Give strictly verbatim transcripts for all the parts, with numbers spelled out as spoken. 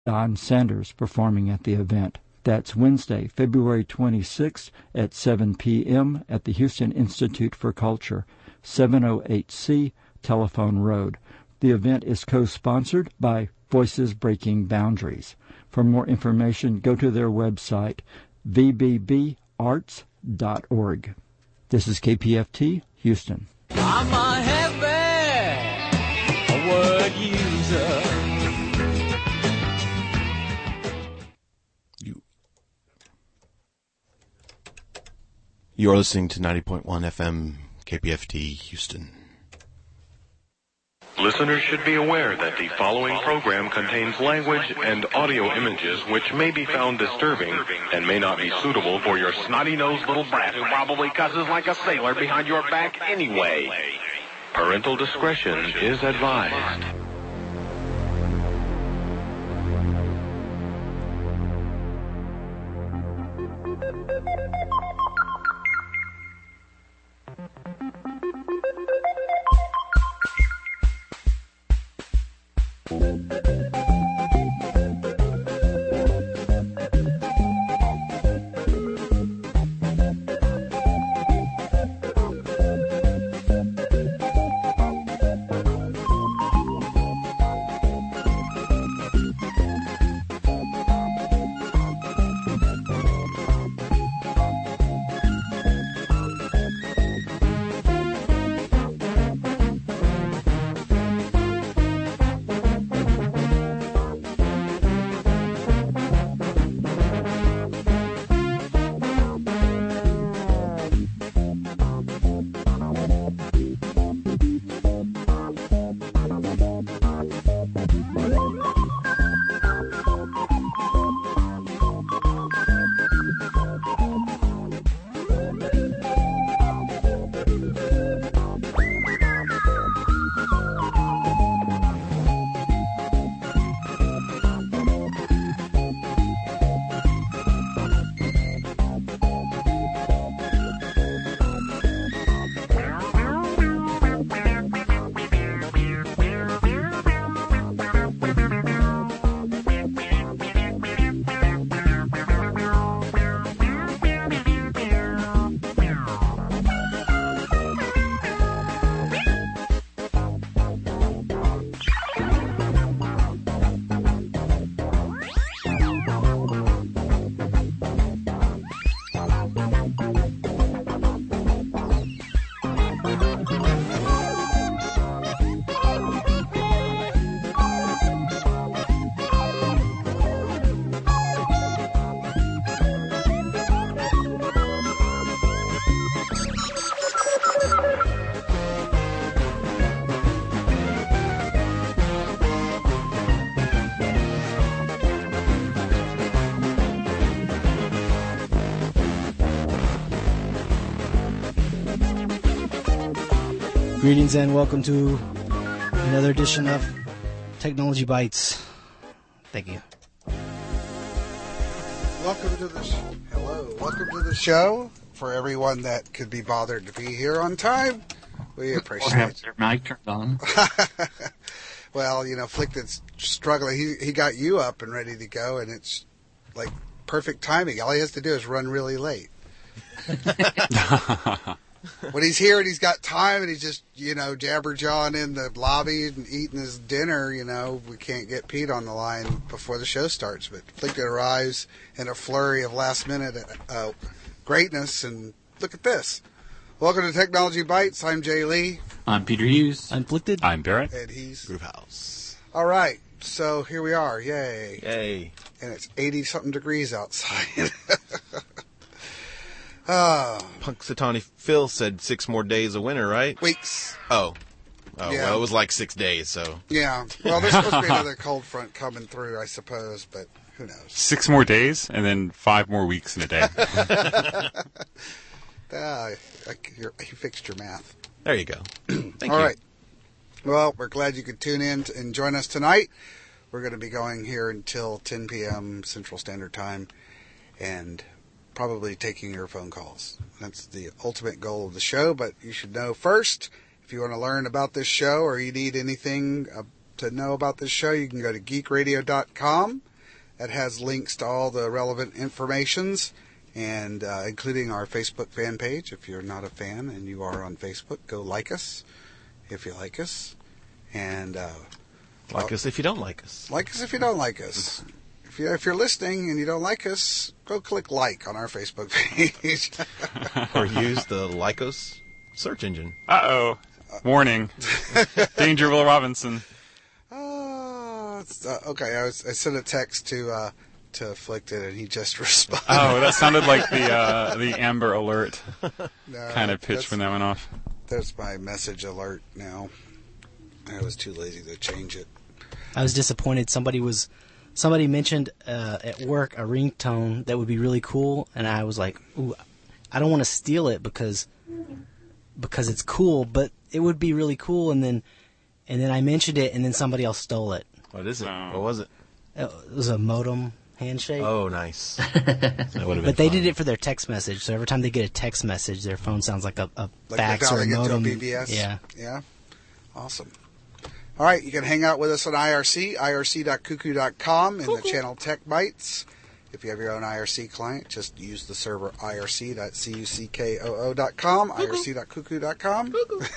Don Sanders performing at the event. That's Wednesday, February twenty-sixth at seven p.m. at the Houston Institute for Culture, seven oh eight C Telephone Road. The event is co-sponsored by Voices Breaking Boundaries. For more information, go to their website, v b b arts dot org. This is K P F T, Houston. I'm a heavy word user. You. You're listening to ninety point one F M K P F T, Houston. Listeners should be aware that the following program contains language and audio images which may be found disturbing and may not be suitable for your snotty-nosed little brat who probably cusses like a sailor behind your back anyway. Parental discretion is advised. Greetings and welcome to another edition of Technology Bites. Thank you. Welcome to the sh- hello. Welcome to the show. For everyone that could be bothered to be here on time, we appreciate or have their mic turned on. Well, you know, Flicked's struggling. He he got you up and ready to go, and it's like perfect timing. All he has to do is run really late. When he's here and he's got time and he's just, you know, jabberjawing in the lobby and eating his dinner, you know, we can't get Pete on the line before the show starts. But Flicked arrives in a flurry of last-minute uh, greatness, and look at this. Welcome to Technology Bites. I'm Jay Lee. I'm Peter Hughes. I'm Flicked. I'm Barrett. And he's Groove House. All right. So here we are. Yay. Yay. And it's eighty-something degrees outside. Uh, Punxsutawney Phil said six more days of winter, right? Weeks. Oh. Oh, Yeah. well, it was like six days, so. Yeah. Well, there's supposed to be another cold front coming through, I suppose, but who knows? Six more days and then five more weeks in a day. Ah, I, you're, you fixed your math. There you go. Thank All you. right. Well, we're glad you could tune in to, and join us tonight. We're going to be going here until ten p.m. Central Standard Time and probably taking your phone calls. That's the ultimate goal of the show, but you should know first, if you want to learn about this show or you need anything uh, to know about this show, you can go to geek radio dot com that has links to all the relevant informations, and uh, including our Facebook fan page. If you're not a fan and you are on Facebook, go like us if you like us. And uh, Like well, us if you don't like us. Like us if you don't like us. If, you, if you're listening and you don't like us, go click like on our Facebook page. Or use the Lycos search engine. Uh-oh. Warning. Danger, Will Robinson. Uh, it's, uh, okay, I, was, I sent a text to uh, to Afflicted, and he just responded. Oh, that sounded like the uh, the Amber Alert No, kind of pitch that's- when that went off. That's my message alert now. I was too lazy to change it. I was disappointed. Somebody was, somebody mentioned uh, at work a ringtone that would be really cool, and I was like, "Ooh, I don't want to steal it because because it's cool, but it would be really cool." And then and then I mentioned it, and then somebody else stole it. What is it? Oh. What was it? It was a modem handshake. Oh, nice. That would have been But they fun. did it for their text message, so every time they get a text message, their phone sounds like a, a Like fax how or they a get to a modem. B B S? Yeah. Yeah? Awesome. All right, you can hang out with us on I R C, I R C dot cuckoo dot com, in the channel Tech Bytes. If you have your own I R C client, just use the server I R C dot cuckoo dot com, I R C dot cuckoo dot com.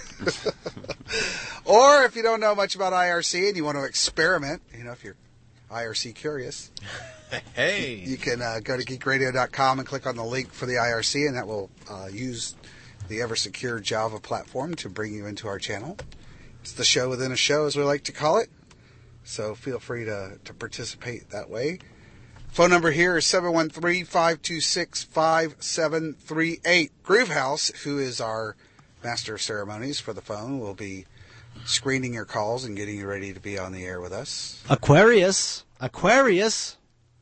Or if you don't know much about I R C and you want to experiment, you know, if you're I R C curious, Hey. you can uh, go to geek radio dot com and click on the link for the I R C, and that will uh, use the ever secure Java platform to bring you into our channel. It's the show within a show, as we like to call it. So feel free to, to participate that way. Phone number here is seven one three, five two six, five seven three eight. Groovehouse, who is our master of ceremonies for the phone, will be screening your calls and getting you ready to be on the air with us. Aquarius. Aquarius.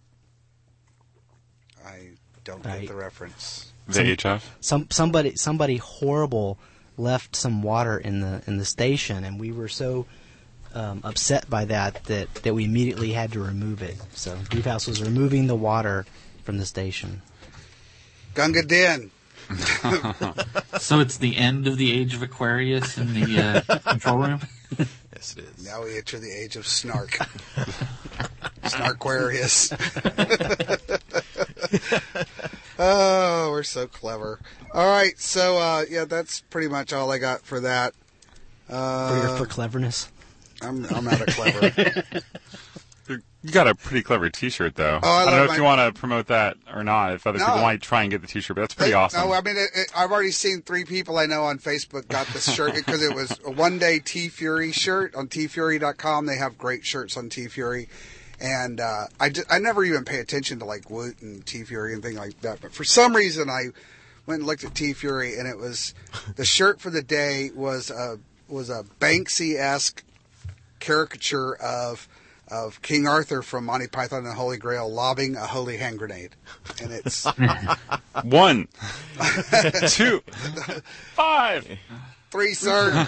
I don't Right. get the reference. The H F. Some somebody somebody horrible left some water in the in the station, and we were so um, upset by that that that we immediately had to remove it. So Groovehouse was removing the water from the station. Gunga Din. So it's the end of the age of Aquarius in the uh, control room? Yes, it is. Now we enter the age of snark. Snarkquarius. Oh, we're so clever. All right, so uh, yeah, that's pretty much all I got for that. For, Uh, your, for cleverness. I'm I'm out of clever. You got a pretty clever T-shirt, though. Oh, I I, don't love know if my- you want to promote that or not. If other No. people might try and get the T-shirt, but that's pretty They- awesome. No, I mean, it, it, I've already seen three people I know on Facebook got this shirt because it was a one-day T-Fury shirt on T Fury dot com. They have great shirts on T-Fury. And uh, I, just, I never even pay attention to like Woot and T-Fury and things like that. But for some reason, I went and looked at T-Fury, and it was the shirt for the day was a was a Banksy-esque caricature of of King Arthur from Monty Python and the Holy Grail lobbing a holy hand grenade, and it's One, two, five. three, sir.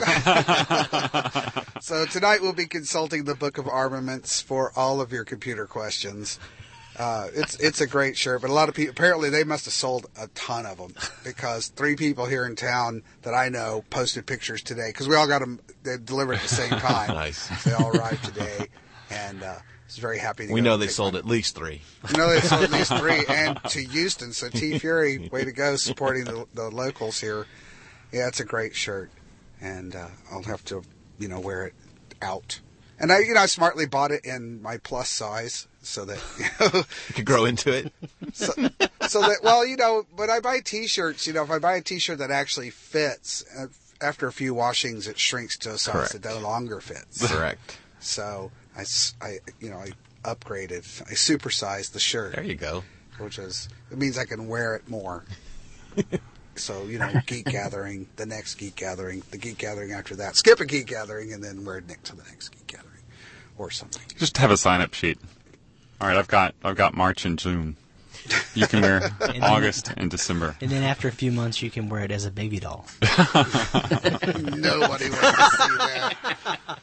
So tonight we'll be consulting the Book of Armaments for all of your computer questions. Uh, it's it's a great shirt, but a lot of people, apparently they must have sold a ton of them because three people here in town that I know posted pictures today because we all got them they delivered at the same time. Nice. They all arrived today, and uh, I was very happy to We go know and they pick sold one. at least three. You know, they sold at least three, and to Houston. So T Fury, way to go, supporting the, the locals here. Yeah, it's a great shirt, and uh, I'll have to, you know, wear it out. And I, you know, I smartly bought it in my plus size so that, you know, You could grow into it. so, so that, well, you know, when I buy T-shirts, you know, if I buy a T-shirt that actually fits, uh, after a few washings, it shrinks to a size Correct. that no longer fits. Correct. So I, s- I, you know, I upgraded, I supersized the shirt. There you go. Which is, it means I can wear it more. So, you know, Geek Gathering, the next Geek Gathering, the Geek Gathering after that, skip a Geek Gathering, and then wear it next to the next Geek Gathering, or something. Just have a sign-up sheet. All right, I've got I've got March and June. You can wear then- August and December. And then after a few months, you can wear it as a baby doll. Nobody wants to see that.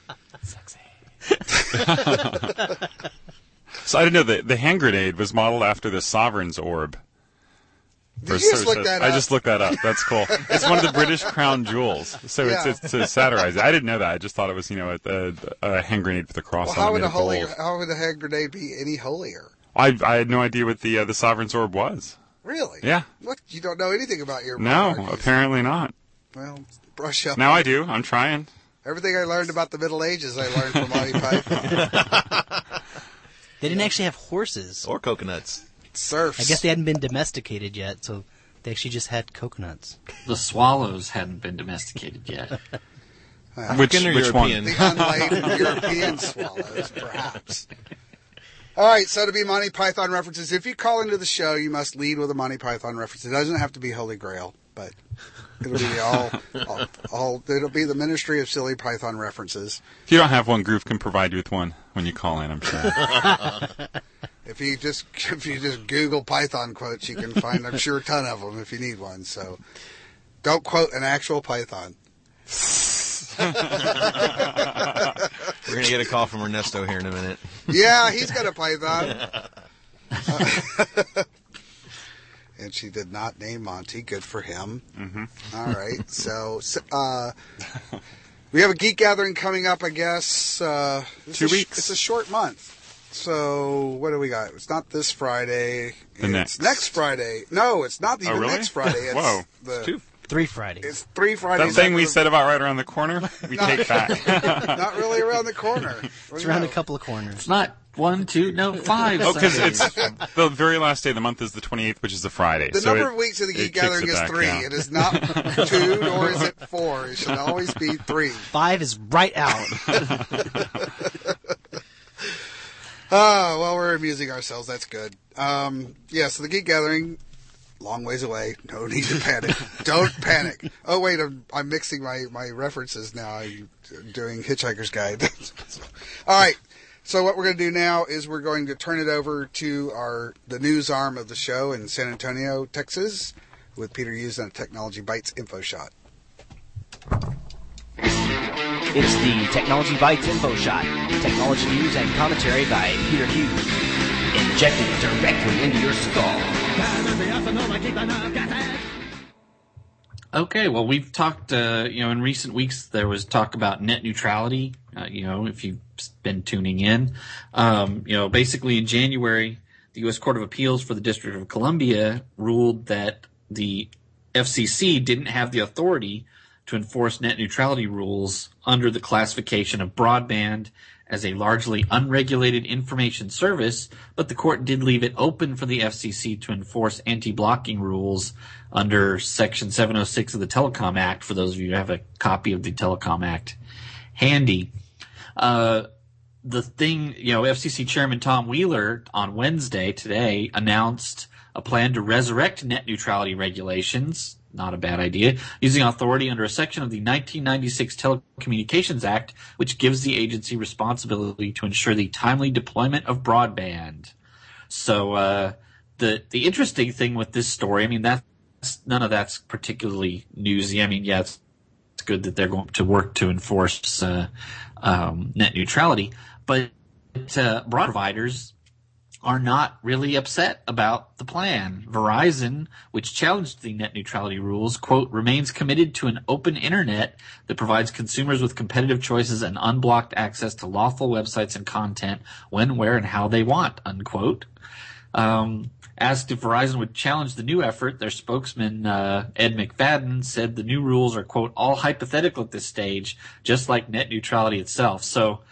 So I didn't know that the hand grenade was modeled after the Sovereign's orb. Did Or you just so- look so- that I up? just looked that up. That's cool. It's one of the British crown jewels. So Yeah. it's, it's to satirize it. I didn't know that. I just thought it was, you know, a, a, a hand grenade with a cross Well, on how it would made a of holy, gold. how would a hand grenade be any holier? I I had no idea what the uh, the Sovereign's Orb was. Really? Yeah. What? You don't know anything about your No, monarchies. apparently not. Well, brush up. Now I do. I'm trying. Everything I learned about the Middle Ages, I learned from Monty Python. They didn't actually have horses. Or coconuts. Serfs. I guess they hadn't been domesticated yet, so they actually just had coconuts. The swallows hadn't been domesticated yet. Which African or which European? one? The unladen European swallows, perhaps. All right, so to be Monty Python references, if you call into the show, you must lead with a Monty Python reference. It doesn't have to be Holy Grail, but it'll be all, all, all it'll be the Ministry of Silly Python references. If you don't have one, Groove can provide you with one when you call in, I'm sure. If you just if you just Google Python quotes, you can find, I'm sure, a ton of them if you need one. So don't quote an actual Python. We're going to get a call from Ernesto here in a minute. Yeah, he's got a Python. Uh, and she did not name Monty. Good for him. Mm-hmm. All right. So, uh, we have a geek gathering coming up, I guess. Uh, it's Two a sh- weeks. It's a short month. So, what do we got? It's not this Friday. The it's next. next Friday. No, it's not even Oh, really? next Friday. It's Whoa. The, It's two. Three Fridays. It's three That Fridays. thing we after- said about right around the corner, we Not- take back. Not really around the corner. What It's do you around know? a couple of corners. It's not one, two, no, five. Oh, because Sundays. it's the very last day of the month is the twenty-eighth, which is the Friday. The so number it- of weeks of the it Geek kicks Gathering it is back, three. yeah. It is not two, nor is it four. It should always be three. Five is right out. Oh, well, we're amusing ourselves. That's good. Um, yeah, so the Geek Gathering, long ways away. No need to panic. Don't panic. Oh, wait, I'm, I'm mixing my, my references now. I'm doing Hitchhiker's Guide. All right. So what we're going to do now is we're going to turn it over to our the news arm of the show in San Antonio, Texas, with Peter Hughes on Technology Bytes Info Shot. It's the Technology Bytes Info Shot. Technology news and commentary by Peter Hughes. Injected directly into your skull. Okay, well, we've talked, uh, you know, in recent weeks there was talk about net neutrality, uh, you know, if you've been tuning in. Um, you know, basically in January, the U S Court of Appeals for the District of Columbia ruled that the F C C didn't have the authority to enforce net neutrality rules under the classification of broadband as a largely unregulated information service, but the court did leave it open for the F C C to enforce anti-blocking rules under Section seven oh six of the Telecom Act, for those of you who have a copy of the Telecom Act handy. Uh, the thing, you know, F C C Chairman Tom Wheeler on Wednesday, today, announced a plan to resurrect net neutrality regulations. Not a bad idea. Using authority under a section of the nineteen ninety-six Telecommunications Act, which gives the agency responsibility to ensure the timely deployment of broadband. So, uh, the, the interesting thing with this story, I mean, that's, none of that's particularly newsy. I mean, yeah, it's, it's good that they're going to work to enforce, uh, um, net neutrality, but, uh, broad providers are not really upset about the plan. Verizon, which challenged the net neutrality rules, quote, remains committed to an open internet that provides consumers with competitive choices and unblocked access to lawful websites and content when, where, and how they want, unquote. Um, asked if Verizon would challenge the new effort, their spokesman, uh, Ed McFadden, said the new rules are, quote, all hypothetical at this stage, just like net neutrality itself. So,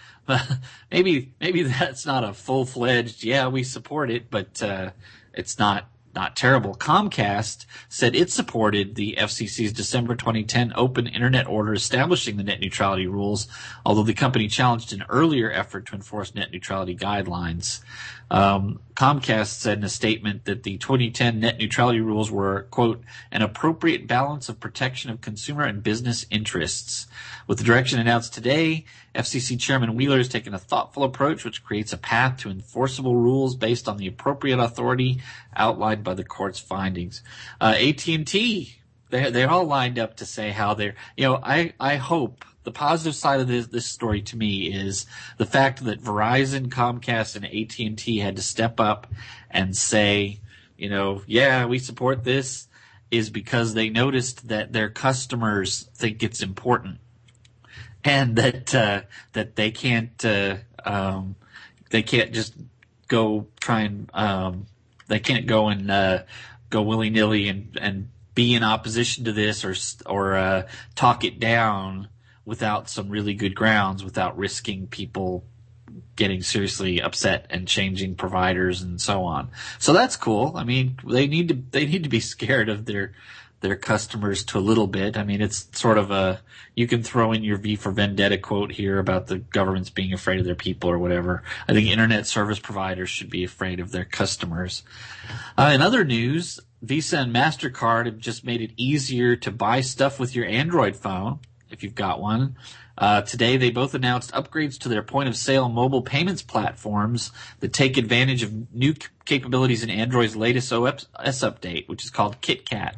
maybe maybe that's not a full-fledged, yeah, we support it, but uh, it's not not terrible. Comcast said it supported the F C C's December twenty ten open internet order establishing the net neutrality rules, although the company challenged an earlier effort to enforce net neutrality guidelines. Um, Comcast said in a statement that the twenty ten net neutrality rules were, quote, an appropriate balance of protection of consumer and business interests. With the direction announced today, F C C Chairman Wheeler has taken a thoughtful approach which creates a path to enforceable rules based on the appropriate authority outlined by the court's findings. Uh, A T and T, they're, they're all lined up to say how they're, you know, I, I hope the positive side of this, this story to me is the fact that Verizon, Comcast, and A T and T had to step up and say, you know, yeah, we support this, is because they noticed that their customers think it's important. And that uh, that they can't uh, um, they can't just go try and um, they can't go and uh, go willy nilly and and be in opposition to this or or uh, talk it down without some really good grounds, without risking people getting seriously upset and changing providers and so on. So that's cool. I mean, they need to they need to be scared of their their customers to a little bit. I mean, it's sort of a, you can throw in your V for Vendetta quote here about the governments being afraid of their people or whatever. I think internet service providers should be afraid of their customers. Uh, in other news, Visa and MasterCard have just made it easier to buy stuff with your Android phone, if you've got one. Uh, today, they both announced upgrades to their point-of-sale mobile payments platforms that take advantage of new c- capabilities in Android's latest O S update, which is called KitKat.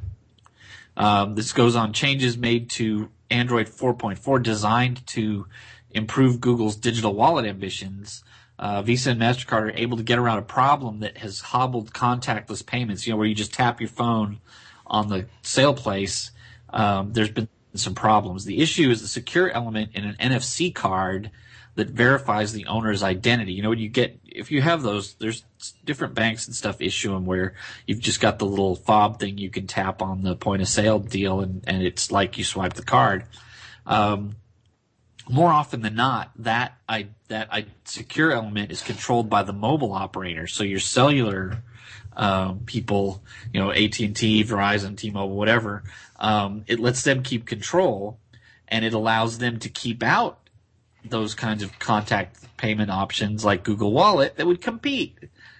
Um, this goes on changes made to Android four point four designed to improve Google's digital wallet ambitions. Uh, Visa and MasterCard are able to get around a problem that has hobbled contactless payments, you know, where you just tap your phone on the sale place. Um, there's been some problems. The issue is the secure element in an N F C card that verifies the owner's identity. You know, when you get, if you have those, there's different banks and stuff issue them where you've just got the little fob thing you can tap on the point of sale deal and, and it's like you swipe the card. Um, more often than not, that I, that I, secure element is controlled by the mobile operator. So your cellular um, people, you know, A T and T, Verizon, T-Mobile, whatever, um, it lets them keep control and it allows them to keep out those kinds of contact payment options like Google Wallet that would compete.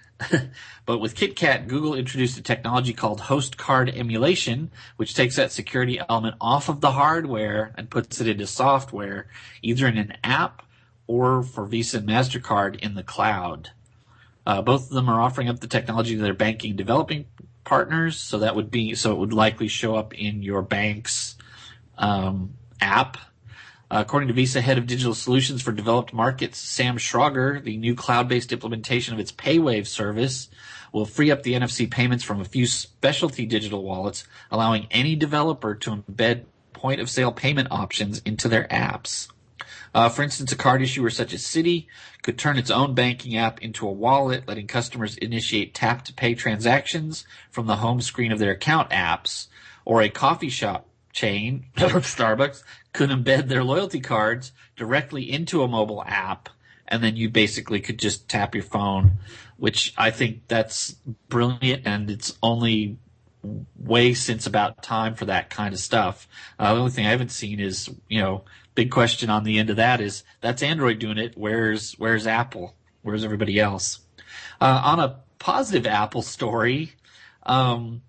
But with KitKat, Google introduced a technology called host card emulation, which takes that security element off of the hardware and puts it into software, either in an app or for Visa and MasterCard in the cloud. Uh, both of them are offering up the technology to their banking developing partners, so that would be so it would likely show up in your bank's um, app. Uh, according to Visa head of digital solutions for developed markets, Sam Schroger, the new cloud-based implementation of its PayWave service will free up the N F C payments from a few specialty digital wallets, allowing any developer to embed point-of-sale payment options into their apps. Uh, for instance, a card issuer such as Citi could turn its own banking app into a wallet, letting customers initiate tap-to-pay transactions from the home screen of their account apps, or a coffee shop chain, Starbucks, could embed their loyalty cards directly into a mobile app, and then you basically could just tap your phone, which I think that's brilliant, and it's only way since about time for that kind of stuff. Uh, the only thing I haven't seen is, you know, big question on the end of that is, that's Android doing it, where's where's Apple? Where's everybody else? Uh, on a positive Apple story, um,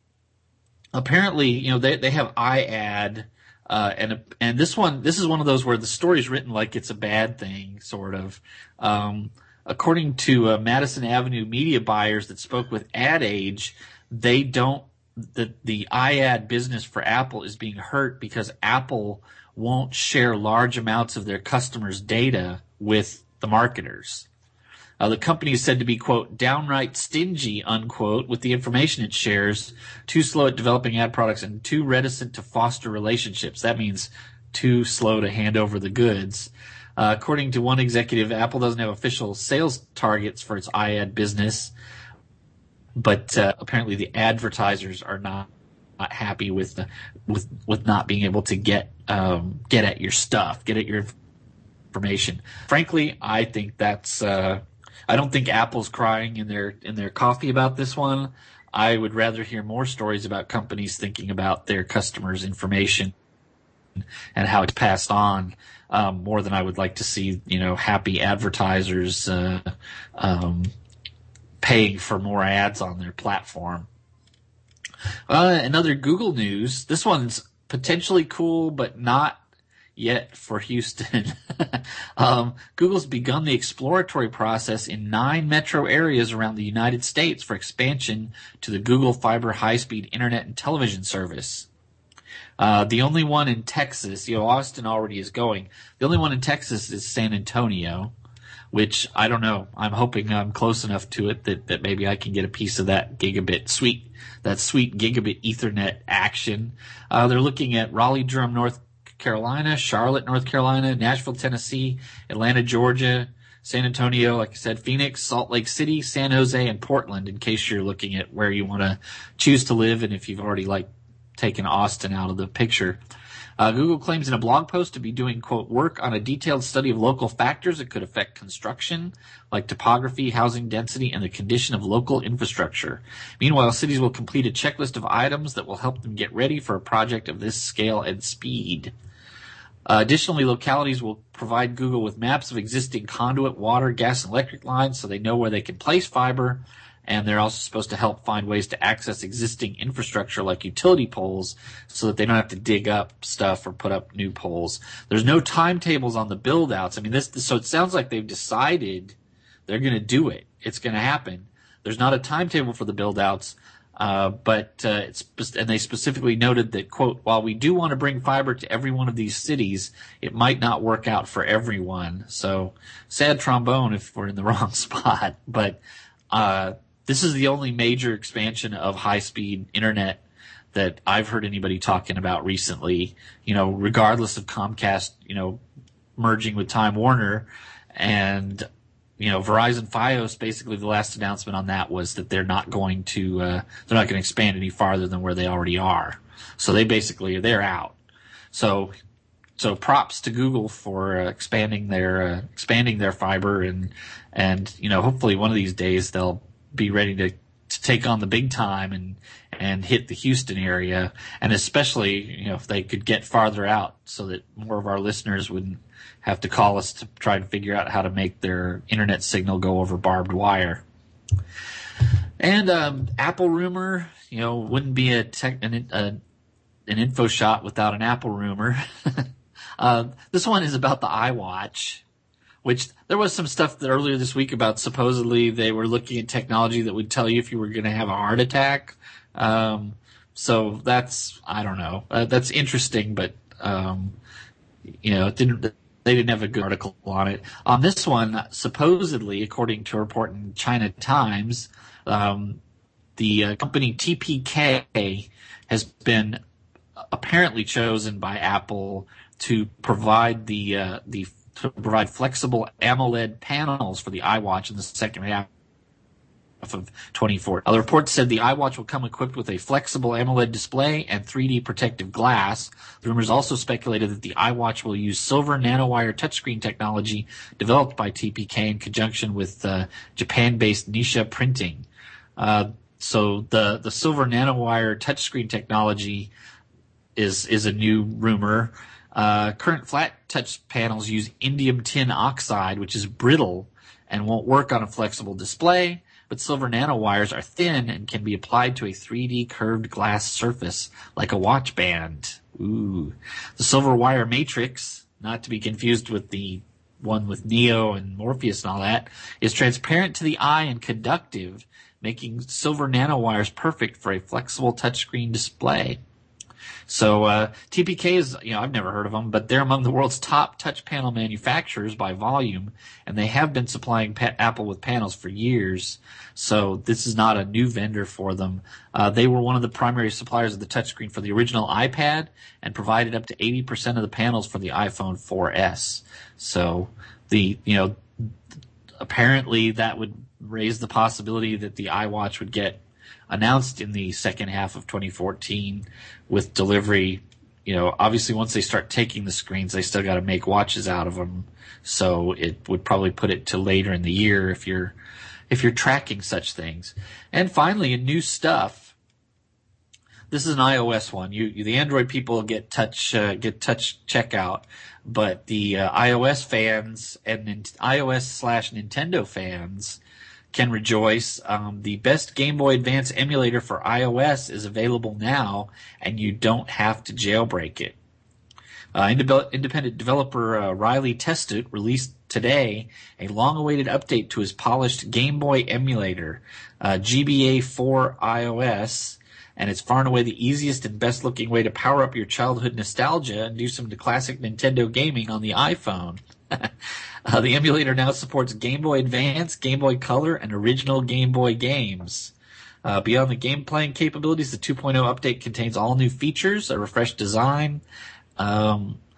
apparently, you know, they they have iAd, uh, and and this one this is one of those where the story's written like it's a bad thing, sort of. Um, according to uh, Madison Avenue media buyers that spoke with Ad Age, they don't the the iAd business for Apple is being hurt because Apple won't share large amounts of their customers' data with the marketers. Uh, the company is said to be, quote, downright stingy, unquote, with the information it shares, too slow at developing ad products, and too reticent to foster relationships. That means too slow to hand over the goods. Uh, according to one executive, Apple doesn't have official sales targets for its iAd business, but uh, apparently the advertisers are not, not happy with the, with with not being able to get um, get at your stuff, get at your information. Frankly, I think that's uh, I don't think Apple's crying in their in their coffee about this one. I would rather hear more stories about companies thinking about their customers' information and how it's passed on, um, more than I would like to see, you know, happy advertisers uh, um, paying for more ads on their platform. Uh, another Google news. This one's potentially cool, but not yet for Houston. um, Google's begun the exploratory process in nine metro areas around the United States for expansion to the Google Fiber high-speed internet and television service. Uh, the only one in Texas, you know, Austin already is going. The only one in Texas is San Antonio, which I don't know. I'm hoping I'm close enough to it that, that maybe I can get a piece of that gigabit sweet, that sweet gigabit Ethernet action. Uh, they're looking at Raleigh, Durham, North Carolina, Charlotte, North Carolina, Nashville, Tennessee, Atlanta, Georgia, San Antonio, like I said, Phoenix, Salt Lake City, San Jose, and Portland, in case you're looking at where you want to choose to live and if you've already, like, taken Austin out of the picture. Uh, Google claims in a blog post to be doing, quote, work on a detailed study of local factors that could affect construction, like topography, housing density, and the condition of local infrastructure. Meanwhile, cities will complete a checklist of items that will help them get ready for a project of this scale and speed. Uh, additionally, localities will provide Google with maps of existing conduit, water, gas, and electric lines so they know where they can place fiber. And they're also supposed to help find ways to access existing infrastructure like utility poles so that they don't have to dig up stuff or put up new poles. There's no timetables on the build-outs. I mean, this, so it sounds like they've decided they're going to do it. It's going to happen. There's not a timetable for the build-outs, uh, but uh, it's, and they specifically noted that, quote, while we do want to bring fiber to every one of these cities, it might not work out for everyone. So sad trombone if we're in the wrong spot, but uh this is the only major expansion of high-speed internet that I've heard anybody talking about recently, you know, regardless of Comcast, you know, merging with Time Warner. And, you know, Verizon Fios, basically the last announcement on that was that they're not going to, uh, they're not going to expand any farther than where they already are. So they basically, they're out. So, so props to Google for uh, expanding their, uh, expanding their fiber and, and, you know, hopefully one of these days they'll be ready to, to take on the big time and, and hit the Houston area. And especially, you know, if they could get farther out so that more of our listeners wouldn't have to call us to try to figure out how to make their internet signal go over barbed wire. And, um, Apple rumor, you know, wouldn't be a tech, an, a, an info shot without an Apple rumor. uh, this one is about the iWatch. Which there was some stuff that earlier this week about supposedly they were looking at technology that would tell you if you were going to have a heart attack. Um, so that's, I don't know, uh, that's interesting, but, um, you know, it didn't, they didn't have a good article on it. On this one, supposedly, according to a report in China Times, um, the uh, company T P K has been apparently chosen by Apple to provide the, uh, the, to provide flexible AMOLED panels for the iWatch in the second half of twenty-four. The report said the iWatch will come equipped with a flexible AMOLED display and three D protective glass. The rumors also speculated that the iWatch will use silver nanowire touchscreen technology developed by T P K in conjunction with uh, Japan-based Nisha Printing. Uh, so the the silver nanowire touchscreen technology is is a new rumor. Uh, current flat touch panels use indium tin oxide, which is brittle and won't work on a flexible display, but silver nanowires are thin and can be applied to a three D curved glass surface like a watch band. Ooh. The silver wire matrix, not to be confused with the one with Neo and Morpheus and all that, is transparent to the eye and conductive, making silver nanowires perfect for a flexible touchscreen display. So uh, T P K is, you know, I've never heard of them, but they're among the world's top touch panel manufacturers by volume, and they have been supplying pa- Apple with panels for years. So this is not a new vendor for them. Uh, they were one of the primary suppliers of the touchscreen for the original iPad and provided up to eighty percent of the panels for the iPhone four S. So the, you know, apparently that would raise the possibility that the iWatch would get announced in the second half of twenty fourteen with delivery. You know, obviously once they start taking the screens, they still got to make watches out of them. So it would probably put it to later in the year if you're, if you're tracking such things. And finally, in new stuff, this is an iOS one. You, you the Android people get touch, uh, get touch checkout, but the uh, iOS fans and iOS slash Nintendo fans can rejoice. Um, the best Game Boy Advance emulator for iOS is available now, and you don't have to jailbreak it. Uh, indep- independent developer uh, Riley Testet released today a long-awaited update to his polished Game Boy emulator, uh, G B A four iOS, and it's far and away the easiest and best-looking way to power up your childhood nostalgia and do some classic Nintendo gaming on the iPhone. Uh, the emulator now supports Game Boy Advance, Game Boy Color, and original Game Boy games. Uh, beyond the game playing capabilities, the two point oh update contains all new features, a refreshed design, um,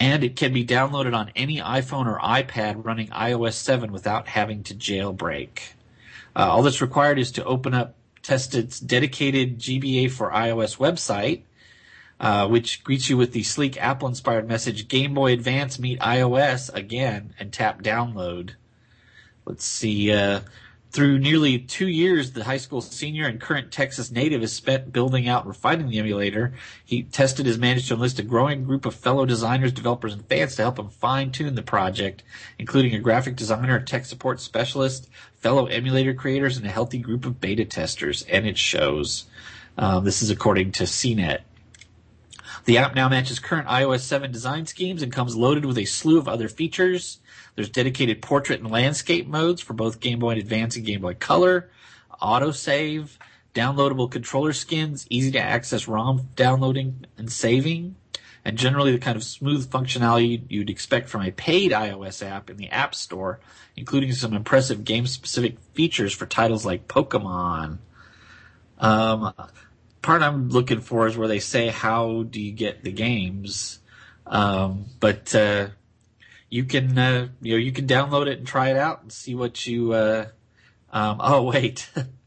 And it can be downloaded on any iPhone or iPad running i O S seven without having to jailbreak. Uh, all that's required is to open up Tested's dedicated G B A for iOS website, uh, which greets you with the sleek Apple-inspired message, Game Boy Advance meet iOS again, and tap download. Let's see. Uh, through nearly two years, the high school senior and current Texas native has spent building out and refining the emulator. He Tested has managed to enlist a growing group of fellow designers, developers, and fans to help him fine-tune the project, including a graphic designer, a tech support specialist, fellow emulator creators, and a healthy group of beta testers. And it shows. Um, this is according to C net. The app now matches current i O S seven design schemes and comes loaded with a slew of other features. There's dedicated portrait and landscape modes for both Game Boy Advance and Game Boy Color, autosave, downloadable controller skins, easy-to-access ROM downloading and saving, and generally the kind of smooth functionality you'd expect from a paid iOS app in the App Store, including some impressive game-specific features for titles like Pokemon. Um, part I'm looking for is where they say, how do you get the games? Um, but... Uh, You can, uh, you know, you can download it and try it out and see what you, uh, um, oh wait.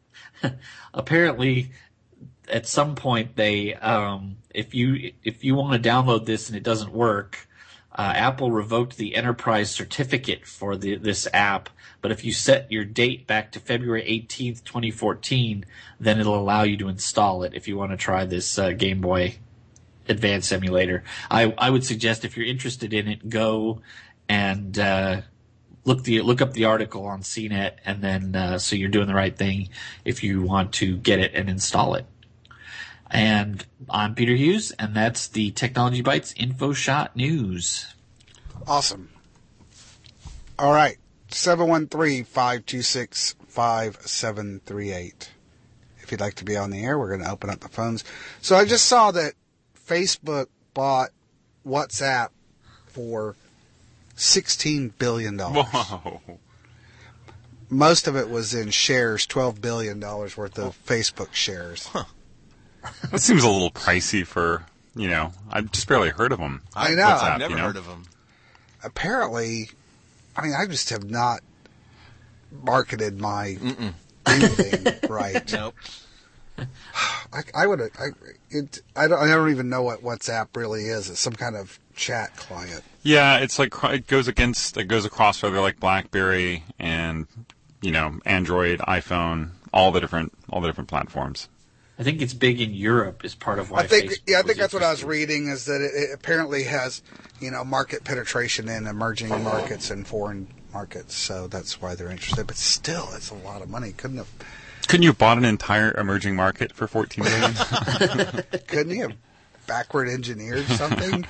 Apparently at some point they, um, if you, if you want to download this and it doesn't work, uh, Apple revoked the enterprise certificate for the, this app. But if you set your date back to February eighteenth, twenty fourteen, then it'll allow you to install it if you want to try this, uh, Game Boy Advance emulator. I, I would suggest if you're interested in it, go and uh, look the look up the article on C net, and then uh, so you're doing the right thing if you want to get it and install it. And I'm Peter Hughes, and that's the Technology Bytes InfoShot News. Awesome. All right, seven one three, five two six, five seven three eight. If you'd like to be on the air, we're going to open up the phones. So I just saw that Facebook bought WhatsApp for sixteen billion dollars. Whoa. Most of it was in shares, twelve billion dollars worth of Facebook shares. Huh. That seems a little pricey for, you know, I've just barely heard of them. I know. WhatsApp, I've never you know? heard of them. Apparently, I mean, I just have not marketed my Mm-mm. anything right. Nope. I, I would. I it. I don't. I don't even know what WhatsApp really is. It's some kind of chat client. Yeah, it's like it goes against. It goes across other like BlackBerry and you know Android, iPhone, all the different all the different platforms. I think it's big in Europe is part of why. I think. Facebook Yeah, I think was that's what I was interested. reading. Is that it, it apparently has you know market penetration in emerging markets and foreign markets. So that's why they're interested. But still, it's a lot of money. Couldn't have. Couldn't you have bought an entire emerging market for fourteen million dollars? Couldn't you have backward engineered something?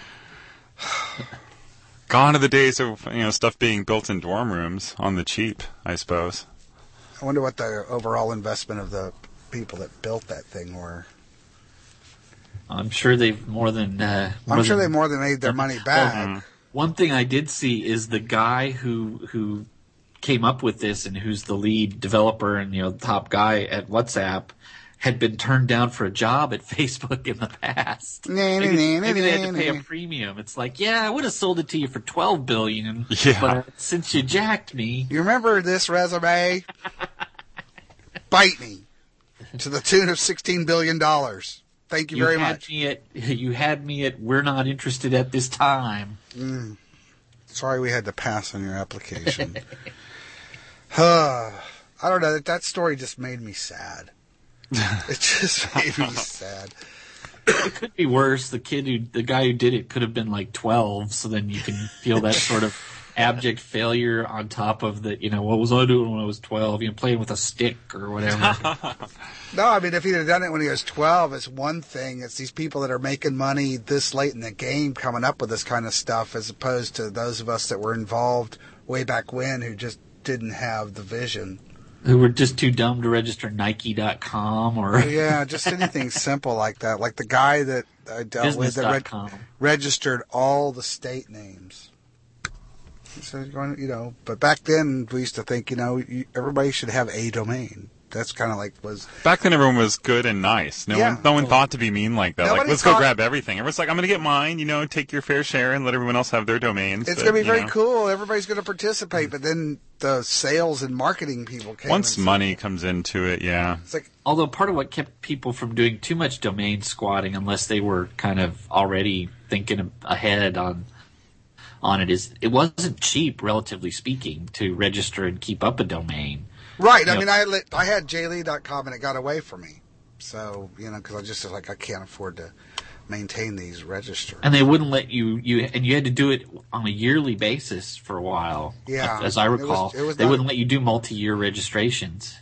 Gone are the days of you know stuff being built in dorm rooms on the cheap, I suppose. I wonder what the overall investment of the people that built that thing were. I'm sure they've more than. Uh, more I'm sure than, they more than made their money back. Mhm. One thing I did see is the guy who who came up with this and who's the lead developer and you know top guy at WhatsApp had been turned down for a job at Facebook in the past. Maybe, maybe they had to pay a premium. It's like, yeah, I would have sold it to you for twelve billion dollars, Yeah. but since you jacked me, You remember this resume? Bite me to the tune of sixteen billion dollars. Thank you, you very had much. me at you had me at we're not interested at this time. Mm. Sorry we had to pass on your application. uh, I don't know. That, that story just made me sad. It just made me sad. It could be worse. The kid who, the guy who did it could have been like twelve, so then you can feel that sort of abject failure on top of the, you know, what was I doing when I was twelve? You know, playing with a stick or whatever. No, I mean, if he'd have done it when he was twelve, it's one thing. It's these people that are making money this late in the game coming up with this kind of stuff, as opposed to those of us that were involved way back when who just didn't have the vision. Who were just too dumb to register Nike dot com or Yeah, just anything simple like that. Like the guy that I dealt with business that dot reg- com. registered all the state names. So, you know, but back then we used to think, you know, you, everybody should have a domain. That's kind of like was back then. Everyone was good and nice. No Yeah. one, no one thought to be mean like that. Nobody Like, let's thought- go grab everything. Everyone's like, I'm going to get mine. You know, take your fair share and let everyone else have their domains. it's but, going to be you very know, cool. Everybody's going to participate, but then the sales and marketing people came. Once and money comes into it, yeah. it's like Although part of what kept people from doing too much domain squatting, unless they were kind of already thinking ahead on on it, is it wasn't cheap, relatively speaking, to register and keep up a domain. right. I Yep. mean, I lit, I had j lee dot com and it got away from me. So you know, because I just was like I can't afford to maintain these registers. And they wouldn't let you, you and you had to do it on a yearly basis for a while. Yeah, as I it was- recall, it was they not- wouldn't let you do multi-year registrations.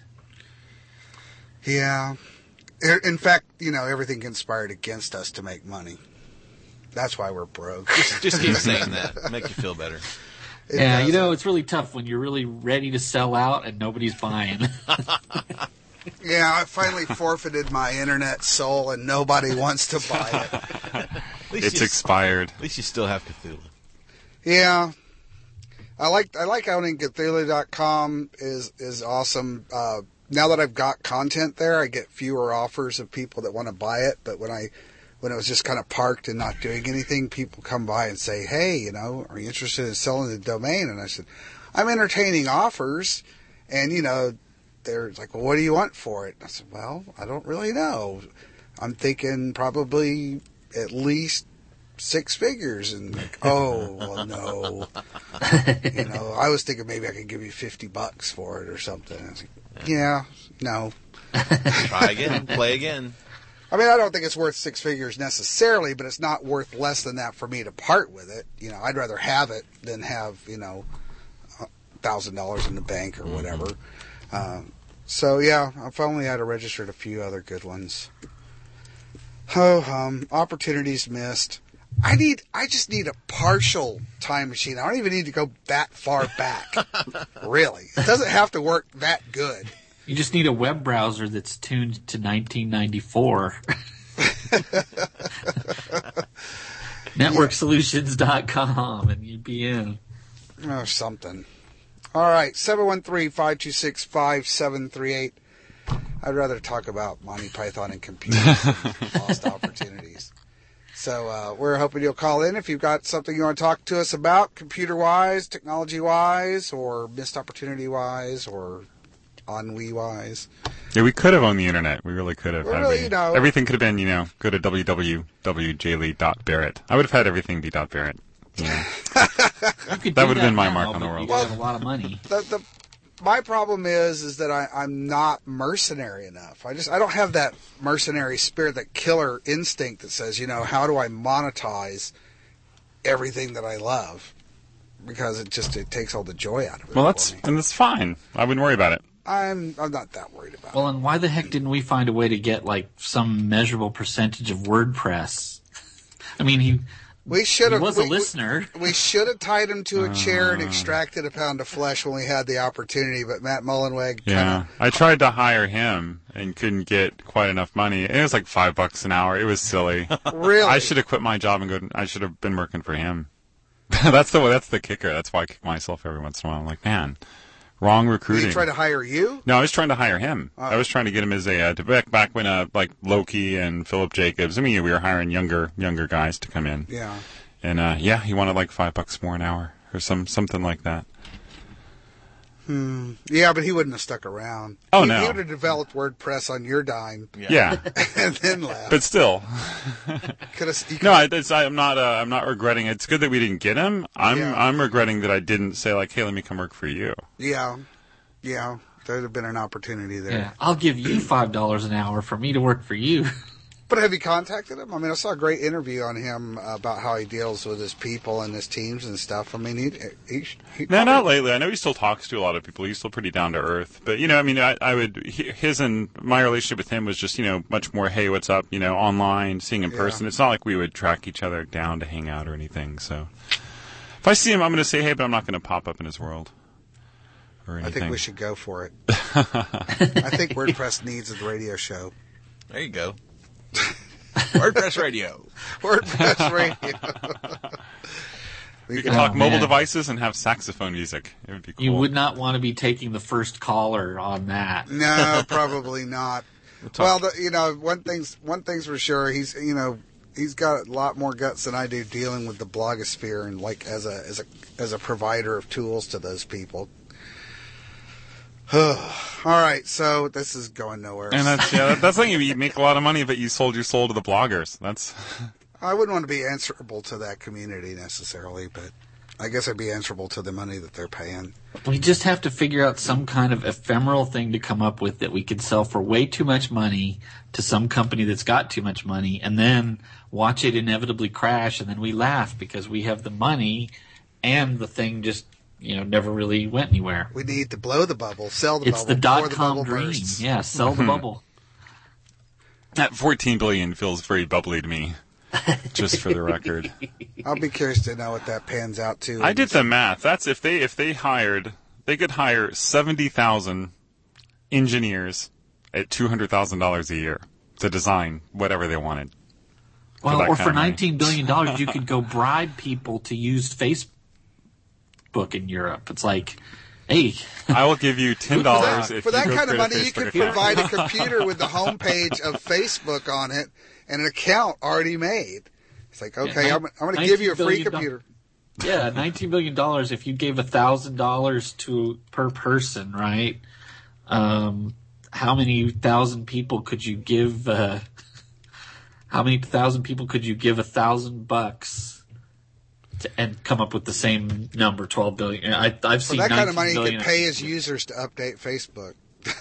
Yeah. I- In fact, you know, everything conspired against us to make money. That's why we're broke. Just keep saying that. Make you feel better. It yeah, you doesn't. know, it's really tough when you're really ready to sell out and nobody's buying. Yeah, I finally forfeited my internet soul, and nobody wants to buy it. At least It's you, expired. At least you still have Cthulhu. Yeah, I like I like owning Cthulhu dot com is is awesome. Uh, now that I've got content there, I get fewer offers of people that want to buy it. But when I when it was just kind of parked and not doing anything, people come by and say, "Hey, you know, are you interested in selling the domain?" And I said, "I'm entertaining offers," and you know. They're like, well, what do you want for it? And I said, well, I don't really know. I'm thinking probably at least six figures. And like, oh, well, no. You know, I was thinking maybe I could give you fifty bucks for it or something. I was like, yeah, no. Try again. Play again. I mean, I don't think it's worth six figures necessarily, but it's not worth less than that for me to part with it. You know, I'd rather have it than have, you know, a thousand dollars in the bank or whatever. Um, so yeah, I've only had to register a few other good ones. Oh, um, opportunities missed. I need, I just need a partial time machine. I don't even need to go that far back. Really. It doesn't have to work that good. You just need a web browser that's tuned to nineteen ninety-four. network solutions dot com and you'd be in. Or something. All right, seven one three, five two six, five seven three eight. I'd rather talk about Monty Python and computers than lost opportunities. So uh, we're hoping you'll call in if you've got something you want to talk to us about, computer-wise, technology-wise, or missed opportunity-wise, or ennui-wise. Yeah, we could have owned the internet. We really could have. Well, had really, we- you know- everything could have been, you know, go to w w w dot j lee dot barrett. I would have had everything be dot barrett. You know. You could That do would have been my now, mark on the but world. You have a lot of money. The, the, my problem is is that I, I'm not mercenary enough. I just I don't have that mercenary spirit, that killer instinct that says, you know, how do I monetize everything that I love? Because it just it takes all the joy out of it. Well, for that's me. and that's fine. I wouldn't worry about it. I'm I'm not that worried about Well, it. and why the heck didn't we find a way to get like some measurable percentage of WordPress? I mean, he We should he have. was we, a listener. We, we should have tied him to a chair and extracted a pound of flesh when we had the opportunity. But Matt Mullenweg, Yeah, kinda, I tried to hire him and couldn't get quite enough money. It was like five bucks an hour. It was silly. really, I should have quit my job and go. I should have been working for him. that's the that's the kicker. That's why I kick myself every once in a while. I'm like, man, wrong recruiting. He tried to hire you. No, I was trying to hire him. Oh. I was trying to get him as a uh, to back back when uh like Loki and Philip Jacobs. I mean, we were hiring younger younger guys to come in. Yeah. And uh, yeah, he wanted like five bucks more an hour or some something like that. Hmm. Yeah, but he wouldn't have stuck around. Oh, he, no. He would have developed WordPress on your dime Yeah, and then left. but still, Could have. no, I, it's, I'm not. Uh, I'm not regretting it. It's good that we didn't get him. I'm. Yeah. I'm regretting that I didn't say like, hey, let me come work for you. Yeah. Yeah. There'd have been an opportunity there. Yeah, I'll give you five dollars an hour for me to work for you. But have you contacted him? I mean, I saw a great interview on him about how he deals with his people and his teams and stuff. I mean, he he, he No, not lately. I know he still talks to a lot of people. He's still pretty down to earth. But you know, I mean, I, I would his and my relationship with him was just you know much more. Hey, what's up? You know, online, seeing in Yeah. person. It's not like we would track each other down to hang out or anything. So if I see him, I'm going to say hey, but I'm not going to pop up in his world or I anything. think we should go for it. I think WordPress needs a radio show. There you go. WordPress Radio. WordPress radio. We, We could could- talk Oh, mobile man. devices and have saxophone music. It would be cool. You would not want to be taking the first caller on that. No, probably not. talk- Well, the, you know, one thing's one thing's for sure. He's you know he's got a lot more guts than I do dealing with the blogosphere and like as a as a as a provider of tools to those people. All right, so this is going nowhere. And that's yeah, that's the thing. You make a lot of money, but you sold your soul to the bloggers. That's I wouldn't want to be answerable to that community necessarily, but I guess I'd be answerable to the money that they're paying. We just have to figure out some kind of ephemeral thing to come up with that we could sell for way too much money to some company that's got too much money, and then watch it inevitably crash, and then we laugh because we have the money, and the thing just you know never really went anywhere. We need to blow the bubble, sell the It's bubble the before dot the com bubble dream. bursts. Yeah, sell the bubble. that fourteen billion feels very bubbly to me. Just for the record, I'll be curious to know what that pans out to. I did the math. That's if they if they hired, they could hire seventy thousand engineers at two hundred thousand dollars a year to design whatever they wanted. Well, that or kind for of money. nineteen billion dollars, you could go bribe people to use Facebook in Europe. It's like, hey, I will give you ten For dollars that, if for you that go kind of create a money, you Facebook could account. provide a computer with the homepage of Facebook on it and an account already made. It's like, okay, Yeah, I'm, I'm going to give you a free nineteen billion computer. yeah, nineteen billion dollars. If you gave a thousand dollars to per person, right? Um, how many thousand people could you give? Uh, how many thousand people could you give a thousand bucks to, and come up with the same number, twelve billion? I, I've For seen that kind of nineteen money, you billion could pay his users to update Facebook.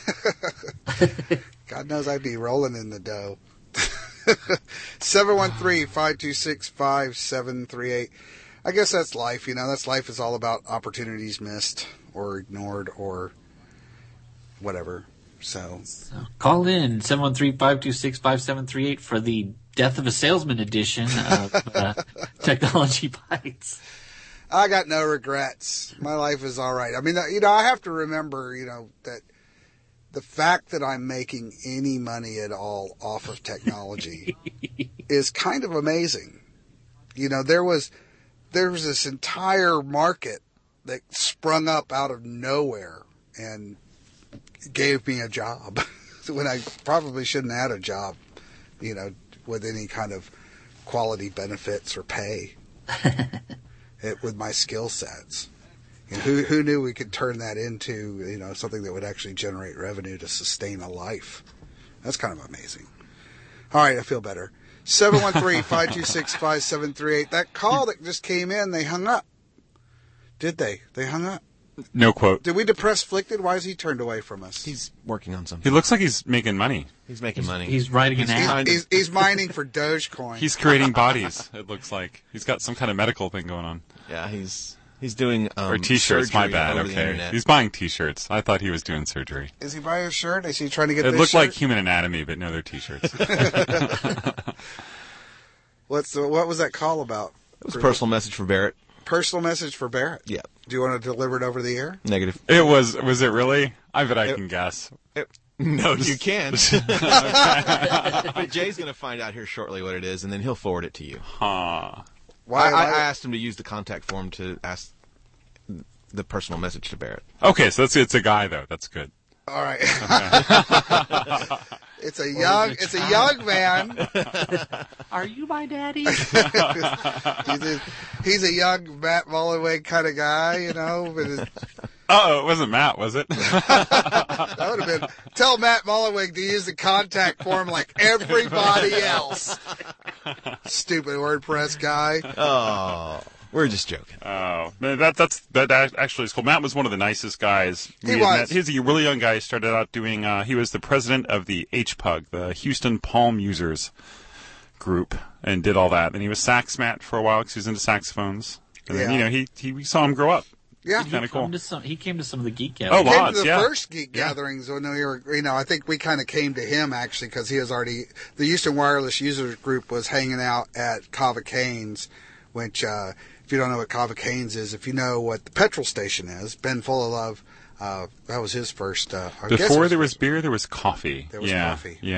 God knows I'd be rolling in the dough. seven one three, five two six, five seven three eight. I guess that's life, you know. That's life is all about opportunities missed or ignored or whatever. So, So call in seven one three, five two six, five seven three eight for the Death of a Salesman edition of uh, Technology Bites. I got no regrets. My life is all right. I mean, you know, I have to remember, you know, that the fact that I'm making any money at all off of technology is kind of amazing. You know, there was there was this entire market that sprung up out of nowhere and gave me a job when I probably shouldn't have had a job, you know, with any kind of quality benefits or pay it, with my skill sets. You know, who who knew we could turn that into, you know, something that would actually generate revenue to sustain a life? That's kind of amazing. All right, I feel better. seven one three, five two six, five seven three eight. That call that just came in, they hung up. Did they? They hung up. No quote. Did we depress Flickted? Why is he turned away from us? He's working on something. He looks like he's making money. He's making money. He's writing an He's, app. he's, he's mining for Dogecoin. He's creating bodies. It looks like he's got some kind of medical thing going on. yeah, he's he's doing um, Or t-shirts. My surgery bad. over the Okay, internet. he's buying t-shirts. I thought he was doing surgery. Is he buying a shirt? Is he trying to get It this looked shirt? like Human Anatomy, but no, they're t-shirts. What's the, what was that call about? It was a personal message for Barrett. Personal message for Barrett. Yeah, Do you want to deliver it over the air? negative. It was. Was it really? I bet I It- can guess. No, you can't. But Jay's going to find out here shortly what it is, and then he'll forward it to you. Huh. Why? I, I, why- I asked him to use the contact form to ask the personal message to Barrett. Okay, so it's it's a guy though. That's good. All right. It's a young. It's a young man. Are you my daddy? He's a, he's a young Matt Mullenweg kind of guy, you know. But it, Oh, it wasn't Matt, was it? that would have been. Tell Matt Mullenweg to use the contact form like everybody else. Stupid WordPress guy. Oh, we're just joking. Oh, man, that that's that actually is cool. Matt was one of the nicest guys. He had was. met. He's a really young guy. He started out doing. Uh, he was the president of the H P U G, the Houston Palm Users Group, and did all that. And he was sax Matt for a while because he was into saxophones. And then Yeah. you know he he we saw him grow up. Yeah. Kind of cool. Come to some, he came to some of the geek Oh, gatherings. Came to lots, the yeah. first geek gatherings when we were, you know, I think we kind of came to him actually because he was already, the Houston Wireless Users Group was hanging out at Kava Canes, which, uh, if you don't know what Kava Canes is, if you know what the petrol station is, Ben Full of Love, uh, that was his first, uh, I guess it Before there his was beer, there was coffee. There was yeah, coffee. Yeah.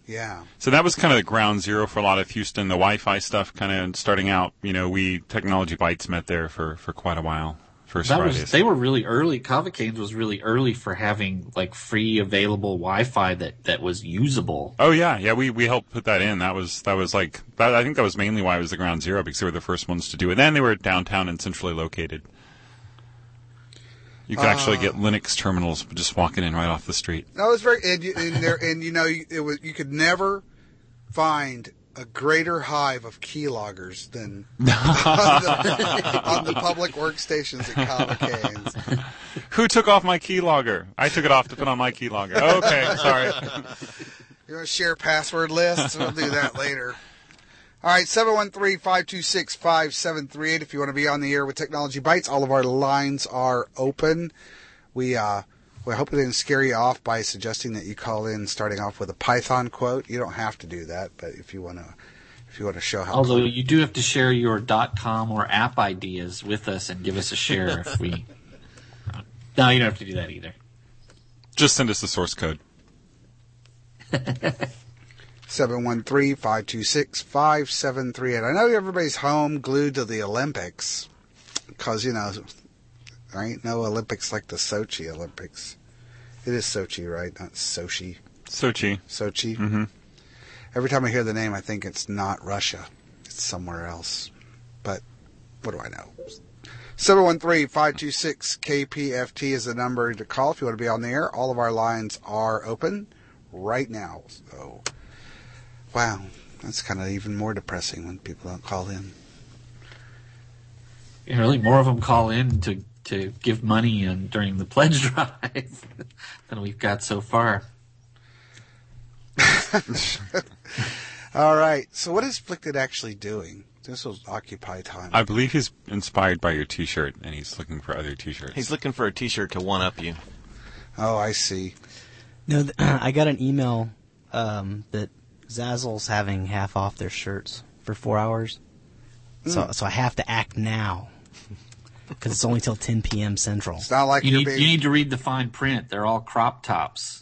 Yeah. So that was kind of the ground zero for a lot of Houston. The Wi-Fi stuff kind of starting out. You know, we Technology Bites met there for, for quite a while. First that Fridays. Was, they were really early. Cavalcades was really early for having like free available Wi-Fi that, that was usable. Oh yeah, yeah. We, we helped put that in. That was that was like that, I think that was mainly why it was the ground zero, because they were the first ones to do it. Then they were downtown and centrally located. You could uh, actually get Linux terminals just walking in right off the street. That was very, and, you- and, there, and you know, it was you could never find a greater hive of keyloggers than on, the, on the public workstations at Cavalcades. Who took off my keylogger? I took it off to put on my keylogger. Okay, sorry. You want to share password lists? We'll do that later. All right, seven one three, five two six, five seven three eight. If you want to be on the air with Technology Bites, all of our lines are open. We uh, we hope it didn't scare you off by suggesting that you call in starting off with a Python quote. You don't have to do that, but if you want to, if you want to show how. Although you do have to share your .com or app ideas with us and give us a share if we. No, you don't have to do that either. Just send us the source code. seven one three, five two six, five seven three eight. I know everybody's home glued to the Olympics because, you know, there ain't no Olympics like the Sochi Olympics. It is Sochi, right? Not Sochi. Sochi. Sochi. Mm-hmm. Every time I hear the name, I think it's not Russia. It's somewhere else. But what do I know? seven one three, five two six, K P F T is the number to call if you want to be on the air. All of our lines are open right now. So, wow, that's kind of even more depressing when people don't call in. Yeah, really, more of them call in to, to give money in during the pledge drive than we've got so far. All right, so what is Flicked actually doing? This will occupy time. I believe he's inspired by your T-shirt, and he's looking for other T-shirts. He's looking for a T-shirt to one-up you. Oh, I see. No, th- I got an email um, that Zazzle's having half off their shirts for four hours. Mm. So so I have to act now because it's only till ten p.m. Central. It's not like you you're need, being... you need to read the fine print. They're all crop tops.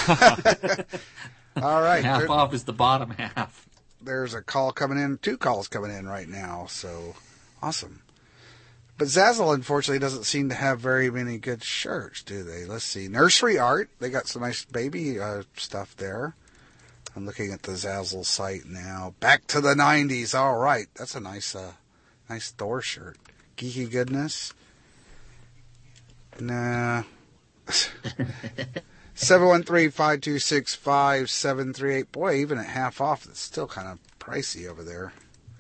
All right. Half there, off is the bottom half. There's a call coming in, two calls coming in right now, so awesome. But Zazzle, unfortunately, doesn't seem to have very many good shirts, do they? Let's see. Nursery Art, they got some nice baby uh, stuff there. I'm looking at the Zazzle site now. Back to the nineties. All right. That's a nice uh, nice Thor shirt. Geeky Goodness. Nah. seven one three, five two six, five seven three eight. Boy, even at half off, it's still kind of pricey over there.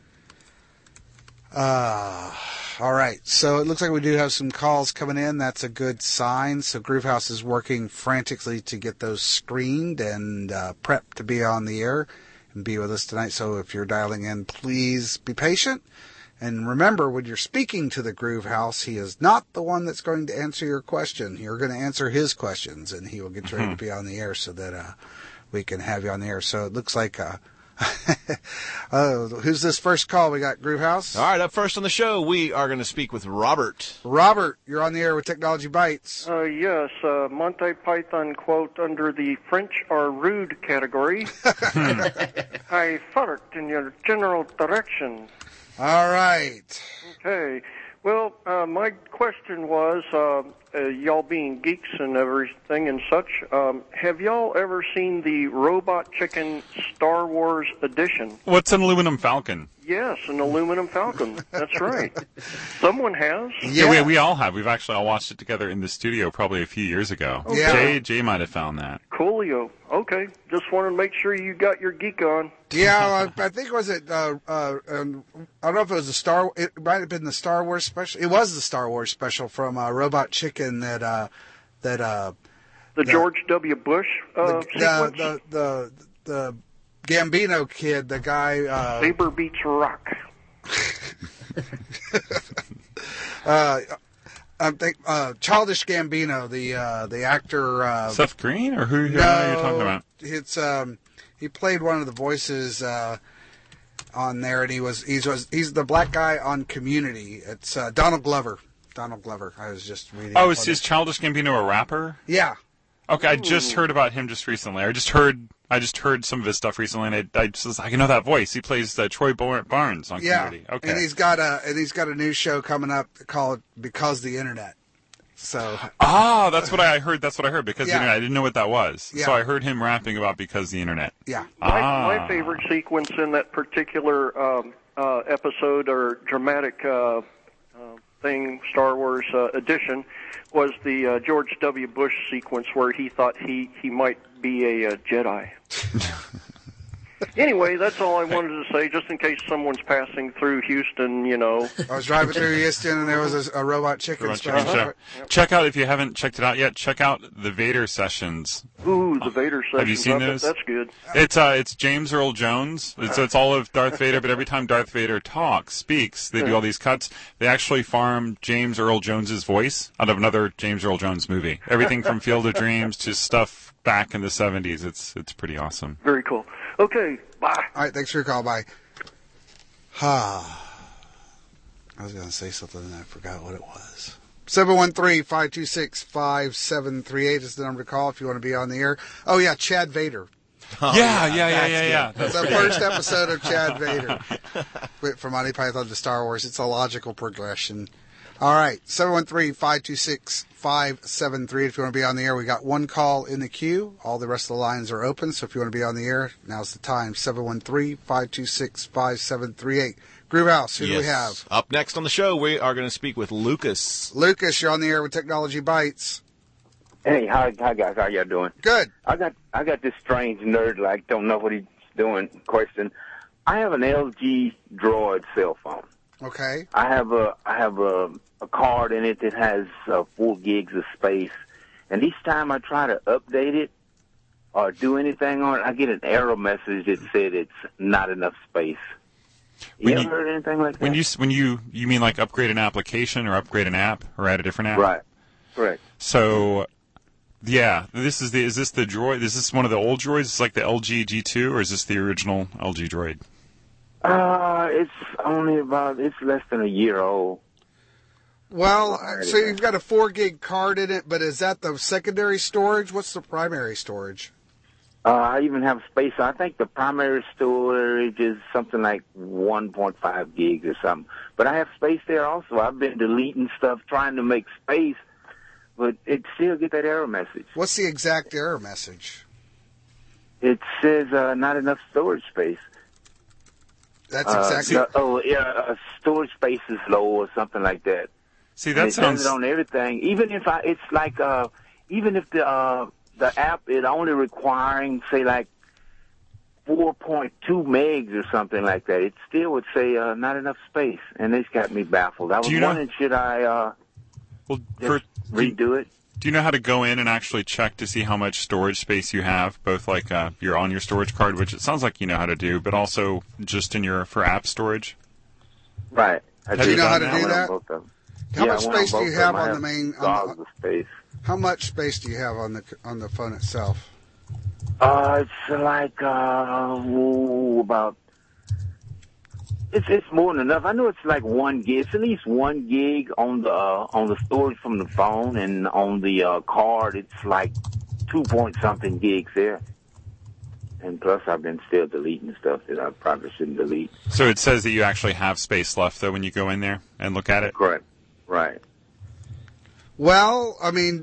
Uh, all right. So it looks like we do have some calls coming in. That's a good sign. So Groovehouse is working frantically to get those screened and uh, prepped to be on the air and be with us tonight. So if you're dialing in, please be patient. And remember, when you're speaking to the Groovehouse, he is not the one that's going to answer your question. You're going to answer his questions, and he will get you ready to be on the air so that uh, we can have you on the air. So it looks like, uh, uh, who's this first call? We got Groovehouse. All right, up first on the show, we are going to speak with Robert. Robert, you're on the air with Technology Bites. Uh, yes, uh, Monty Python quote under the French are rude category. I fart in your general direction. All right. Okay. Well, uh, my question was, uh, uh, y'all being geeks and everything and such, um, have y'all ever seen the Robot Chicken Star Wars edition? What's an aluminum falcon? Yes, an aluminum falcon. That's right. Someone has. Yeah, yeah we, we all have. We've actually all watched it together in the studio probably a few years ago. Okay. Yeah. Jay, Jay might have found that. Coolio. Okay. Just wanted to make sure you got your geek on. Yeah, I, I think was it. Uh, uh, um, I don't know if it was a Star. It might have been the Star Wars special. It was the Star Wars special from uh, Robot Chicken that uh, that uh, the, the George W. Bush uh, the, sequence. The, the the the Gambino kid, the guy. Uh, Saber beats rock. uh, I think uh, Childish Gambino, the uh, the actor. Uh, Seth Green, or who, who no, are you talking about? It's um, he played one of the voices uh, on there, and he was he's was he's the black guy on Community. It's uh, Donald Glover. Donald Glover. I was just reading. Oh, is, is Childish Gambino a rapper? Yeah. Okay, I just heard about him just recently. I just heard I just heard some of his stuff recently, and I, I just was like, I know that voice. He plays uh, Troy Bar- Barnes on Yeah, Community. Okay, and he's got a and he's got a new show coming up called Because the Internet. So ah, that's what I heard. That's what I heard because Yeah. the internet. I didn't know what that was. Yeah. So I heard him rapping about Because the Internet. Yeah. My, Ah. my favorite sequence in that particular um, uh, episode or dramatic uh, uh, thing, Star Wars uh, edition, was the uh, George W. Bush sequence where he thought he, he might be a, uh Jedi. Anyway, that's all I wanted to say, just in case someone's passing through Houston, you know. I was driving through Houston, and there was a, a robot chicken. Robot special. Chicken Show. Check out, if you haven't checked it out yet, check out the Vader Sessions. Ooh, the Vader sessions. Have you seen I bet those? That's good. It's uh, it's James Earl Jones. It's it's all of Darth Vader, but every time Darth Vader talks, speaks, they do all these cuts. They actually farm James Earl Jones's voice out of another James Earl Jones movie. Everything from Field of Dreams to stuff back in the seventies. It's it's pretty awesome. Very cool. Okay, bye. All right, thanks for your call. Bye. Ah, I was going to say something and I forgot what it was. seven one three, five two six, five seven three eight is the number to call if you want to be on the air. Oh, yeah, Chad Vader. Oh, yeah, yeah, yeah, yeah, yeah. That's the first episode of Chad Vader. From Monty Python to Star Wars. It's a logical progression. All right, seven one three, five two six, five seven three eight if you want to be on the air. We got one call in the queue. All the rest of the lines are open, so if you want to be on the air, now's the time. seven one three, five two six, five seven three eight. Groove House, who yes. do we have? Up next on the show, we are going to speak with Lucas. Lucas, you're on the air with Technology Bites. Hey, hi, hi guys, how y'all doing? Good. I got I got this strange nerd, like don't know what he's doing question. I have an L G Droid cell phone. Okay. I have a I have a, a card in it that has uh, four gigs of space, and each time I try to update it or do anything on it, I get an error message that said it's not enough space. You When ever you- heard anything like that? When you when you you mean like upgrade an application or upgrade an app or add a different app? Right. Correct. So, yeah, this is the is this the droid? Is this one of the old droids? Is this like the L G G two, or is this the original L G droid? Uh, it's only about it's less than a year old. Well, so you've got a four gig card in it, but is that the secondary storage? What's the primary storage? Uh, I even have space. I think the primary storage is something like one point five gigs or something. But I have space there also. I've been deleting stuff, trying to make space, but it still get that error message. What's the exact error message? It says uh, not enough storage space. That's Uh, exactly. the- oh, yeah, uh, storage space is low or something like that. See, And that it sounds. does it on everything. Even if I, it's like, uh, even if the uh, the app is only requiring, say, like four point two megs or something like that, it still would say uh, not enough space, and it's got me baffled. I was Do you know- wondering, should I uh, Well, just for, redo it? do you know how to go in and actually check to see how much storage space you have, both like uh, you're on your storage card, which it sounds like you know how to do, but also just in your for app storage? Right. I Do you know how done to I do went on that? both of them. How Yeah, much I went space do both you of have them. I on the main? On gobs the, of space. how much space do you have on the on the phone itself? Uh, it's like uh, ooh, about. It's it's more than enough. I know it's like one gig. It's at least one gig on the uh, on the storage from the phone, and on the uh, card, it's like two point something gigs there. And plus, I've been still deleting stuff that I probably shouldn't delete. So it says that you actually have space left, though, when you go in there and look at it? Correct. Right. Well, I mean,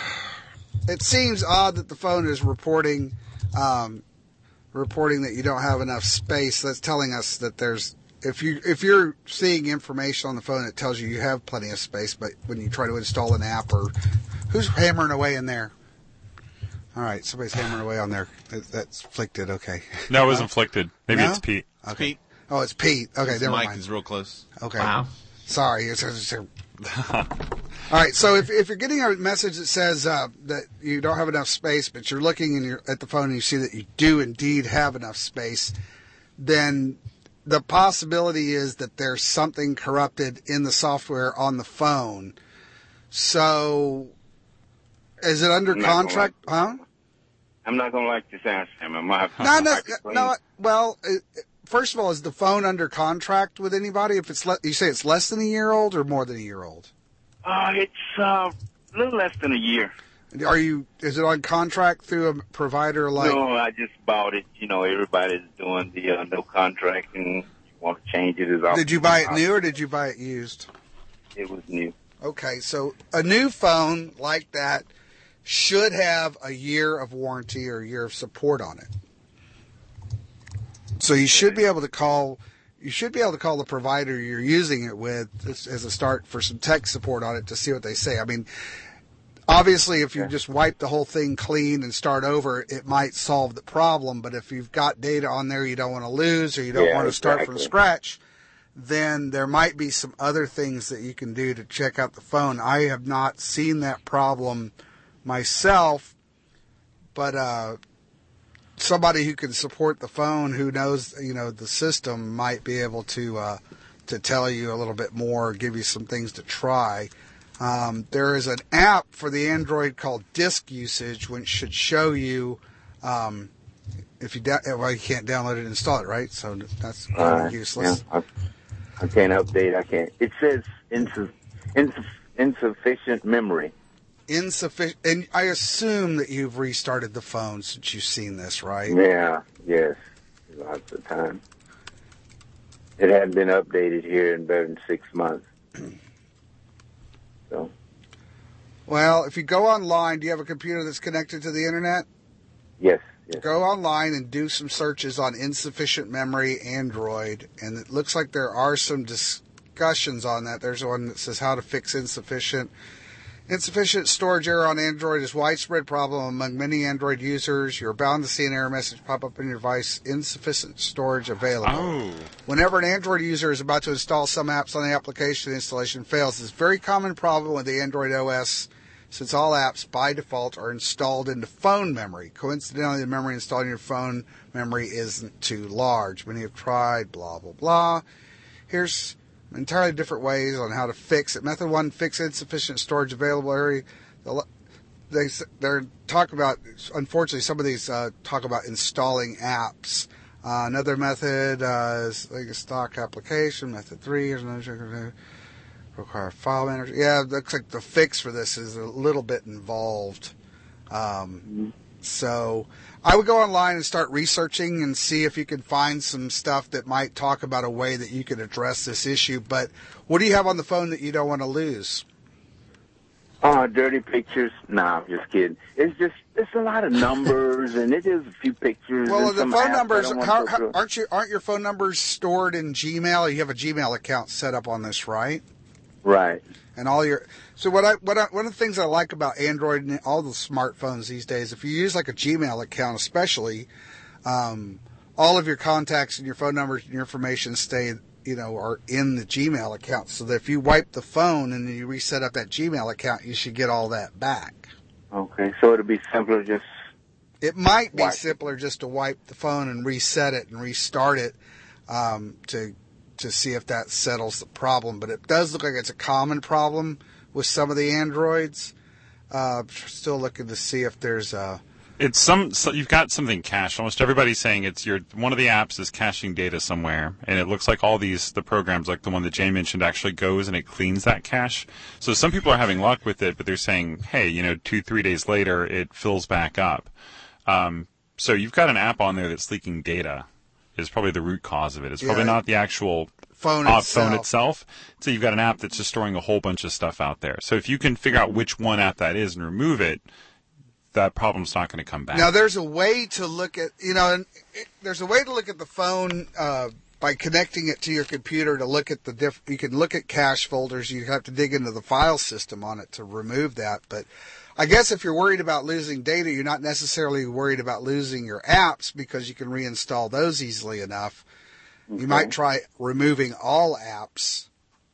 it seems odd that the phone is reporting um, reporting that you don't have enough space. That's telling us that there's if you if you're seeing information on the phone, it tells you you have plenty of space. But when you try to install an app, or who's hammering away in there? All right, somebody's hammering away on there. That- That's Flicked. Okay. No, it was inflicted. Maybe No? it's Pete. Okay. Pete. Oh, it's Pete. Okay, His never mic mind. is real close. Okay. Wow. Sorry. It's- it's- it's- All right. So if if you're getting a message that says uh, that you don't have enough space, but you're looking in your, at the phone and you see that you do indeed have enough space, then the possibility is that there's something corrupted in the software on the phone. So is it under I'm not gonna contract? Huh? I'm not gonna like this answer, Sam. I'm gonna have to No, no, explain. no. Well, it, first of all, is the phone under contract with anybody? If it's le- you say it's less than a year old or more than a year old? Uh, it's uh, a little less than a year. Are you? Is it on contract through a provider like? No, I just bought it. You know, everybody's doing the uh, no contract, and you want to change it as often. Did you buy it new or did you buy it used? It was new. Okay, so a new phone like that should have a year of warranty or a year of support on it. So you should be able to call. You should be able to call the provider you're using it with as a start for some tech support on it to see what they say. I mean, obviously, if you just wipe the whole thing clean and start over, it might solve the problem. But if you've got data on there you don't want to lose or you don't Yeah, want to start exactly. from scratch, then there might be some other things that you can do to check out the phone. I have not seen that problem myself, but uh, somebody who can support the phone, who knows, you know, the system, might be able to uh, to tell you a little bit more, give you some things to try. Um, there is an app for the Android called Disk Usage, which should show you um, if you da- well, you can't download it and install it, right? So that's kind Uh, of useless. yeah, I, I can't update. I can't. It says insu- insu- insufficient memory. Insufficient, and I assume that you've restarted the phone since you've seen this, right? Yeah, yes, lots of time. It hadn't been updated here in better than six months. So, Well, if you go online, do you have a computer that's connected to the internet? yes, yes. Go online and do some searches on insufficient memory Android, and it looks like there are some discussions on that. There's one that says how to fix insufficient. Insufficient storage error on Android is a widespread problem among many Android users. You're bound to see an error message pop up in your device, insufficient storage available. Oh. Whenever an Android user is about to install some apps on the application, the installation fails. This is a very common problem with the Android O S, since all apps by default are installed into phone memory. Coincidentally, the memory installed in your phone memory isn't too large. Many have tried, blah, blah, blah. Here's entirely different ways on how to fix it. Method one, fix insufficient storage available area. They they're talk about, unfortunately, some of these uh, talk about installing apps. Uh, another method uh, is like a stock application. Method three is another require file manager. Yeah, it looks like the fix for this is a little bit involved. Um, so I would go online and start researching and see if you can find some stuff that might talk about a way that you could address this issue. But what do you have on the phone that you don't want to lose? Oh, dirty pictures? Nah, I'm just kidding. It's just, it's a lot of numbers, and it is a few pictures. Well, and the some phone apps I numbers, don't want how, to go how, through. aren't you, aren't your phone numbers stored in Gmail? You have a Gmail account set up on this, right? Right. And all your, so what I, what I, one of the things I like about Android and all the smartphones these days, if you use like a Gmail account especially, um, all of your contacts and your phone numbers and your information stay, you know, are in the Gmail account. So that if you wipe the phone and then you reset up that Gmail account, you should get all that back. Okay, so it'll be simpler just... It might be Wipe. simpler just to wipe the phone and reset it and restart it um, to to see if that settles the problem. But it does look like it's a common problem with some of the Androids. Uh, still looking to see if there's a... It's some, so you've got something cached. Almost everybody's saying it's your, one of the apps is caching data somewhere. And it looks like all these, the programs like the one that Jay mentioned actually goes and it cleans that cache. So some people are having luck with it, but they're saying, hey, you know, two, three days later, it fills back up. Um, so you've got an app on there that's leaking data is probably the root cause of it. It's probably Yeah. not the actual phone uh, itself. phone itself. So you've got an app that's just storing a whole bunch of stuff out there. So if you can figure out which one app that is and remove it, that problem's not going to come back. Now, there's a way to look at, you know, and it, there's a way to look at the phone uh, by connecting it to your computer to look at the diff. You can look at cache folders. You have to dig into the file system on it to remove that. But I guess if you're worried about losing data, you're not necessarily worried about losing your apps because you can reinstall those easily enough. Okay. You might try removing all apps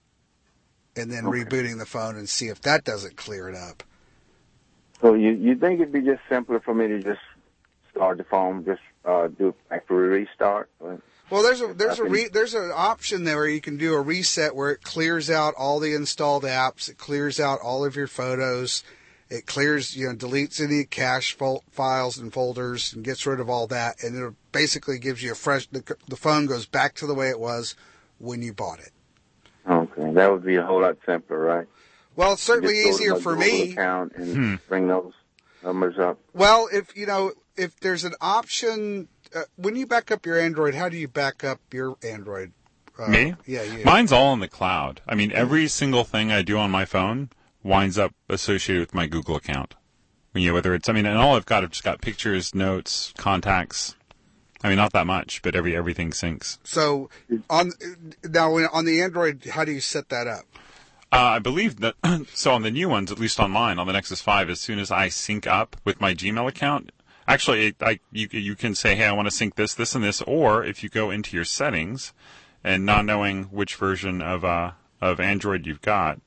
and then Okay. rebooting the phone and see if that doesn't clear it up. So you you think it'd be just simpler for me to just start the phone, just uh, do a factory restart? Or- Well, there's a there's a Okay. re, there's an option there where you can do a reset where it clears out all the installed apps, it clears out all of your photos, it clears, you know, deletes any cache fol- files and folders and gets rid of all that, and it basically gives you a fresh. The, the phone goes back to the way it was when you bought it. Okay, that would be a whole lot simpler, right? Well, it's certainly Just go to easier my for Google me. account and Hmm. bring those. Numbers up. Well, if you know, if there's an option, uh, when you back up your Android, how do you back up your Android? Uh, Me? Yeah, you. Mine's all in the cloud. I mean, every single thing I do on my phone winds up associated with my Google account. You know, whether it's, I mean, and all I've got, I've just got pictures, notes, contacts. I mean, not that much, but every everything syncs. So, on now on the Android, how do you set that up? Uh, I believe that, so on the new ones, at least on mine, on the Nexus five, as soon as I sync up with my Gmail account, actually, I, you, you can say, hey, I want to sync this, this, and this, or if you go into your settings, and not knowing which version of uh, of Android you've got,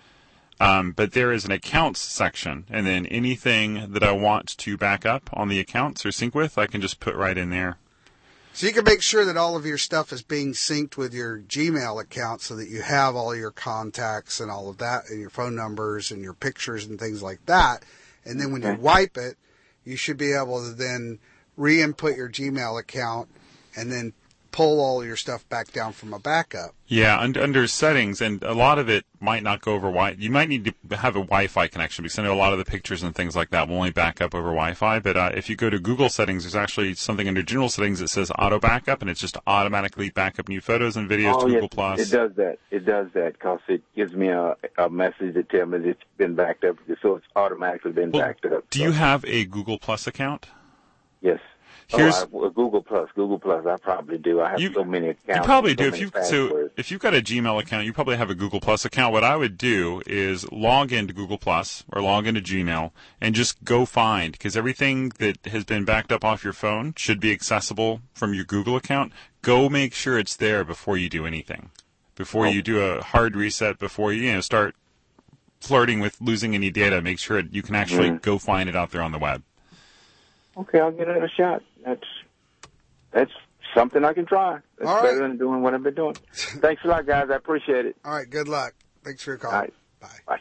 um, but there is an accounts section, and then anything that I want to back up on the accounts or sync with, I can just put right in there. So you can make sure that all of your stuff is being synced with your Gmail account so that you have all your contacts and all of that and your phone numbers and your pictures and things like that. And then when you wipe it, you should be able to then re-input your Gmail account and then pull all your stuff back down from a backup. Yeah, under, under settings, and a lot of it might not go over Wi. You might need to have a Wi-Fi connection because I know a lot of the pictures and things like that will only back up over Wi-Fi. But uh, if you go to Google settings, there's actually something under general settings that says auto backup, and it's just automatically back up new photos and videos oh, to yes, Google Plus. It does that. It does that because it gives me a, a message that tells me that it's been backed up, so it's automatically been well, backed up. Do so. you have a Google Plus account? Yes. Here's, oh, I, Google Plus, Google Plus. I probably do. I have you, so many accounts. You probably do. So if you so if you've got a Gmail account, you probably have a Google Plus account. What I would do is log into Google Plus or log into Gmail and just go find, because everything that has been backed up off your phone should be accessible from your Google account. Go make sure it's there before you do anything. Before oh. you do a hard reset, before you, you know start flirting with losing any data, make sure you can actually mm. go find it out there on the web. Okay, I'll give it a shot. That's that's something I can try. That's All right. better than doing what I've been doing. Thanks a lot, guys. I appreciate it. All right, good luck. Thanks for your call. All right. Bye. Bye.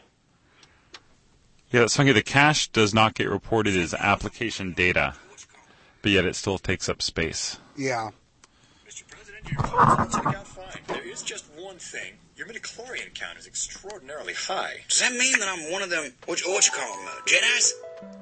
Yeah, that's funny. The cache does not get reported as application data, but yet it still takes up space. Yeah. Mister President, your phones check out fine. There is just one thing. Your midichlorian count is extraordinarily high. Does that mean that I'm one of them, what you, what you call them, uh, Jedis?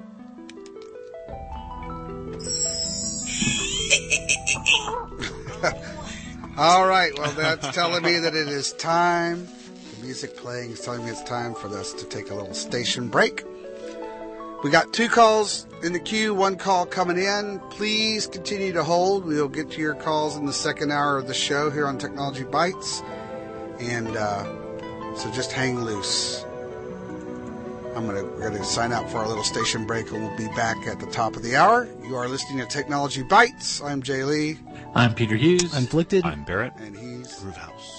All right, well, that's telling me that it is time. The music playing is telling me it's time for us to take a little station break. We got two calls in the queue, one call coming in. Please continue to hold. We'll get to your calls in the second hour of the show here on Technology Bites. And uh, so just hang loose. I'm gonna we're gonna sign out for our little station break, and we'll be back at the top of the hour. You are listening to Technology Bites. I'm Jay Lee. I'm Peter Hughes. I'm Afflicted. I'm Barrett. And he's Groove House.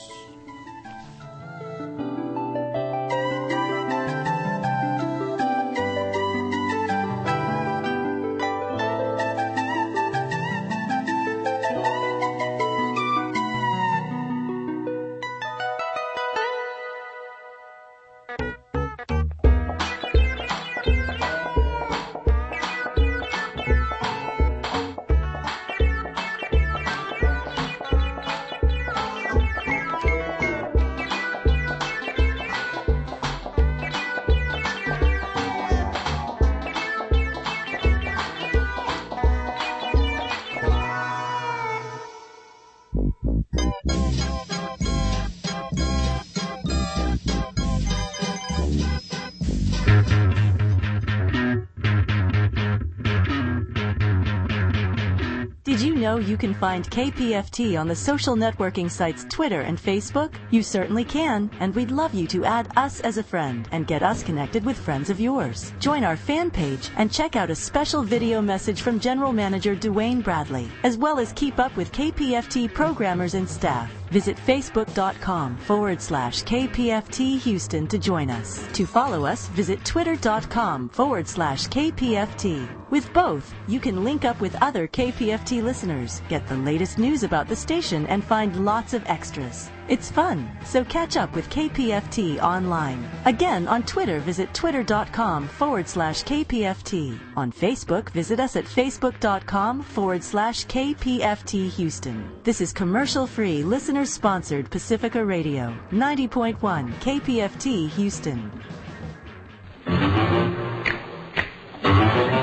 know you can find K P F T on the social networking sites Twitter and Facebook? You certainly can, and we'd love you to add us as a friend and get us connected with friends of yours. Join our fan page and check out a special video message from General Manager Dwayne Bradley, as well as keep up with K P F T programmers and staff. Visit facebook.com forward slash KPFT Houston to join us. To follow us, visit twitter.com forward slash KPFT. With both, you can link up with other K P F T listeners, get the latest news about the station, and find lots of extras. It's fun, so catch up with K P F T online. Again, on Twitter, visit twitter.com forward slash KPFT. On Facebook, visit us at facebook.com forward slash KPFT Houston. This is commercial-free, listener-sponsored Pacifica Radio, ninety point one K P F T Houston.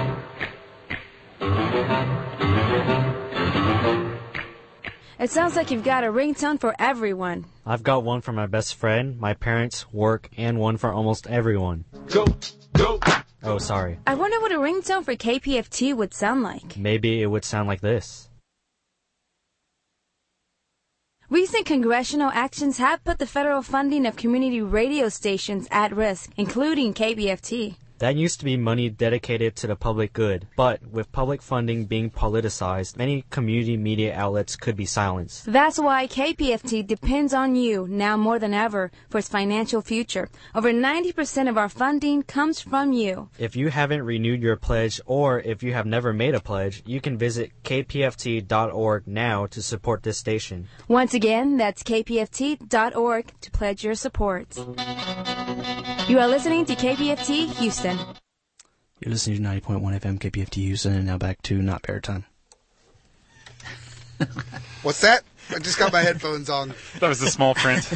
It sounds like you've got a ringtone for everyone. I've got one for my best friend, my parents, work, and one for almost everyone. Go, go. Oh, sorry. I wonder what a ringtone for K P F T would sound like. Maybe it would sound like this. Recent congressional actions have put the federal funding of community radio stations at risk, including K P F T. That used to be money dedicated to the public good, but with public funding being politicized, many community media outlets could be silenced. That's why K P F T depends on you now more than ever for its financial future. Over ninety percent of our funding comes from you. If you haven't renewed your pledge, or if you have never made a pledge, you can visit k p f t dot org now to support this station. Once again, that's k p f t dot org to pledge your support. You are listening to K P F T Houston. You're listening to ninety point one F M K P F T Houston, and now back to Not Bear Time. What's that? I just got my headphones on. That was the small print.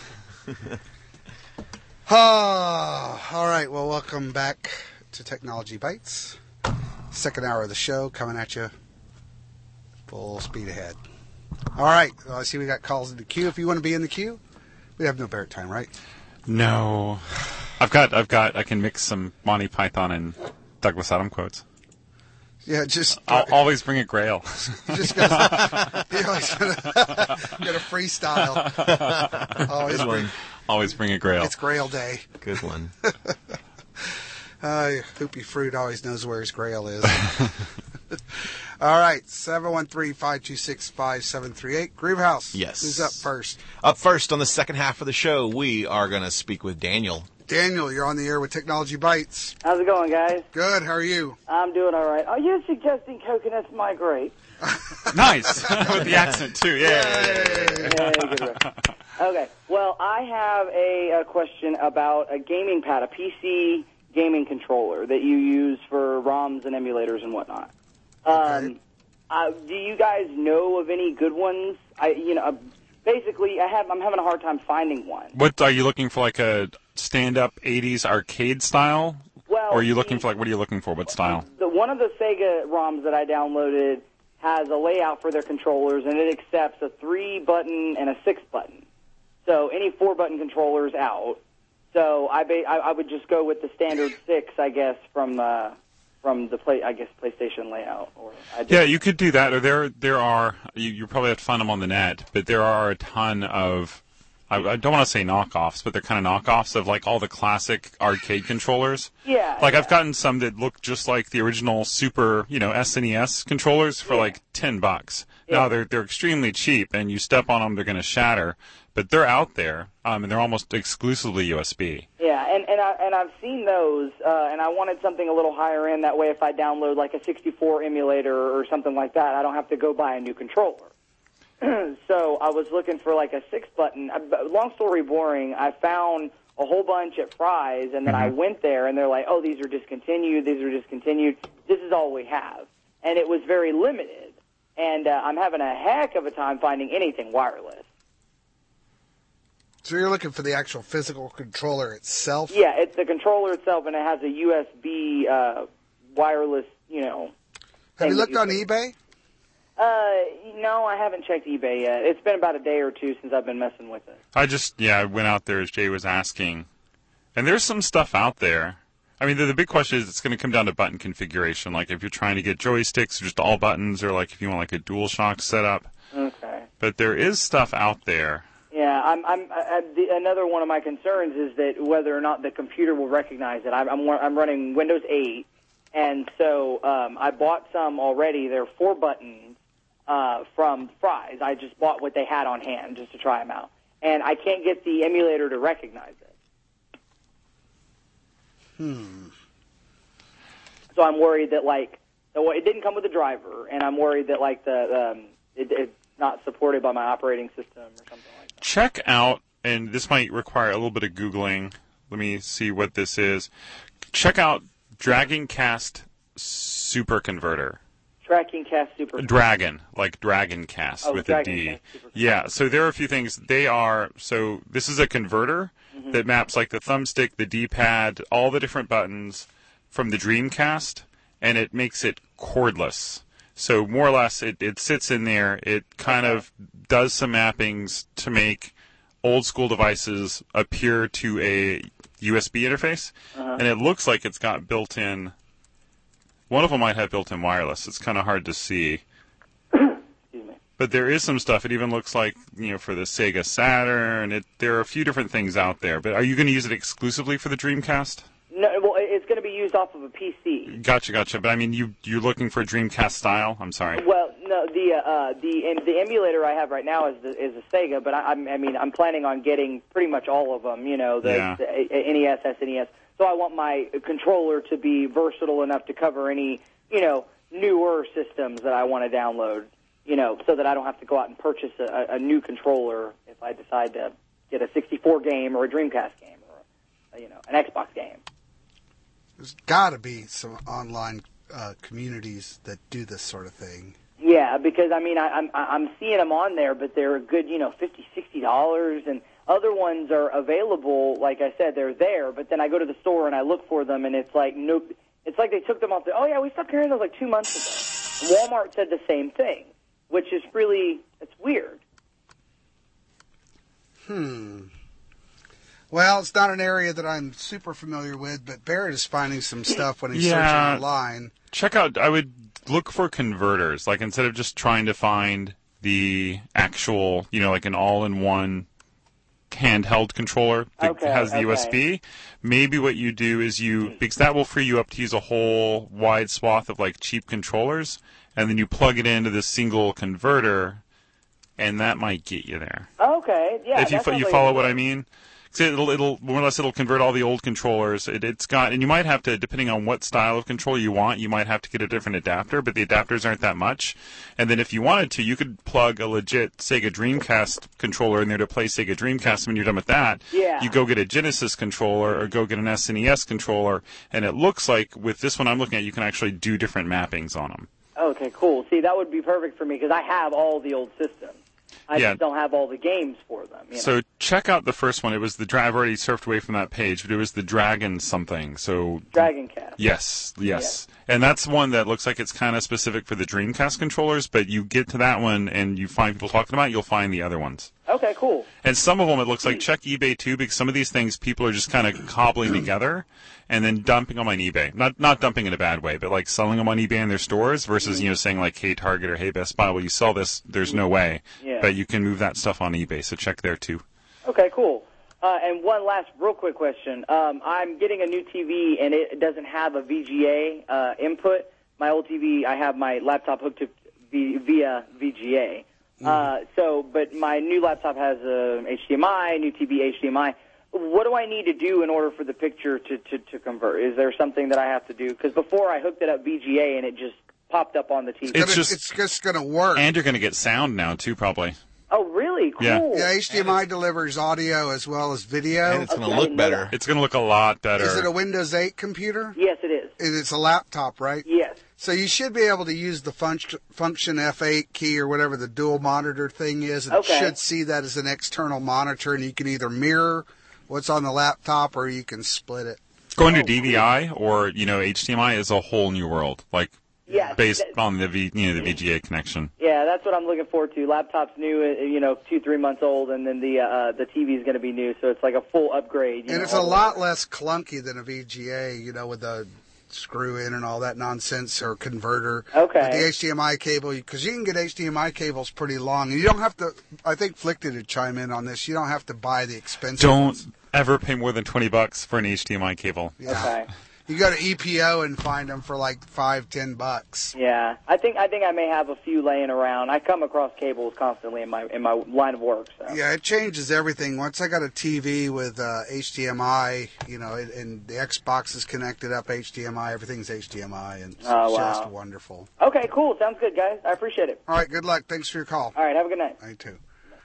Oh, all right. Well, welcome back to Technology Bites. Second hour of the show coming at you full speed ahead. All right. Well, I see we got calls in the queue. If you want to be in the queue, we have no bear time, right? No. I've got, I've got, I can mix some Monty Python and Douglas Adam quotes. Yeah, just. I'll always bring a Grail. You just gotta, you always gotta, gotta freestyle. Always Good bring, one. Always bring a Grail. It's Grail Day. Good one. uh, Hoopy Fruit always knows where his Grail is. All right, seven one three, five two six, five seven three eight. Groovehouse. Yes. Who's up first? Up first on the second half of the show, we are going to speak with Daniel. Daniel, you're on the air with Technology Bites. How's it going, guys? Good. How are you? I'm doing all right. Are you suggesting coconuts migrate? Nice. With the accent, too. Yeah. Yeah, good work. Okay. Well, I have a, a question about a gaming pad, a P C gaming controller that you use for ROMs and emulators and whatnot. Um, Okay. uh, do you guys know of any good ones? I, you know, basically, I have I'm having a hard time finding one. What, are you looking for like a stand-up eighties arcade style? Well, or are you looking for like, what are you looking for? What style? The one of the Sega ROMs that I downloaded has a layout for their controllers, and it accepts a three-button and a six-button. So any four-button controller is out. So I, ba- I I would just go with the standard six, I guess, from uh, from the play I guess PlayStation layout. Or I just, Yeah, you could do that. Or there, there are. You, you probably have to find them on the net, but there are a ton of. I, I don't want to say knockoffs, but they're kind of knockoffs of like all the classic arcade controllers. Yeah. Like yeah. I've gotten some that look just like the original Super, you know, S N E S controllers for Yeah. like ten bucks. Yeah. Now they're they're extremely cheap, and you step on them, they're going to shatter. But they're out there, um, and they're almost exclusively U S B. Yeah, and and I and I've seen those, uh, and I wanted something a little higher end. That way, if I download like a sixty-four emulator or something like that, I don't have to go buy a new controller. So I was looking for like a six button. Uh, long story boring. I found a whole bunch at Fry's, and then I went there, and they're like, "Oh, these are discontinued. These are discontinued. This is all we have," and it was very limited. And uh, I'm having a heck of a time finding anything wireless. So you're looking for the actual physical controller itself? Yeah, it's the controller itself, and it has a U S B uh, wireless, you know. Have you thing looked that on eBay? Uh, no, I haven't checked eBay yet. It's been about a day or two since I've been messing with it. I just, yeah, I went out there as Jay was asking, and there's some stuff out there. I mean, the, the big question is it's going to come down to button configuration. Like if you're trying to get joysticks, just all buttons, or like if you want like a DualShock setup. Okay. But there is stuff out there. Yeah, I'm. I'm. I, I, the, another one of my concerns is that whether or not the computer will recognize it. I'm. I'm, I'm running Windows eight, and so um, I bought some already. They're four buttons uh, from Fry's. I just bought what they had on hand just to try them out, and I can't get the emulator to recognize it. Hmm. So I'm worried that like it didn't come with a driver, and I'm worried that like the um, it, it's not supported by my operating system or something like that. Check out, and this might require a little bit of Googling. Let me see what this is. Check out Dragoncast Super Converter. Tracking Cast Super. Dragon, like Dragoncast Oh, with Dragon a D. Cast Super. Yeah, so there are a few things. They are, so this is a converter Mhm. that maps like the thumbstick, the D-pad, all the different buttons from the Dreamcast, and it makes it cordless. So more or less, it, it sits in there. It kind Okay. of does some mappings to make old school devices appear to a U S B interface, Uh-huh. and it looks like it's got built-in. One of them might have built-in wireless. It's kind of hard to see. But there is some stuff. It even looks like, you know, for the Sega Saturn. It, there are a few different things out there. But are you going to use it exclusively for the Dreamcast? No, well, it's going to be used off of a P C. Gotcha, gotcha. But I mean, you you're looking for a Dreamcast style? I'm sorry. Well, no, the uh, the and the emulator I have right now is the, is a Sega, but I, I'm- I mean I'm planning on getting pretty much all of them. You know, the, Yeah. the N E S, S N E S. So I want my controller to be versatile enough to cover any you know newer systems that I want to download. You know, so that I don't have to go out and purchase a, a new controller if I decide to get a sixty-four game or a Dreamcast game or you know an Xbox game. There's got to be some online uh, communities that do this sort of thing. Yeah, because I mean, I, I'm I'm seeing them on there, but they're a good, you know, fifty, sixty dollars, and other ones are available. Like I said, they're there, but then I go to the store and I look for them, and it's like nope. It's like they took them off. The, oh yeah, we stopped carrying those like two months ago. Walmart said the same thing, which is really it's weird. Hmm. Well, it's not an area that I'm super familiar with, but Barrett is finding some stuff when he's Yeah. searching online. Check out, I would look for converters. Like, instead of just trying to find the actual, you know, like an all-in-one handheld controller that Okay, has the U S B, okay. maybe what you do is you, because that will free you up to use a whole wide swath of, like, cheap controllers, and then you plug it into this single converter, and that might get you there. Okay, yeah. if you that fo- sounds you like follow a- what I mean. 'Cause it'll it'll more or less it'll convert all the old controllers. It, it's got, and you might have to, depending on what style of controller you want, you might have to get a different adapter. But the adapters aren't that much. And then if you wanted to, you could plug a legit Sega Dreamcast controller in there to play Sega Dreamcast. When you're done with that, Yeah. you go get a Genesis controller or go get an S N E S controller. And it looks like with this one I'm looking at, you can actually do different mappings on them. Okay, cool. See, that would be perfect for me because I have all the old systems. I Yeah. just don't have all the games for them. You know? So check out the first one. It was the dra- I've already surfed away from that page, but it was the Dragon something. So Dragon Cast. yes, yes, and that's one that looks like it's kind of specific for the Dreamcast controllers. But you get to that one and you find people talking about it, you'll find the other ones. Okay, cool. And some of them, it looks like, check eBay too, because some of these things people are just kind of cobbling together and then dumping them on eBay. Not not dumping in a bad way, but like selling them on eBay in their stores versus, you know, saying like, hey, Target or hey, Best Buy, well, you sell this, there's no way. Yeah. But you can move that stuff on eBay, so check there too. Okay, cool. Uh, and one last real quick question. Um, I'm getting a new T V, and it doesn't have a V G A uh, input. My old T V, I have my laptop hooked to v- via V G A. Uh, so, but my new laptop has a H D M I, new T V H D M I. What do I need to do in order for the picture to, to, to convert? Is there something that I have to do? Because before I hooked it up V G A, and it just popped up on the T V. It's just It's just going to work. And you're going to get sound now too, probably. Oh, really? Cool. Yeah. Yeah, H D M I delivers audio as well as video. And it's going to look better. It's going to look a lot better. Is it a Windows eight computer? Yes, it is. And it's a laptop, right? Yes. So you should be able to use the function, function F eight key or whatever the dual monitor thing is, and Okay. it should see that as an external monitor, and you can either mirror what's on the laptop or you can split it. Going to D V I or, you know, H D M I is a whole new world, like Yeah, based that- on the v, you know the V G A connection. Yeah, that's what I'm looking forward to. Laptop's new, uh, you know, two, three months old, and then the uh, the T V is going to be new, so it's like a full upgrade. You And know, it's a all the- lot less clunky than a V G A, you know, with the screw in and all that nonsense or converter. Okay. With the H D M I cable, because you can get H D M I cables pretty long, and you don't have to. I think Flick did to chime in on this. You don't have to buy the expensive Don't ones. ever pay more than twenty bucks for an H D M I cable. Yeah. Okay. You go to E P O and find them for like five, ten bucks. Yeah, I think I think I may have a few laying around. I come across cables constantly in my in my line of work. So. Yeah, it changes everything. Once I got a T V with uh, H D M I, you know, and, and the Xbox is connected up H D M I, everything's H D M I, and it's Oh, just wow. wonderful. Okay, cool. Sounds good, guys. I appreciate it. All right, good luck. Thanks for your call. All right, have a good night. I too.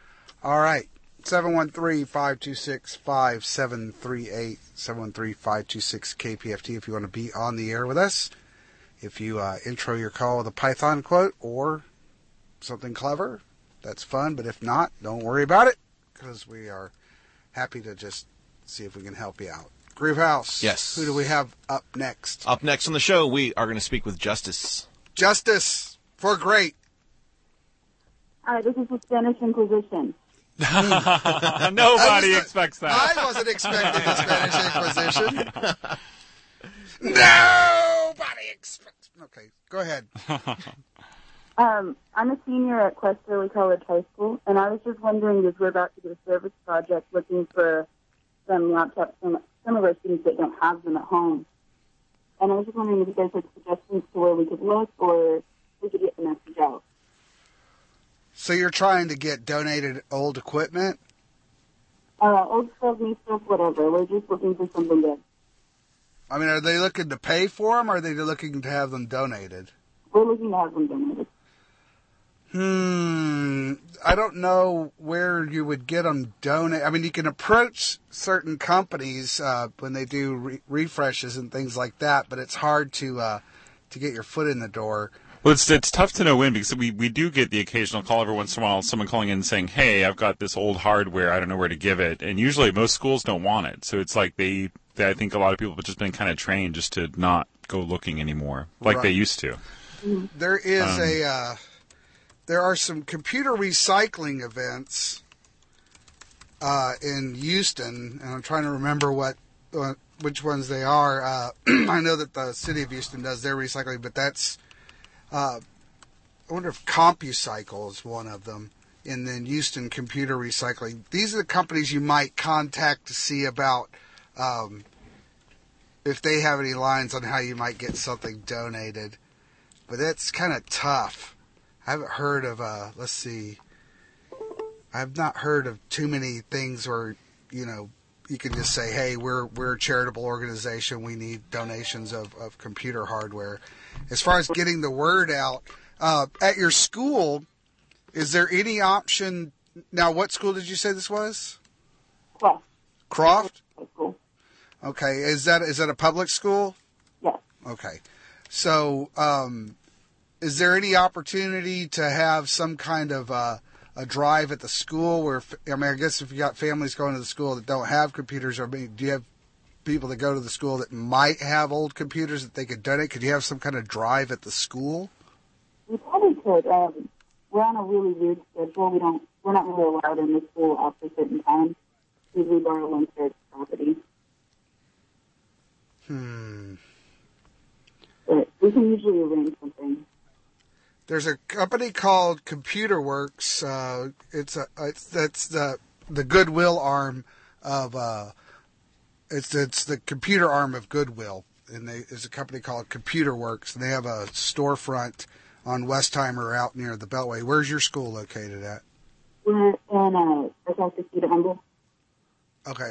All right, seven one three, five two six, five seven three eight, seven one three, five two six, K P F T if you want to be on the air with us. If you uh, intro your call with a Python quote or something clever, that's fun. But if not, don't worry about it, because we are happy to just see if we can help you out. Groove House. Yes. Who do we have up next? Up next on the show, we are going to speak with Justice. Justice. For great. Hi, this is the Spanish Inquisition. Nobody expects that. I wasn't expecting the Spanish Inquisition. Nobody expects. Okay, go ahead. Um, I'm a senior at Quest Early College High School, and I was just wondering, as we're about to do a service project looking for some laptops from some of our students that don't have them at home. And I was just wondering if you guys had suggestions to where we could look or we could get the message out. So you're trying to get donated old equipment? Uh, old stuff, new stuff, whatever. We're just looking for something good. I mean, are they looking to pay for them, or are they looking to have them donated? We're looking to have them donated. Hmm. I don't know where you would get them donated. I mean, you can approach certain companies uh, when they do re- refreshes and things like that, but it's hard to uh, to get your foot in the door. Well, it's it's tough to know when, because we, we do get the occasional call every once in a while, someone calling in and saying, hey, I've got this old hardware, I don't know where to give it. And usually most schools don't want it. So it's like they, they I think a lot of people have just been kind of trained just to not go looking anymore like Right. they used to. There is Um, a, uh, there are some computer recycling events uh, in Houston, and I'm trying to remember what, uh, which ones they are. Uh, I know that the city of Houston does their recycling, but that's, uh, I wonder if CompuCycle is one of them, and then Houston Computer Recycling. These are the companies you might contact to see about um, if they have any lines on how you might get something donated. But that's kind of tough. I haven't heard of, uh, let's see, I've not heard of too many things where, you know, you can just say, hey, we're we're a charitable organization. We need donations of, of computer hardware. As far as getting the word out, uh, at your school, is there any option? Now, what school did you say this was? Croft. Croft? Okay. Is that is that a public school? Yes. Okay. So, um, is there any opportunity to have some kind of uh, a drive at the school where, I mean, I guess if you got families going to the school that don't have computers, or do you have people that go to the school that might have old computers that they could donate? Could you have some kind of drive at the school? We probably could. Um, we're on a really weird schedule. We don't, we're not really allowed in the school after certain times. We leave our own church property. Hmm. But we can usually arrange something. There's a company called Computer Works. Uh, it's a it's that's the the Goodwill arm of uh, it's it's the computer arm of Goodwill, and they there's a company called Computer Works, and they have a storefront on Westheimer out near the Beltway. Where's your school located at? We're in uh, South Dakota, Humble. Okay.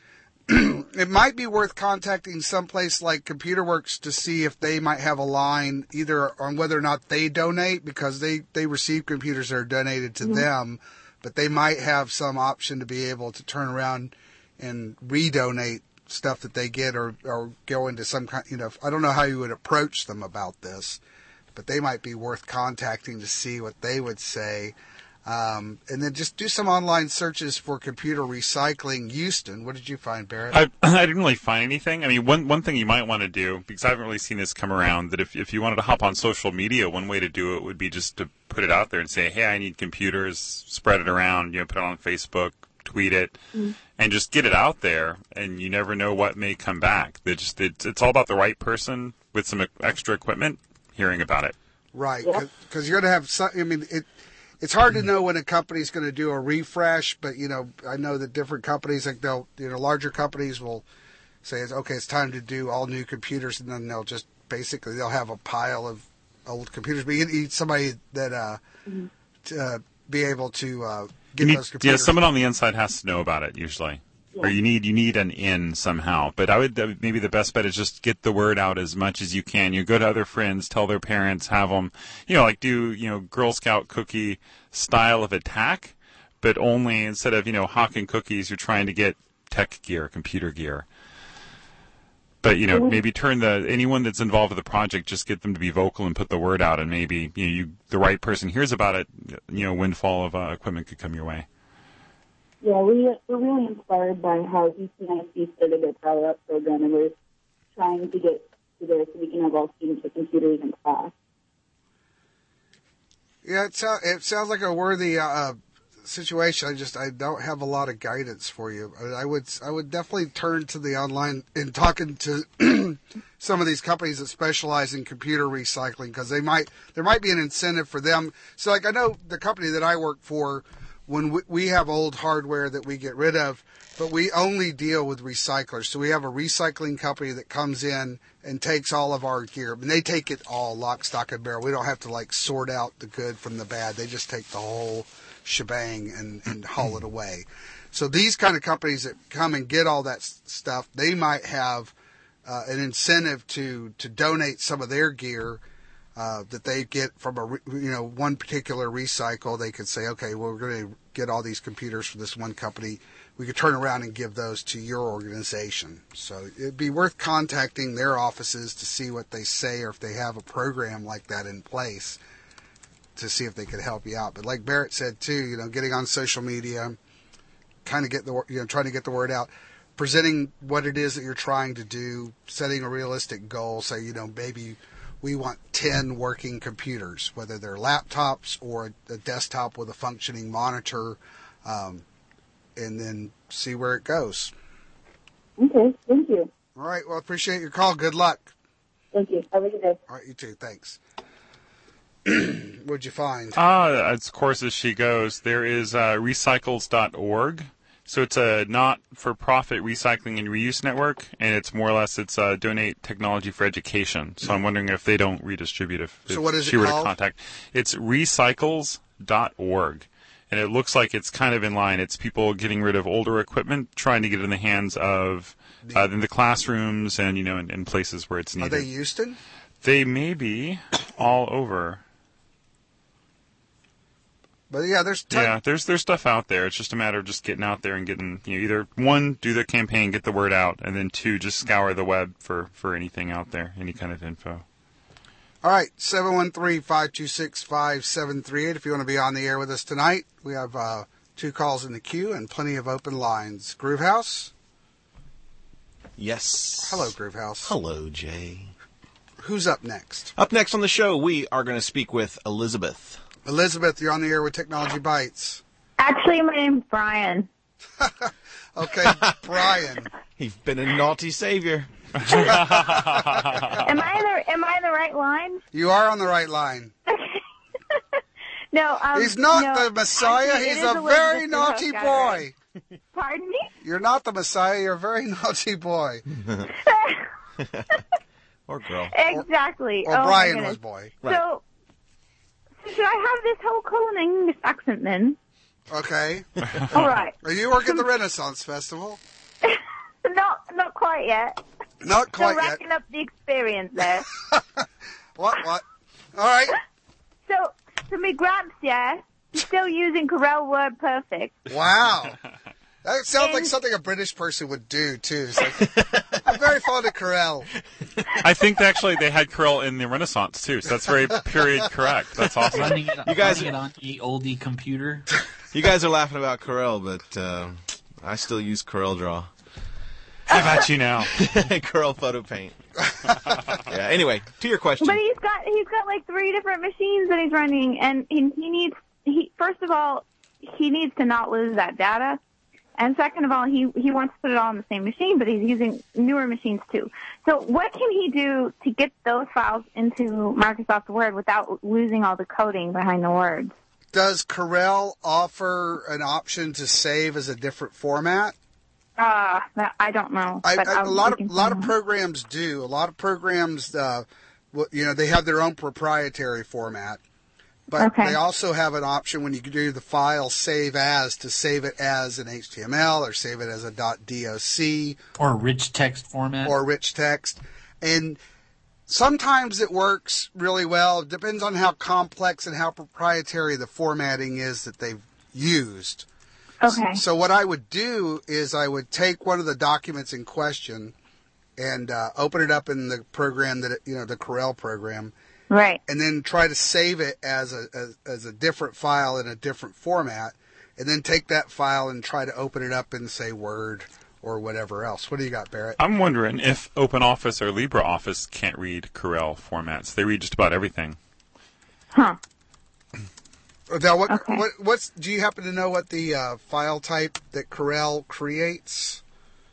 It might be worth contacting someplace like Computer Works to see if they might have a line either on whether or not they donate, because they, they receive computers that are donated to Mm-hmm. them, but they might have some option to be able to turn around and redonate stuff that they get, or, or go into some kind, you know, I don't know how you would approach them about this, but they might be worth contacting to see what they would say. Um, and then just do some online searches for computer recycling Houston. What did you find, Barrett? I, I didn't really find anything. I mean, one one thing you might want to do, because I haven't really seen this come around, that if, if you wanted to hop on social media, one way to do it would be just to put it out there and say, hey, I need computers, spread it around, you know, put it on Facebook, tweet it, Mm-hmm. and just get it out there, and you never know what may come back. They just It's, it's all about the right person with some extra equipment hearing about it. Right, because you're going to have some, I mean, it. It's hard to know when a company's going to do a refresh, but, you know, I know that different companies, like they'll, you know, larger companies will say, okay, it's time to do all new computers, and then they'll just, basically, they'll have a pile of old computers. But you need somebody that, uh, Mm-hmm. to uh, be able to uh, You get need- those computers. yeah, someone on the inside has to know about it, usually. Or you need you need an in somehow. But I would uh, maybe the best bet is just get the word out as much as you can. You go to other friends, tell their parents, have them, you know, like do, you know, Girl Scout cookie style of attack, but only instead of, you know, hawking cookies, you're trying to get tech gear, computer gear. But, you know, maybe turn the anyone that's involved with the project, just get them to be vocal and put the word out, and maybe, you know, you the right person hears about it, you know, windfall of uh, equipment could come your way. Yeah, we, we're really inspired by how Houston I S D started their Power Up program, and we're trying to get to there so we can have all students with computers in class. Yeah, it, so, it sounds like a worthy uh, situation. I just I don't have a lot of guidance for you. I, I would I would definitely turn to the online and talking to some of these companies that specialize in computer recycling, because they might there might be an incentive for them. So like I know the company that I work for, when we, we have old hardware that we get rid of, but we only deal with recyclers. So we have a recycling company that comes in and takes all of our gear. And they take it all lock, stock, and barrel. We don't have to like sort out the good from the bad. They just take the whole shebang and, and haul it away. So these kind of companies that come and get all that s- stuff, they might have uh, an incentive to, to donate some of their gear uh, that they get from a, re- you know, one particular recycle. They could say, okay, well, we're going to get all these computers from this one company. We could turn around and give those to your organization. So it'd be worth contacting their offices to see what they say, or if they have a program like that in place to see if they could help you out. But like Barrett said too, you know, getting on social media, kind of get the, you know, trying to get the word out, presenting what it is that you're trying to do, setting a realistic goal. Say, you know, maybe we want ten working computers, whether they're laptops or a desktop with a functioning monitor, um, and then see where it goes. Okay, thank you. All right, well, appreciate your call. Good luck. Thank you. Have a good day. All right, you too. Thanks. What'd you find? Ah, as course as she goes, there is uh, recycles dot org. So it's a not-for-profit recycling and reuse network, and it's more or less it's uh, donate technology for education. So I'm wondering if they don't redistribute. If, if So what is she it were called? to contact, it's recycles dot org, and it looks like it's kind of in line. It's people getting rid of older equipment, trying to get it in the hands of uh, in the classrooms and you know in, in places where it's Are needed. they Houston? They may be all over. But yeah, there's ton- Yeah, there's there's stuff out there. It's just a matter of just getting out there and getting, you know, either one, do the campaign, get the word out, and then two, just scour the web for, for anything out there, any kind of info. All right, seven one three, five two six, five seven three eight if you want to be on the air with us tonight. We have uh, two calls in the queue and plenty of open lines. Groove House? Yes. Hello, Groove House. Hello, Jay. Who's up next? Up next on the show, we are going to speak with Elizabeth. Elizabeth, you're on the air with Technology Bites. Actually, my name's Brian. Okay, Brian. You've been a naughty savior. am I in the Am I in the right line? You are on the right line. No, um, He's not no, the Messiah. actually, it He's is a Elizabeth very who naughty got it boy. right. Pardon me? You're not the Messiah. You're a very naughty boy. Or girl. Exactly. Or oh, Brian my was goodness. boy. So, so should I have this whole Colin English accent then? Okay. All right. Are you working the Renaissance Festival? Not, not quite yet. Not quite Still yet. racking up the experience there. What? What? All right. So, so my gramps, yeah, he's still using Corel Word Perfect. Wow. That sounds like And- something a British person would do, too. It's like, I'm very fond of Corel. I think that actually they had Corel in the Renaissance too, so that's very period correct. That's awesome. Running it, You guys- running it on the oldie computer. You guys are laughing about Corel, but uh, I still use Corel Draw. How about you now? Corel Photo Paint. Yeah. Anyway, to your question. But he's got he's got like three different machines that he's running, and he, he needs he first of all he needs to not lose that data, and second of all he he wants to put it all on the same machine, but he's using newer machines too. So what can he do to get those files into Microsoft Word without losing all the coding behind the words? Does Corel offer an option to save as a different format? Uh, that, I don't know. I, but I, a I'll- lot we of can lot find of out. programs do. A lot of programs, uh, well, you know, they have their own proprietary format, but Okay. they also have an option when you do the file save as to save it as an H T M L or save it as a .doc Or rich text format. or rich text, and sometimes it works really well. It depends on how complex and how proprietary the formatting is that they've used. Okay. So what I would do is I would take one of the documents in question and uh, open it up in the program that, it, you know, the Corel program, Right. and then try to save it as a as, as a different file in a different format, and then take that file and try to open it up in, say, Word or whatever else. What do you got, Barrett? I'm wondering if OpenOffice or LibreOffice can't read Corel formats. They read just about everything. Huh. Now, what, Okay. what, what's, do you happen to know what the uh, file type that Corel creates?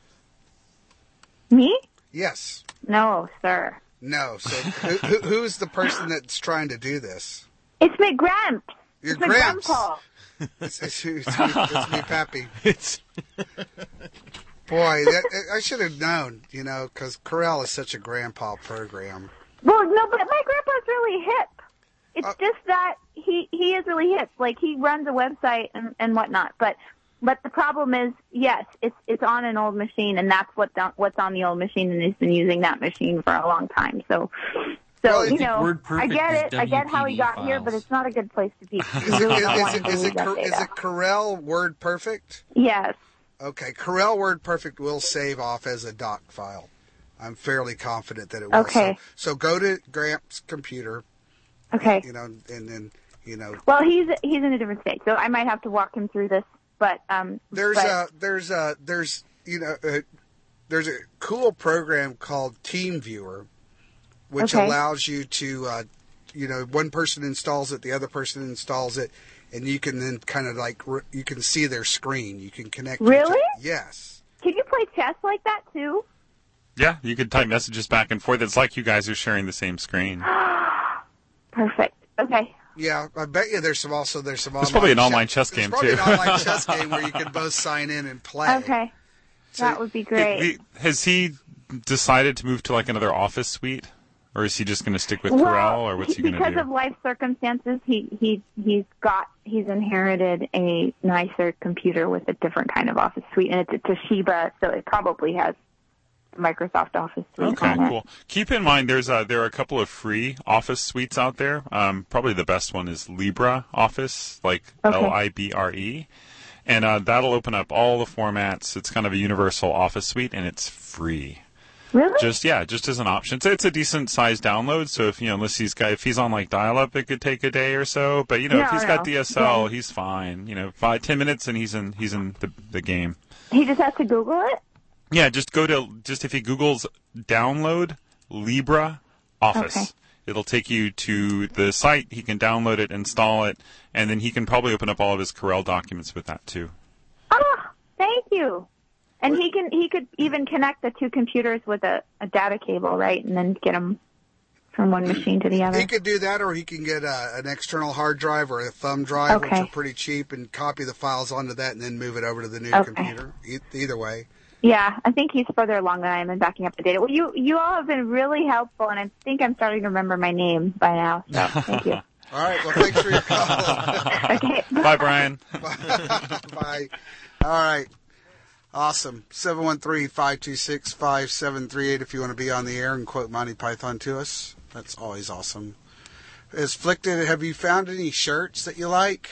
Me? Yes. No, sir. No. So who, who, who's the person that's trying to do this? It's my gramps. Your it's my gramps. grandpa. It's, it's, it's, it's, it's me, Pappy. It's boy, that, I should have known, you know, because Corel is such a grandpa program. Well, no, but my grandpa's really hip. It's just that he he is really hip. Like, he runs a website and, and whatnot. But but the problem is, yes, it's it's on an old machine, and that's what the, what's on the old machine, and he's been using that machine for a long time. So. So, Well, I you think know, WordPerfect I get is it. I get how he got W P D here, but files. it's not a good place to be. Is You it, really is, don't is want it, to is, lose it, that Cor- is data. it Corel WordPerfect? Yes. Okay, Corel WordPerfect will save off as a doc file. I'm fairly confident that it will. Okay. So, so go to Gramps' computer. Okay. You know, and then, you know. Well, he's he's in a different state, so I might have to walk him through this. But um, There's but, a, there's a, there's, you know, uh, there's a cool program called TeamViewer, which Okay. allows you to, uh, you know, one person installs it, the other person installs it, and you can then kind of like, re- you can see their screen. You can connect. your Really? t- yes. Can you play chess like that too? Yeah, you could type messages back and forth. It's like you guys are sharing the same screen. Perfect. Okay. Yeah, I bet you there's some also there's some. There's probably an online che- chess game, there's probably too. an online chess game where you can both sign in and play. Okay. That would be great. He- Has he decided to move to like another office suite, or is he just going to stick with well, Corel, or what's he going to because do? of life circumstances, he he he's got he's inherited a nicer computer with a different kind of office suite, and it's a Toshiba, so it probably has Microsoft Office suite Okay, on it. cool. Keep in mind, there's uh, there are a couple of free Office suites out there. Um, probably the best one is Libra Office, like Okay. L I B R E, and uh, that'll open up all the formats. It's kind of a universal Office suite, and it's free. Really? Just yeah, just as an option. It's, it's a decent sized download. So if you know, unless he's got if he's on like dial up, it could take a day or so. But you know, if No, he's no. got D S L, Yeah. he's fine. You know, five ten minutes, and he's in he's in the the game. He just has to Google it. Yeah, just go to just if he Googles download Libra Office, Okay. it'll take you to the site. He can download it, install it, and then he can probably open up all of his Corel documents with that too. Oh, thank you. And he can he could even connect the two computers with a, a data cable, right, and then get them from one machine to the other. He could do that, or he can get a, an external hard drive or a thumb drive, which Okay. are pretty cheap, and copy the files onto that, and then move it over to the new Okay. computer. E- either way. Yeah, I think he's further along than I am in backing up the data. Well, you you all have been really helpful, and I think I'm starting to remember my name by now. So thank you. All right. Well, thanks for your call. Okay. Bye, Brian. Bye. All right. Awesome. seven one three, five two six, five seven three eight if you want to be on the air and quote Monty Python to us. That's always awesome. Is Flicked, have you found any shirts that you like?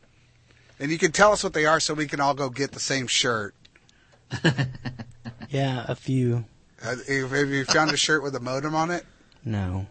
And you can tell us what they are so we can all go get the same shirt. Yeah, a few. Uh, Have have you found a shirt with a modem on it? No.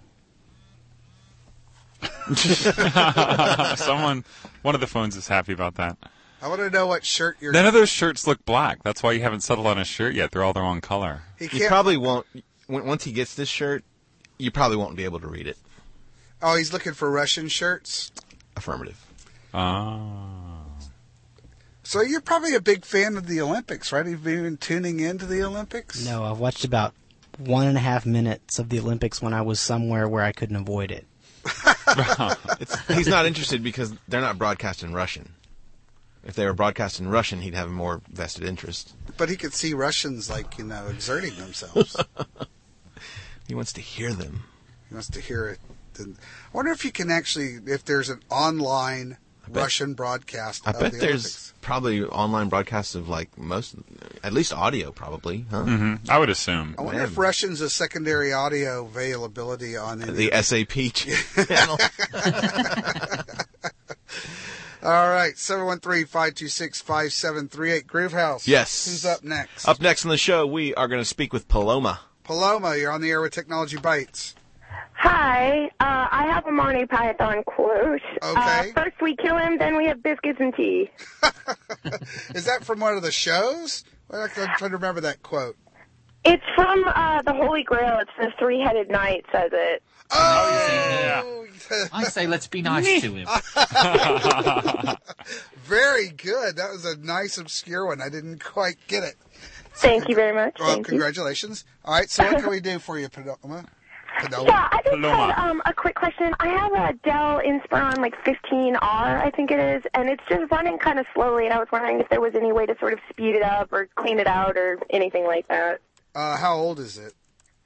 Someone, one of the phones is happy about that. I want to know what shirt you're... None of those shirts look black. That's why you haven't settled on a shirt yet. They're all the wrong color. He You can't- probably won't. when- Once he gets this shirt, you probably won't be able to read it. Oh, he's looking for Russian shirts? Affirmative. Ah. So you're probably a big fan of the Olympics, right? You've been tuning into the Olympics? No, I've watched about one and a half minutes of the Olympics when I was somewhere where I couldn't avoid it. It's, he's not interested because they're not broadcast in Russian. If they were broadcast in Russian, he'd have a more vested interest. But he could see Russians, like, you know, exerting themselves. He wants to hear them. He wants to hear it. I wonder if you can actually, if there's an online bet- Russian broadcast I of bet the there's Olympics. probably online broadcasts of like most, at least audio, probably, huh? Mm-hmm. I would assume. I wonder if Russian's a secondary audio availability on any The S A P channel. All right, seven one three, five two six, five seven three eight. Groovehouse. Yes. Who's up next? Up next on the show, we are going to speak with Paloma. Paloma, you're on the air with Technology Bites. Hi, uh, I have a Monty Python quote. Okay. Uh, first we kill him, then we have biscuits and tea. Is that from one of the shows? Well, I'm trying to remember that quote. It's from uh, the Holy Grail. It's the three-headed knight says it. Oh, I say let's be nice to him. Very good. That was a nice obscure one. I didn't quite get it. Thank you very much. Well, Thank congratulations. You. All right, so what can we do for you, Paloma? Paloma? Yeah, I just had um, a quick question. I have a Dell Inspiron like fifteen R, I think it is, and it's just running kind of slowly, and I was wondering if there was any way to sort of speed it up or clean it out or anything like that. Uh, how old is it?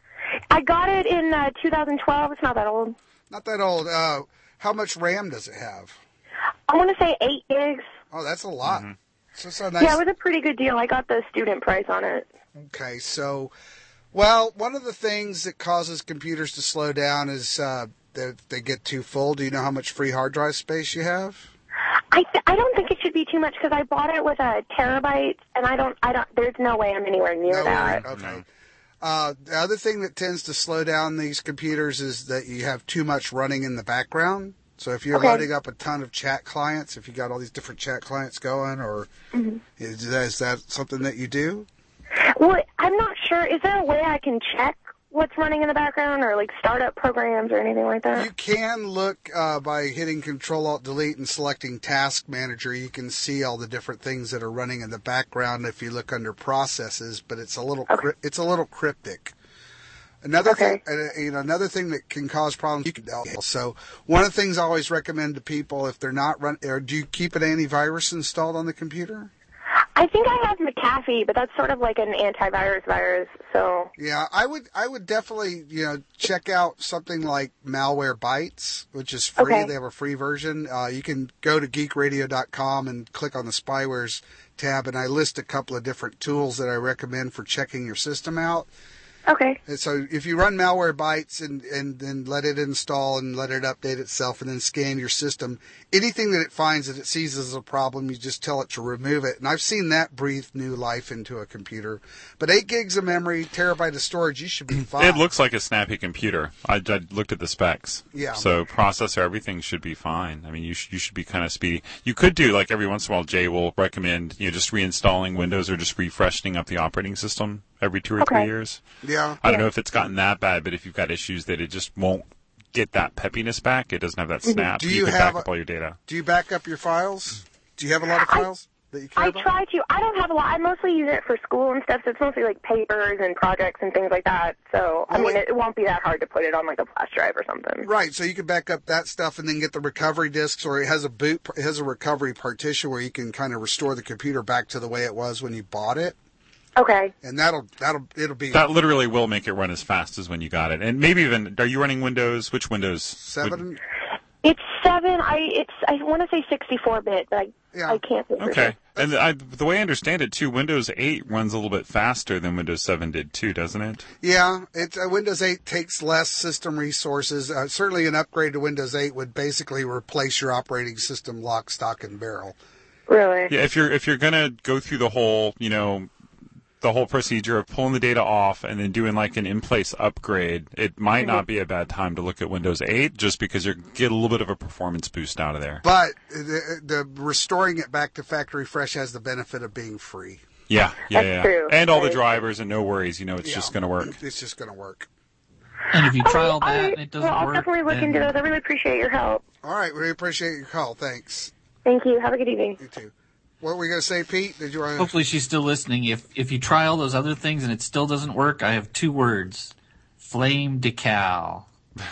I got it in uh, two thousand twelve. It's not that old. Not that old. Uh, how much RAM does it have? I want to say eight gigs. Oh, that's a lot. Mm-hmm. So it's a nice... Yeah, it was a pretty good deal. I got the student price on it. Okay, so, well, one of the things that causes computers to slow down is uh, that they get too full. Do you know how much free hard drive space you have? I th- I don't think it should be too much because I bought it with a terabyte, and I don't I don't. There's no way I'm anywhere near No that. way. Okay. Uh, the other thing that tends to slow down these computers is that you have too much running in the background. So if you're Okay. loading up a ton of chat clients, if you got all these different chat clients going, or Mm-hmm. is, that, is that something that you do? Well, I'm not sure. Is there a way I can check what's running in the background, or like startup programs or anything like that? You can look uh, by hitting Control Alt Delete and selecting Task Manager. You can see all the different things that are running in the background if you look under Processes, but it's a little cri- it's a little cryptic. Another Okay. thing, uh, you know, another thing that can cause problems. You can so one of the things I always recommend to people if they're not run, or do you keep an antivirus installed on the computer? I think I have McAfee, but that's sort of like an antivirus virus. So Yeah, I would I would definitely, you know, check out something like Malwarebytes, which is free. Okay. They have a free version. Uh, you can go to geek radio dot com and click on the spywares tab, and I list a couple of different tools that I recommend for checking your system out. Okay. And so if you run Malwarebytes and, and then let it install and let it update itself and then scan your system, anything that it finds that it sees as a problem, you just tell it to remove it. And I've seen that breathe new life into a computer. But eight gigs of memory, terabyte of storage, you should be fine. It looks like a snappy computer. I, I looked at the specs. Yeah. So processor, everything should be fine. I mean, you should you should be kind of speedy. You could do, like, every once in a while, Jay will recommend, you know, just reinstalling Windows or just refreshing up the operating system every two or Okay. three years. Yeah. I don't Yeah. know if it's gotten that bad, but if you've got issues that it just won't get that peppiness back, it doesn't have that snap. Do you can have back up a- all your data. Do you back up your files? Do you have a lot of files that you care I about? try to. I don't have a lot. I mostly use it for school and stuff, so it's mostly like papers and projects and things like that. So, I Well, mean, it, it won't be that hard to put it on like a flash drive or something. Right, so you can back up that stuff and then get the recovery disks, or it has a boot, it has a recovery partition where you can kind of restore the computer back to the way it was when you bought it. Okay. And that'll that'll it'll be That literally will make it run as fast as when you got it. And maybe even, are you running Windows? Which Windows? seven. would- It's seven. I it's I want to say sixty-four bit, but I Yeah. I can't. say for Okay. sure. And I, the way I understand it, too, Windows eight runs a little bit faster than Windows seven did, too, doesn't it? Yeah, it's uh, Windows eight takes less system resources. Uh, certainly, an upgrade to Windows eight would basically replace your operating system lock, stock, and barrel. Really? Yeah, if you're if you're gonna go through the whole, you know, the whole procedure of pulling the data off and then doing like an in-place upgrade, it might not be a bad time to look at Windows eight, just because you get a little bit of a performance boost out of there. But the, the restoring it back to factory fresh has the benefit of being free. Yeah, yeah, That's yeah. true. And all the Right. drivers, and no worries, you know, it's Yeah. just gonna work. It's just going to work. And if you try all All that right. and it doesn't well, I'll work, definitely look then into those. I really appreciate your help. All right, we appreciate your call. Thanks. Thank you. Have a good evening. You too. What were we going to say, Pete? Did you want to? hopefully she's still listening. If if you try all those other things and it still doesn't work, I have two words: flame decal.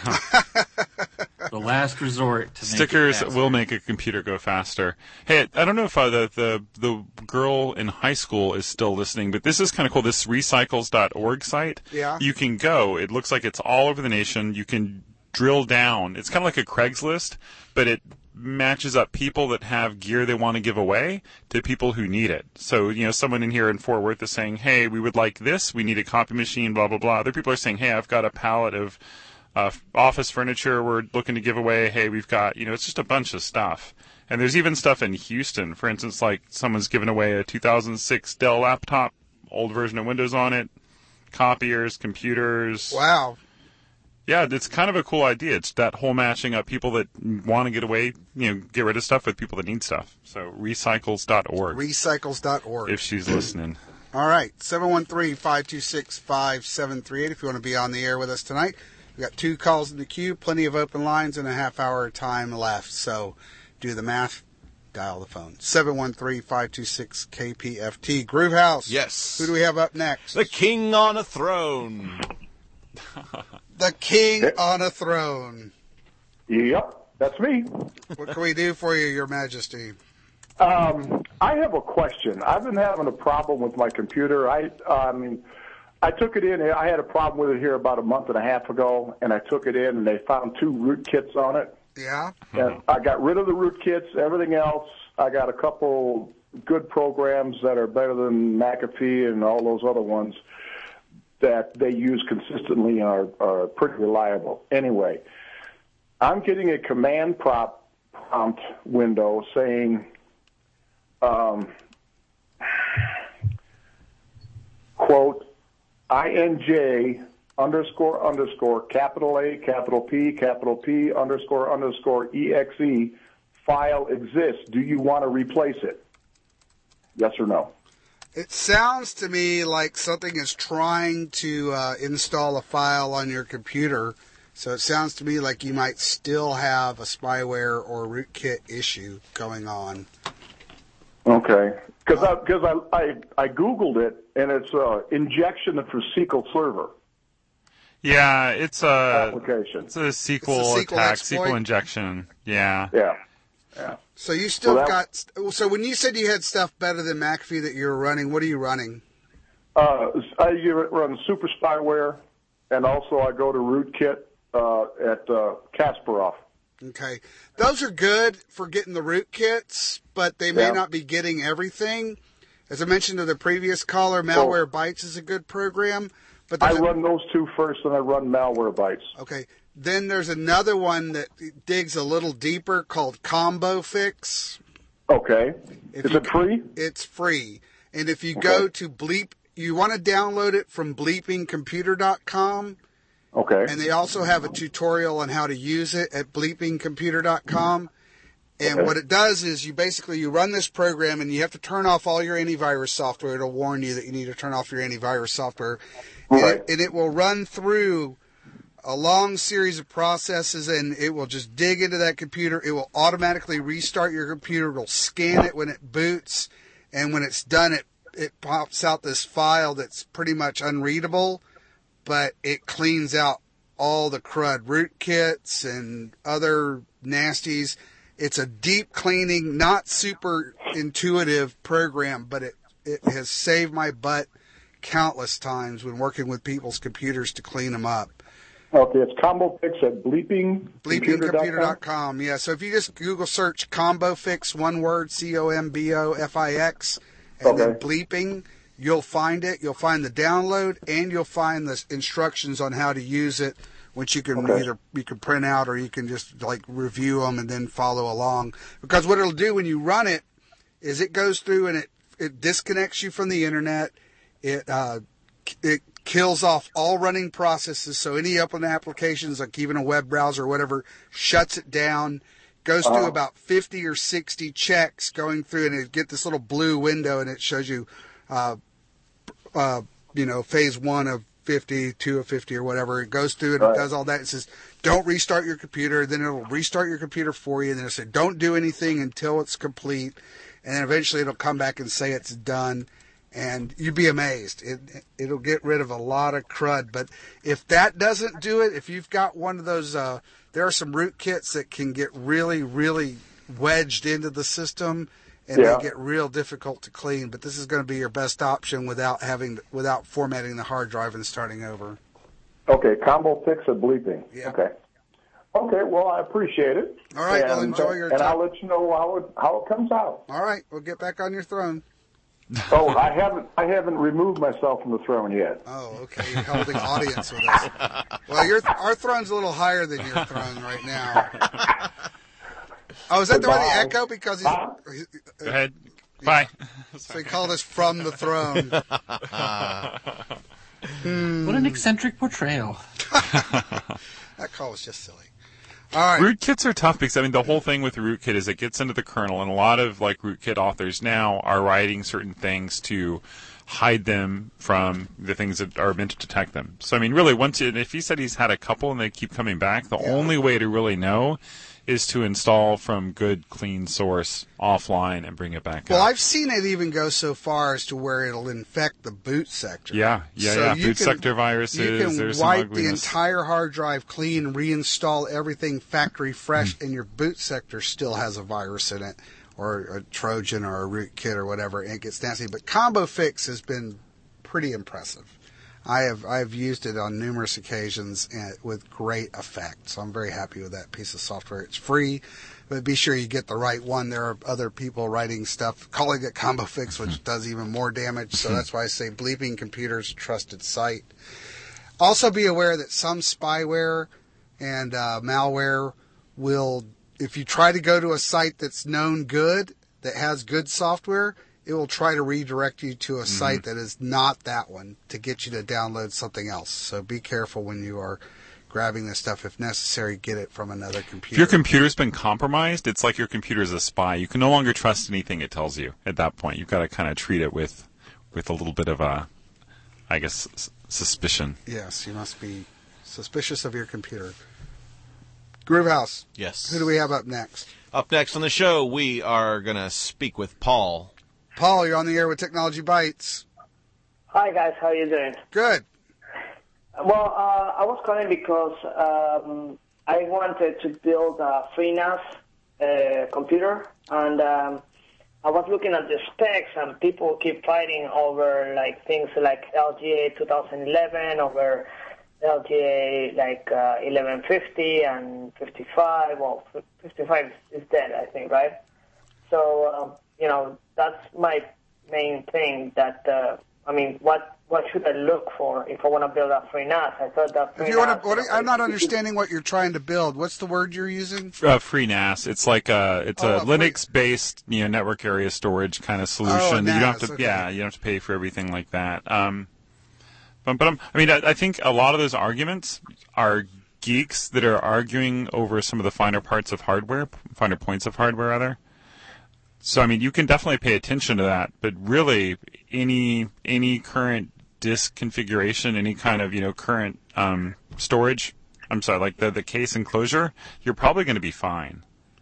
The last resort to make it Stickers faster. will make a computer go faster. Hey, I don't know if uh, the, the the girl in high school is still listening, but this is kind of cool. This recycles dot org site. Yeah. You can go. It looks like it's all over the nation. You can drill down. It's kind of like a Craigslist, but it matches up people that have gear they want to give away to people who need it. So, you know, someone in here in Fort Worth is saying, hey, we would like this. We need a copy machine, blah, blah, blah. Other people are saying, hey, I've got a pallet of uh, office furniture we're looking to give away. Hey, we've got, you know, it's just a bunch of stuff. And there's even stuff in Houston. For instance, like someone's giving away a two thousand six Dell laptop, old version of Windows on it, copiers, computers. Wow. Yeah, it's kind of a cool idea. It's that whole matching up people that want to get away, you know, get rid of stuff with people that need stuff. So recycles dot org. Recycles dot org. If she's listening. All right, seven one three, five two six, five seven three eight if you want to be on the air with us tonight. We've got two calls in the queue, plenty of open lines, and a half hour time left. So do the math, dial the phone. seven one three, five two six, K P F T. Groove House. Yes. Who do we have up next? The king on a throne. The king on a throne. Yep, that's me. What can we do for you, Your Majesty? Um, I have a question. I've been having a problem with my computer. I, uh, I mean, I took it in. I had a problem with it here about a month and a half ago, and I took it in, and they found two rootkits on it. Yeah. And I got rid of the rootkits. Everything else, I got a couple good programs that are better than McAfee and all those other ones that they use consistently and are, are pretty reliable. Anyway, I'm getting a command prop prompt window saying, um, quote, I N J underscore underscore capital A, capital P, capital P, underscore underscore E X E file exists. Do you want to replace it? Yes or no? It sounds to me like something is trying to uh, install a file on your computer. So it sounds to me like you might still have a spyware or rootkit issue going on. Okay. Because I, cause I, I, I Googled it, and it's uh, injection for S Q L Server. Yeah, it's a application. It's a S Q L It's a S Q L attack, exploit? S Q L injection. Yeah. Yeah. Yeah. So you still Well, that- got. So when you said you had stuff better than McAfee that you were running, what are you running? Uh, I run Super Spyware, and also I go to Rootkit uh, at uh, Kasparov. Okay, those are good for getting the rootkits, but they may Yeah. not be getting everything. As I mentioned to the previous caller, Malware Bytes is a good program. But I there's a- run those two first, and I run Malware Bytes. Okay. Then there's another one that digs a little deeper called Combo Fix. Okay. If Is you- it free? It's free. And if you Okay. go to Bleep, you want to download it from bleeping computer dot com. Okay. And they also have a tutorial on how to use it at bleeping computer dot com. And Okay. what it does is you basically you run this program and you have to turn off all your antivirus software. It'll warn you that you need to turn off your antivirus software. And, Right. it, and it will run through a long series of processes, and it will just dig into that computer. It will automatically restart your computer. It'll scan it when it boots, and when it's done, it it pops out this file that's pretty much unreadable, but it cleans out all the crud, rootkits and other nasties. It's a deep cleaning, not super intuitive program, but it, it has saved my butt countless times when working with people's computers to clean them up. Okay, it's Combo Fix at bleeping bleeping computer dot com. Yeah, so if you just Google search Combo Fix, one word, C O M B O F I X, and then Okay. bleeping, you'll find it. You'll find the download, and you'll find the instructions on how to use it, which you can Okay. either you can print out or you can just like review them and then follow along. Because what it'll do when you run it is it goes through and it it disconnects you from the internet. It uh, it kills off all running processes. So any open applications, like even a web browser or whatever, shuts it down. Goes through Uh-huh. about fifty or sixty checks going through, and it get this little blue window, and it shows you, uh, uh, you know, phase one of fifty, two of fifty, or whatever. It goes through and Right. it does all that. It says, don't restart your computer. Then it'll restart your computer for you. And then it'll say, don't do anything until it's complete. And then eventually it'll come back and say it's done. And you'd be amazed. It, it'll get rid of a lot of crud. But if that doesn't do it, if you've got one of those, uh, there are some rootkits that can get really, really wedged into the system, and Yeah. they get real difficult to clean. But this is going to be your best option without having, without formatting the hard drive and starting over. Okay, Combo Fix at bleeping. Yeah. Okay. Okay, well, I appreciate it. All right, and, well, enjoy your And time. I'll let you know how it, how it comes out. All right, we'll get back on your throne. Oh, I haven't I haven't removed myself from the throne yet. Oh, okay. You're holding audience with us. Well, your our throne's a little higher than your throne right now. Oh, is that the way the echo? Because he's. Go ahead. Bye. So he called us from the throne. What an eccentric portrayal. That call was just silly. All right. Rootkits are tough because I mean the whole thing with rootkit is it gets into the kernel, and a lot of like rootkit authors now are writing certain things to hide them from the things that are meant to detect them. So I mean, really, once you, if he said he's had a couple and they keep coming back, the yeah. only way to really know is to install from good, clean source offline and bring it back well, up. Well, I've seen it even go so far as to where it'll infect the boot sector. Yeah, yeah, so yeah. You boot can, sector viruses. You can there's wipe some the entire hard drive clean, reinstall everything factory fresh, mm. and your boot sector still has a virus in it, or a Trojan or a rootkit or whatever, and it gets nasty. But Combo Fix has been pretty impressive. I have I've used it on numerous occasions and with great effect. So I'm very happy with that piece of software. It's free, but be sure you get the right one. There are other people writing stuff, calling it Combo Fix, which does even more damage. So that's why I say Bleeping Computers, trusted site. Also be aware that some spyware and uh, malware will, if you try to go to a site that's known good, that has good software, it will try to redirect you to a site mm-hmm. that is not that one to get you to download something else. So be careful when you are grabbing this stuff. If necessary, get it from another computer. If your computer's been compromised, it's like your computer's a spy. You can no longer trust anything it tells you at that point. You've got to kind of treat it with with a little bit of a, I guess, s- suspicion. Yes, you must be suspicious of your computer. Groovehouse. Yes. Who do we have up next? Up next on the show, we are going to speak with Paul. Paul, you're on the air with Technology Bites. Hi, guys. How are you doing? Good. Well, uh, I was calling because um, I wanted to build a FreeNAS uh, computer, and um, I was looking at the specs, and people keep fighting over like things like L G A twenty eleven, over L G A like uh, eleven fifty and fifty-five. Well, fifty-five is dead, I think, right? So, um, you know, that's my main thing. That uh, I mean, what what should I look for if I want to build a FreeNAS? I thought that. If you want to, what, I'm not understanding what you're trying to build. What's the word you're using? Uh, FreeNAS. It's like a it's oh, a Linux-based, you know, network area storage kind of solution. Oh, that you don't have to, okay. yeah, you don't have to pay for everything like that. Um, but but I'm, I mean, I, I think a lot of those arguments are geeks that are arguing over some of the finer parts of hardware, finer points of hardware, rather. So, I mean, you can definitely pay attention to that, but really, any any current disk configuration, any kind of, you know, current um, storage, I'm sorry, like the, the case enclosure, you're probably going to be fine.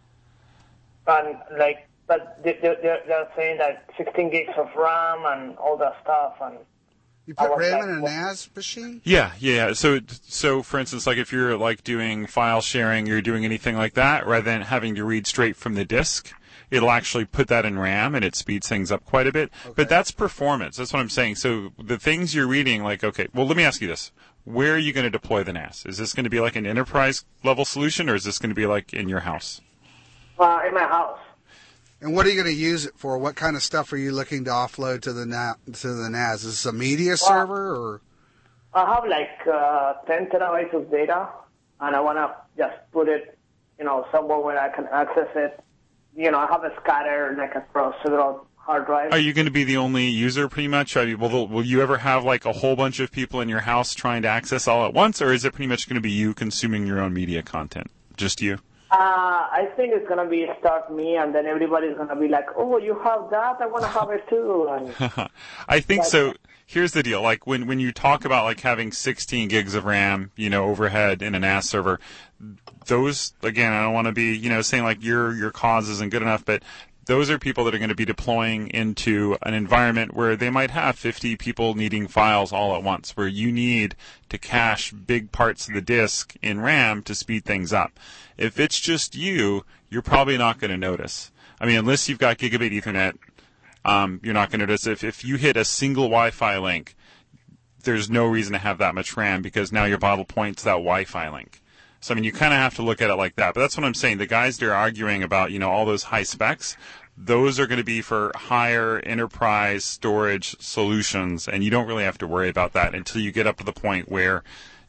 And, like, but they're, they're, they're saying that sixteen gigs of RAM and all that stuff. And you put RAM in a N A S machine? Yeah, yeah. So, so for instance, like if you're like doing file sharing, you're doing anything like that, rather than having to read straight from the disk, it'll actually put that in RAM, and it speeds things up quite a bit. Okay. But that's performance. That's what I'm saying. So the things you're reading, like, okay, well, let me ask you this. Where are you going to deploy the N A S? Is this going to be like an enterprise-level solution, or is this going to be like in your house? Uh, in my house. And what are you going to use it for? What kind of stuff are you looking to offload to the Na- to the N A S? Is this a media well, server, or? I have like uh, ten terabytes of data, and I want to just put it, you know, somewhere where I can access it. You know, I have a scatter like across several hard drives. Are you going to be the only user, pretty much? Are you, will, will you ever have like a whole bunch of people in your house trying to access all at once, or is it pretty much going to be you consuming your own media content? Just you? Uh, I think it's going to be start me, and then everybody's going to be like, oh, you have that? I want to have it too. And I think like, so. Here's the deal. Like when, when you talk about like having sixteen gigs of RAM, you know, overhead in an N A S server, those, again, I don't want to be, you know, saying like your, your cause isn't good enough, but those are people that are going to be deploying into an environment where they might have fifty people needing files all at once, where you need to cache big parts of the disk in RAM to speed things up. If it's just you, you're probably not going to notice. I mean, unless you've got gigabit Ethernet, um, you're not going to notice. If, if you hit a single Wi-Fi link, there's no reason to have that much RAM because now your bottle points to that Wi-Fi link. So, I mean, you kind of have to look at it like that. But that's what I'm saying. The guys that are arguing about, you know, all those high specs, those are going to be for higher enterprise storage solutions, and you don't really have to worry about that until you get up to the point where,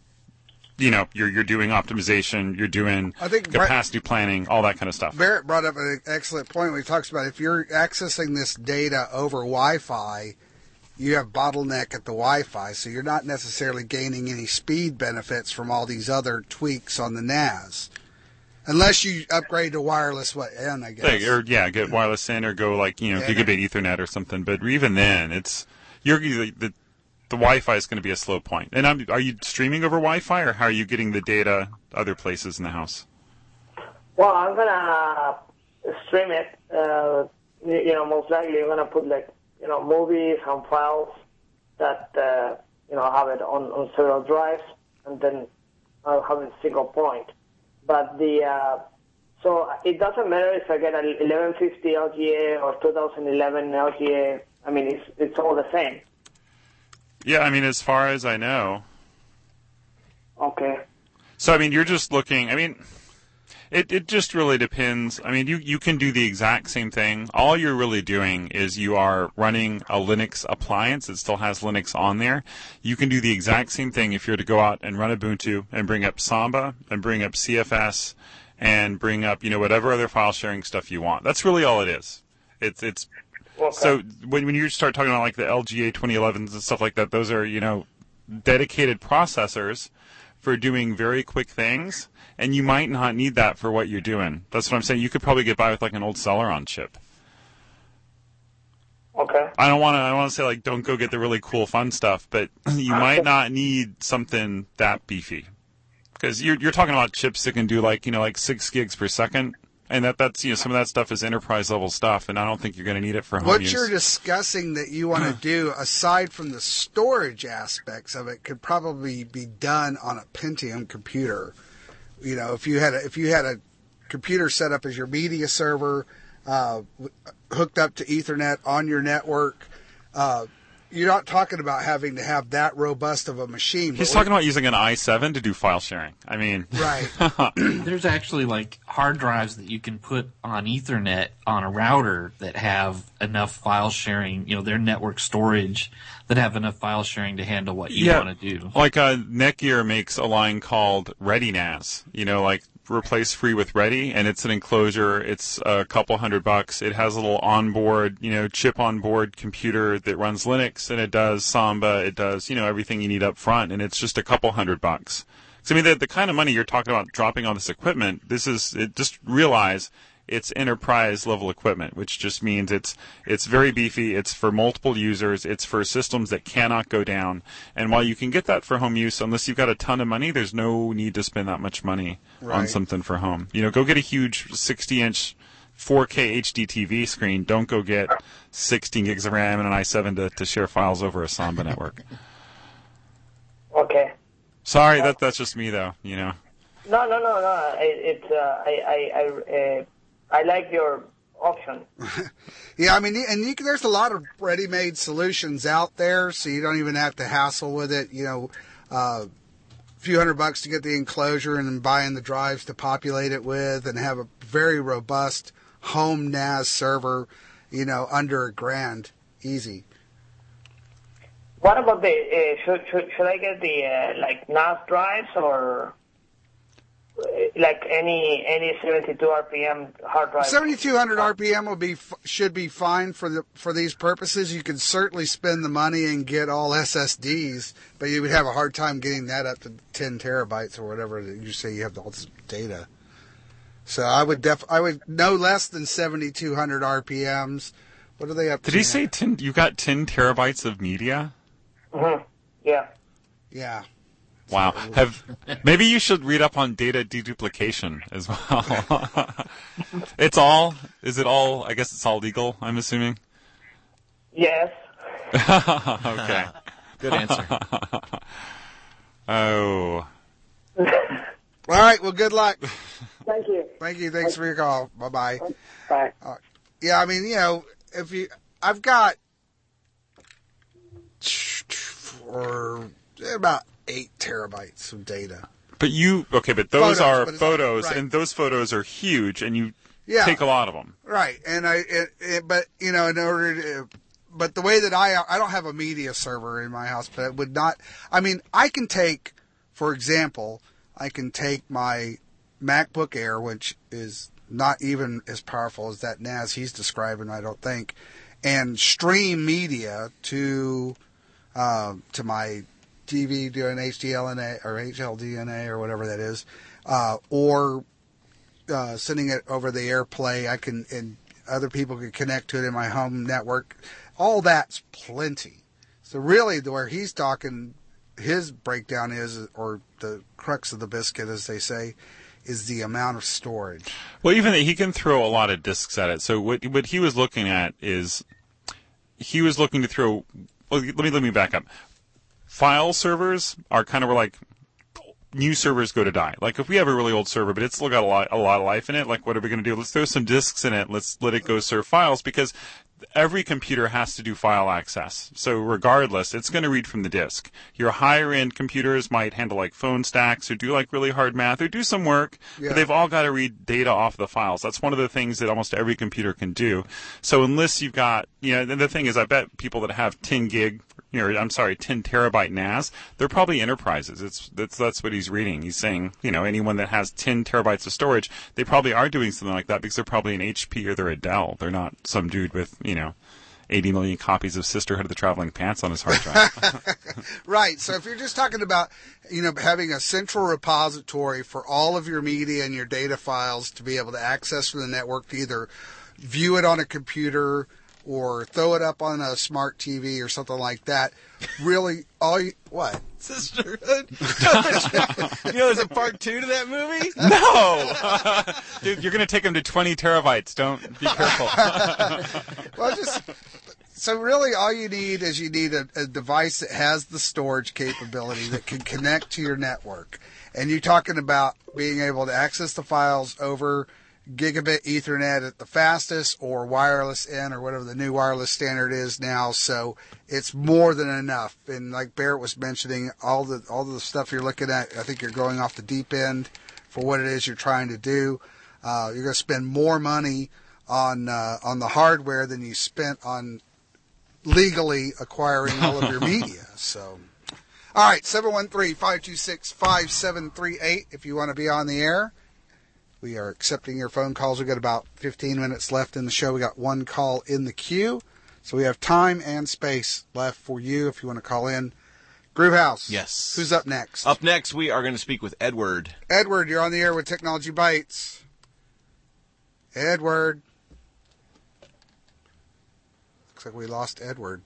you know, you're you're doing optimization, you're doing I think capacity planning, all that kind of stuff. Barrett brought up an excellent point when he talks about if you're accessing this data over Wi-Fi, you have bottleneck at the Wi-Fi, so you're not necessarily gaining any speed benefits from all these other tweaks on the N A S. Unless you upgrade to wireless N, I guess. Like, or, yeah, get wireless in or go like, you know, yeah, gigabit Ethernet or something. But even then, it's you're the, the the Wi-Fi is going to be a slow point. And I'm, are you streaming over Wi-Fi, or how are you getting the data other places in the house? Well, I'm gonna stream it. Uh, you, you know, most likely I'm gonna put like you know movies and files that uh, you know have it on, on several drives, and then I'll have a single point. But the uh, so it doesn't matter if I get an eleven fifty L G A or two thousand eleven L G A. I mean, it's it's all the same. Yeah, I mean, as far as I know. Okay. So, I mean, you're just looking, I mean, it, it just really depends. I mean, you, you can do the exact same thing. All you're really doing is you are running a Linux appliance. It still has Linux on there. You can do the exact same thing if you're to go out and run Ubuntu and bring up Samba and bring up C F S and bring up, you know, whatever other file sharing stuff you want. That's really all it is. It's, it's, Okay. So when when you start talking about like the L G A twenty elevens and stuff like that, those are, you know, dedicated processors for doing very quick things, and you might not need that for what you're doing. That's what I'm saying. You could probably get by with like an old Celeron chip. Okay. I don't want to. I want to say like don't go get the really cool fun stuff, but you might not need something that beefy, because you're you're talking about chips that can do like you know like six gigs per second. And that, that's, you know, some of that stuff is enterprise level stuff, and I don't think you're going to need it for home what use. You're discussing that you want to do, aside from the storage aspects of it, could probably be done on a Pentium computer. You know, if you had a, if you had a computer set up as your media server, uh, hooked up to Ethernet on your network, uh, you're not talking about having to have that robust of a machine. He's talking about using an i seven to do file sharing. I mean, right. There's actually like hard drives that you can put on Ethernet on a router that have enough file sharing, you know, their network storage that have enough file sharing to handle what you yeah, want to do. Like uh, Netgear makes a line called ReadyNAS, you know, like replace free with Ready, and it's an enclosure. It's a couple hundred bucks. It has a little onboard, you know, chip on board computer that runs Linux, and it does Samba. It does, you know, everything you need up front, and it's just a couple hundred bucks. So, I mean, the, the kind of money you're talking about dropping on this equipment, this is, it, just realize it's enterprise level equipment, which just means it's it's very beefy. It's for multiple users. It's for systems that cannot go down. And while you can get that for home use, unless you've got a ton of money, there's no need to spend that much money right. on something for home. You know, go get a huge sixty inch four K H D T V screen. Don't go get sixteen gigs of RAM and an i seven to, to share files over a Samba network. Okay. Sorry, that that's just me though. You know. No, no, no, no. It, it uh, I, I, I, uh, I like your option. Yeah, I mean, and you can, there's a lot of ready-made solutions out there, so you don't even have to hassle with it. You know, uh, a few hundred bucks to get the enclosure and then buying the drives to populate it with, and have a very robust home N A S server, you know, under a grand, easy. What about the, uh, should, should, should I get the, uh, like, N A S drives or... like any any seventy-two R P M hard drive. seventy-two hundred R P M will be should be fine for the for these purposes. You could certainly spend the money and get all S S Ds, but you would have a hard time getting that up to ten terabytes or whatever you say you have all this data. So I would def I would no less than seventy-two hundred R P Ms. What are they up to? Did he say ten? You got ten terabytes of media? Mm-hmm. Yeah. Yeah. Wow. Have maybe you should read up on data deduplication as well. It's all is it all I guess it's all legal, I'm assuming? Yes. Okay. Good answer. Oh. All right, well good luck. Thank you. Thank you. Thanks for your call. Bye-bye. Bye. Uh, yeah, I mean, you know, if you I've got for about eight terabytes of data. But you, okay, but those Photos, are but it's- photos, right. and those photos are huge, and you Yeah. take a lot of them. Right, and I, it, it, but you know, in order to, but the way that I, I don't have a media server in my house, but it would not. I mean, I can take, for example, I can take my MacBook Air, which is not even as powerful as that N A S he's describing, I don't think, and stream media to, uh, to my T V doing H D L N A or H L D N A or whatever that is, uh, or uh, sending it over the AirPlay. I can, and other people can connect to it in my home network. All that's plenty. So really, the where he's talking, his breakdown is, or the crux of the biscuit, as they say, is the amount of storage. Well, even he can throw a lot of disks at it. So what what he was looking at is he was looking to throw. Well, let me let me back up. File servers are kind of where like new servers go to die. Like if we have a really old server, but it's still got a lot a lot of life in it. Like what are we going to do? Let's throw some disks in it. Let's let it go serve files because every computer has to do file access. So regardless, it's going to read from the disk. Your higher end computers might handle like phone stacks or do like really hard math or do some work, Yeah. but they've all got to read data off the files. That's one of the things that almost every computer can do. So unless you've got, you know, and the thing is, I bet people that have ten gig, you know, I'm sorry, ten terabyte N A S, they're probably enterprises. It's that's that's what he's reading. He's saying, you know, anyone that has ten terabytes of storage, they probably are doing something like that because they're probably an H P or they're a Dell. They're not some dude with, you know, eighty million copies of Sisterhood of the Traveling Pants on his hard drive. Right. So if you're just talking about, you know, having a central repository for all of your media and your data files to be able to access from the network, to either view it on a computer or throw it up on a smart T V or something like that, really all you, what? Sisterhood? You know there's a part two to that movie? No! Dude, you're going to take them to twenty terabytes. Don't be careful. Well, just so really all you need is you need a, a device that has the storage capability that can connect to your network. And you're talking about being able to access the files over gigabit Ethernet at the fastest, or wireless N, or whatever the new wireless standard is now. So it's more than enough. And like Barrett was mentioning, all the all the stuff you're looking at, I think you're going off the deep end for what it is you're trying to do. Uh, you're going to spend more money on uh, on the hardware than you spent on legally acquiring all of your media. So, all right, seven one three, five two six, five seven three eight if you want to be on the air. We are accepting your phone calls. We've got about fifteen minutes left in the show. We got one call in the queue. So we have time and space left for you if you want to call in. Groovehouse. Yes. Who's up next? Up next, we are going to speak with Edward. Edward, you're on the air with Technology Bites. Edward. Looks like we lost Edward.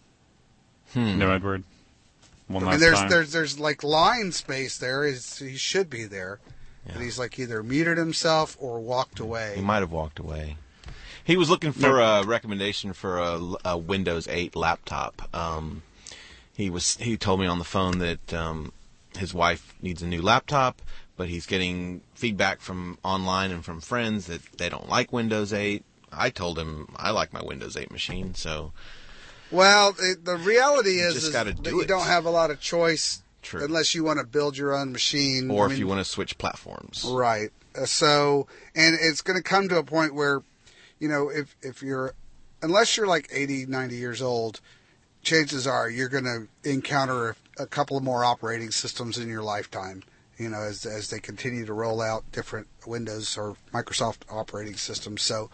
Hmm. No, Edward. One last and there's time. there's there's like line space there. Is he should be there. Yeah. But he's like either muted himself or walked away. He might have walked away. He was looking for a recommendation for a, a Windows eight laptop. Um, he was he told me on the phone that um, his wife needs a new laptop, but he's getting feedback from online and from friends that they don't like Windows eight. I told him I like my Windows eight machine, so. Well, the, the reality is, just is gotta that do you it. don't have a lot of choice. True. Unless you want to build your own machine. Or I if mean, you want to switch platforms. Right. Uh, so, and it's going to come to a point where, you know, if, if you're, unless you're like eighty, ninety years old, chances are you're going to encounter a, a couple of more operating systems in your lifetime, you know, as, as they continue to roll out different Windows or Microsoft operating systems. So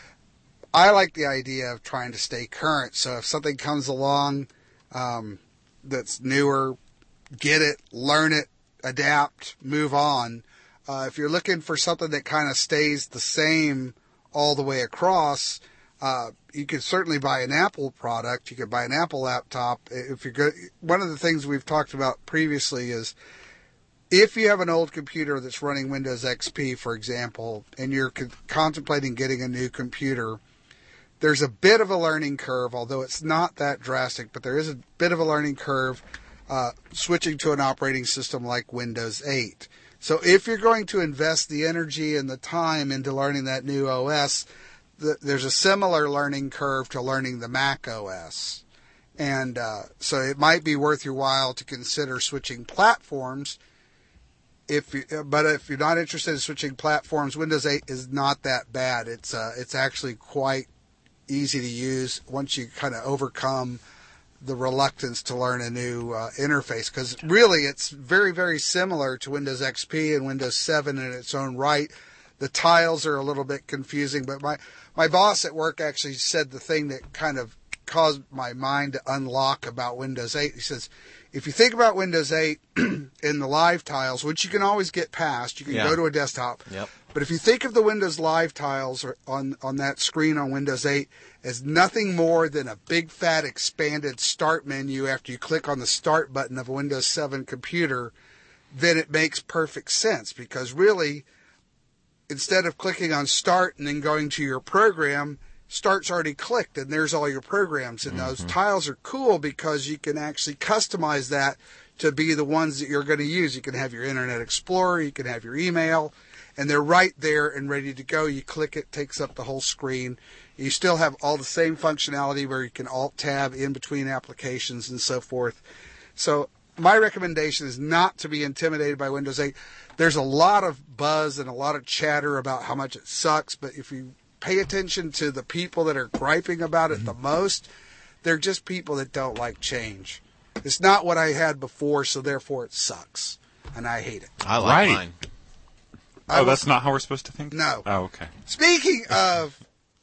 I like the idea of trying to stay current. So if something comes along, um, that's newer, get it, learn it, adapt, move on. Uh, if you're looking for something that kind of stays the same all the way across, uh, you could certainly buy an Apple product. You could buy an Apple laptop. If you're good, one of the things we've talked about previously is if you have an old computer that's running Windows X P, for example, and you're con- contemplating getting a new computer, there's a bit of a learning curve, although it's not that drastic, but there is a bit of a learning curve uh, switching to an operating system like Windows eight. So if you're going to invest the energy and the time into learning that new O S, th- there's a similar learning curve to learning the Mac O S. And uh, so it might be worth your while to consider switching platforms. If you, but if you're not interested in switching platforms, Windows eight is not that bad. It's uh, it's actually quite easy to use once you kind of overcome the reluctance to learn a new uh, interface, because really it's very, very similar to Windows X P and Windows seven in its own right. The tiles are a little bit confusing, but my, my boss at work actually said the thing that kind of caused my mind to unlock about Windows eight. He says, if you think about Windows eight in the live tiles, which you can always get past, you can Yeah. go to a desktop, Yep. But if you think of the Windows Live tiles on, on that screen on Windows eight as nothing more than a big fat expanded start menu after you click on the start button of a Windows seven computer, then it makes perfect sense, because really, instead of clicking on start and then going to your program, start's already clicked and there's all your programs. And mm-hmm. those tiles are cool because you can actually customize that to be the ones that you're going to use. You can have your Internet Explorer, you can have your email, and they're right there and ready to go. You click it, takes up the whole screen. You still have all the same functionality where you can Alt-Tab in between applications and so forth. So my recommendation is not to be intimidated by Windows eight. There's a lot of buzz and a lot of chatter about how much it sucks, but if you pay attention to the people that are griping about it the most, they're just people that don't like change. It's not what I had before, so therefore it sucks, and I hate it. I like right. mine. Oh, was, that's not how we're supposed to think? No. Oh, okay. Speaking of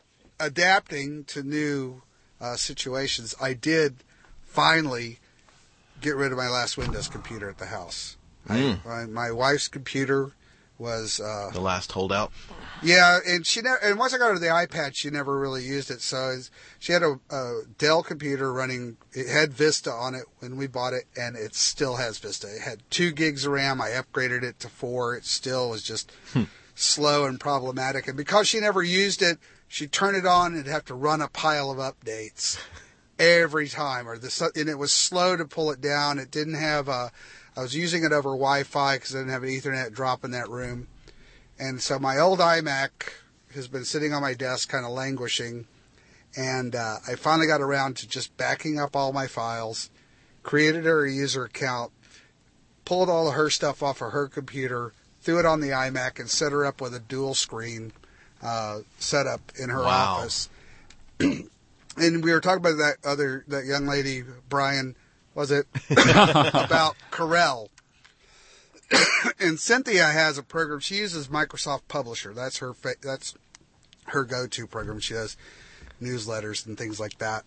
adapting to new uh, situations, I did finally get rid of my last Windows computer at the house. Mm. I, my, my wife's computer was uh, the last holdout. Yeah, and she never. And once I got her the iPad, she never really used it. So she had a, a Dell computer running. It had Vista on it when we bought it, and it still has Vista. It had two gigs of RAM. I upgraded it to four. It still was just hmm. slow and problematic. And because she never used it, she'd turn it on and have to run a pile of updates every time. Or the and it was slow to pull it down. It didn't have a. I was using it over Wi-Fi because I didn't have an Ethernet drop in that room. And so my old iMac has been sitting on my desk kind of languishing. And uh, I finally got around to just backing up all my files, created her a user account, pulled all of her stuff off of her computer, threw it on the iMac, and set her up with a dual screen uh, setup in her wow. office. And we were talking about that other, that young lady, Brian, was it, about Corel. And Cynthia has a program. She uses Microsoft Publisher. That's her fa- that's her go-to program. She does newsletters and things like that.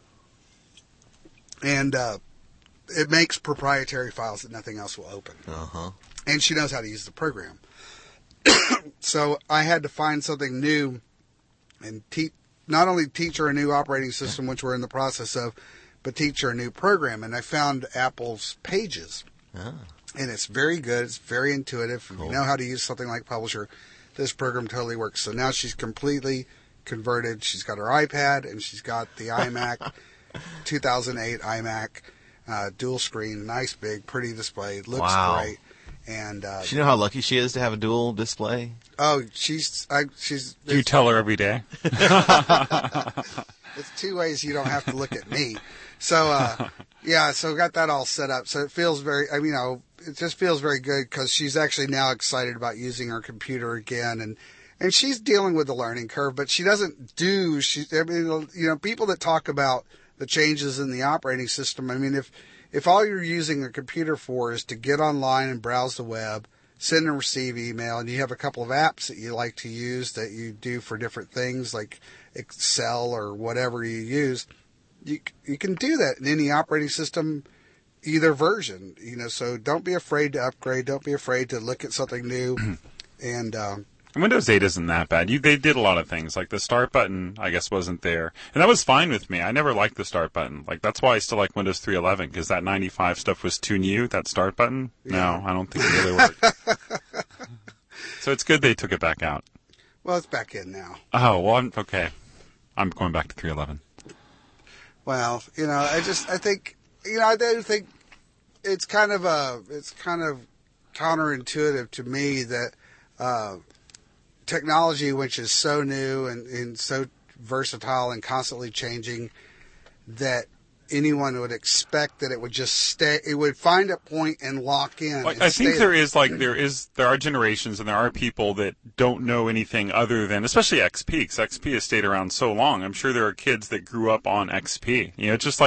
And uh, it makes proprietary files that nothing else will open. Uh-huh. And she knows how to use the program. So I had to find something new and te- not only teach her a new operating system, which we're in the process of, but teach her a new program. And I found Apple's Pages. Ah. And it's very good. It's very intuitive. If cool. you know how to use something like Publisher, this program totally works. So now she's completely converted. She's got her iPad, and she's got the iMac, two thousand eight iMac, uh, dual screen, nice, big, pretty display. It looks wow. great. And uh, you know how lucky she is to have a dual display? Oh, she's I, she's. Do you tell her every day? It's two ways you don't have to look at me. So, uh, yeah, so got that all set up. So it feels very, I mean, you know, it just feels very good because she's actually now excited about using her computer again. And, and she's dealing with the learning curve, but she doesn't do, she, I mean, you know, people that talk about the changes in the operating system, I mean, if, if all you're using a computer for is to get online and browse the web, send and receive email, and you have a couple of apps that you like to use that you do for different things like Excel or whatever you use, you you can do that in any operating system, either version. You know, so don't be afraid to upgrade. Don't be afraid to look at something new. And um, Windows eight isn't that bad. You, they did a lot of things. Like the start button, I guess, wasn't there. And that was fine with me. I never liked the start button. Like that's why I still like Windows three eleven, because that ninety-five stuff was too new, that start button. Yeah. No, I don't think it really worked. So it's good they took it back out. Well, it's back in now. Oh, well, I'm, okay. I'm going back to three eleven. Well, you know, I just, I think, you know, I do think it's kind of a, it's kind of counterintuitive to me that uh, technology, which is so new and, and so versatile and constantly changing, that anyone would expect that it would just stay, it would find a point and lock in. Well, and I think stay there is like there is there are generations and there are people that don't know anything other than, especially X P, because X P has stayed around so long. I'm sure there are kids that grew up on X P. You know, it's just like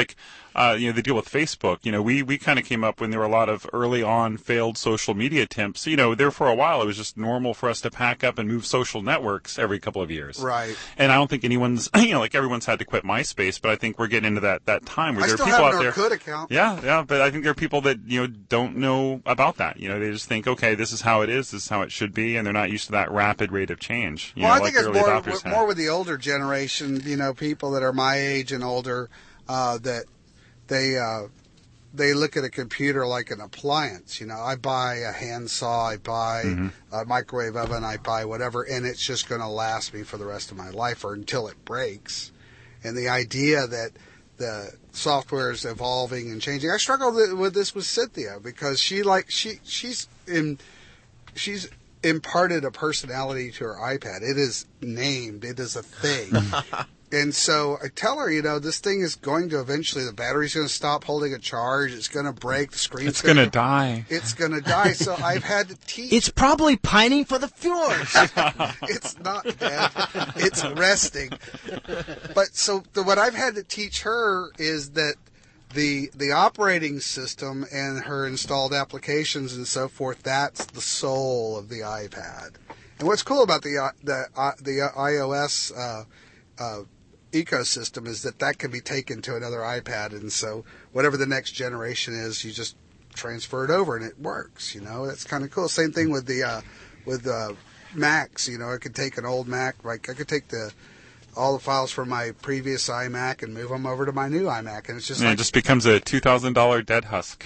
uh, you know, the deal with Facebook. You know, we, we kind of came up when there were a lot of early on failed social media attempts. You know, there for a while it was just normal for us to pack up and move social networks every couple of years. Right. And I don't think anyone's, you know, like everyone's had to quit MySpace, but I think we're getting into that, that time where I there still are people have out an there. Orkut account. Yeah, yeah, but I think there are people that, you know, don't know about that. You know, they just think, okay, this is how it is, this is how it should be, and they're not used to that rapid rate of change. You well, know, I like think it's early more, adopters with, had. more with the older generation, you know, people that are my age and older, uh, that they uh, they look at a computer like an appliance. You know, I buy a handsaw, I buy Mm-hmm. a microwave oven, I buy whatever, and it's just going to last me for the rest of my life or until it breaks. And the idea that the software is evolving and changing. I struggled with this with Cynthia because she like she she's in she's imparted a personality to her iPad. It is named. It is a thing. And so I tell her, you know, this thing is going to eventually, the battery's going to stop holding a charge. It's going to break. The screen's It's going gonna to die. It's going to die. So I've had to teach. It's probably pining for the fjords. It's not dead. It's resting. But so the, what I've had to teach her is that the the operating system and her installed applications and so forth, that's the soul of the iPad. And what's cool about the uh, the uh, the uh, iOS uh, uh, ecosystem is that that can be taken to another iPad, and so whatever the next generation is, you just transfer it over and it works. You know, that's kind of cool. Same thing with the uh, with uh, Macs. You know, I could take an old Mac, like I could take the all the files from my previous iMac and move them over to my new iMac, and it's just And like it just becomes a two thousand dollars dead husk.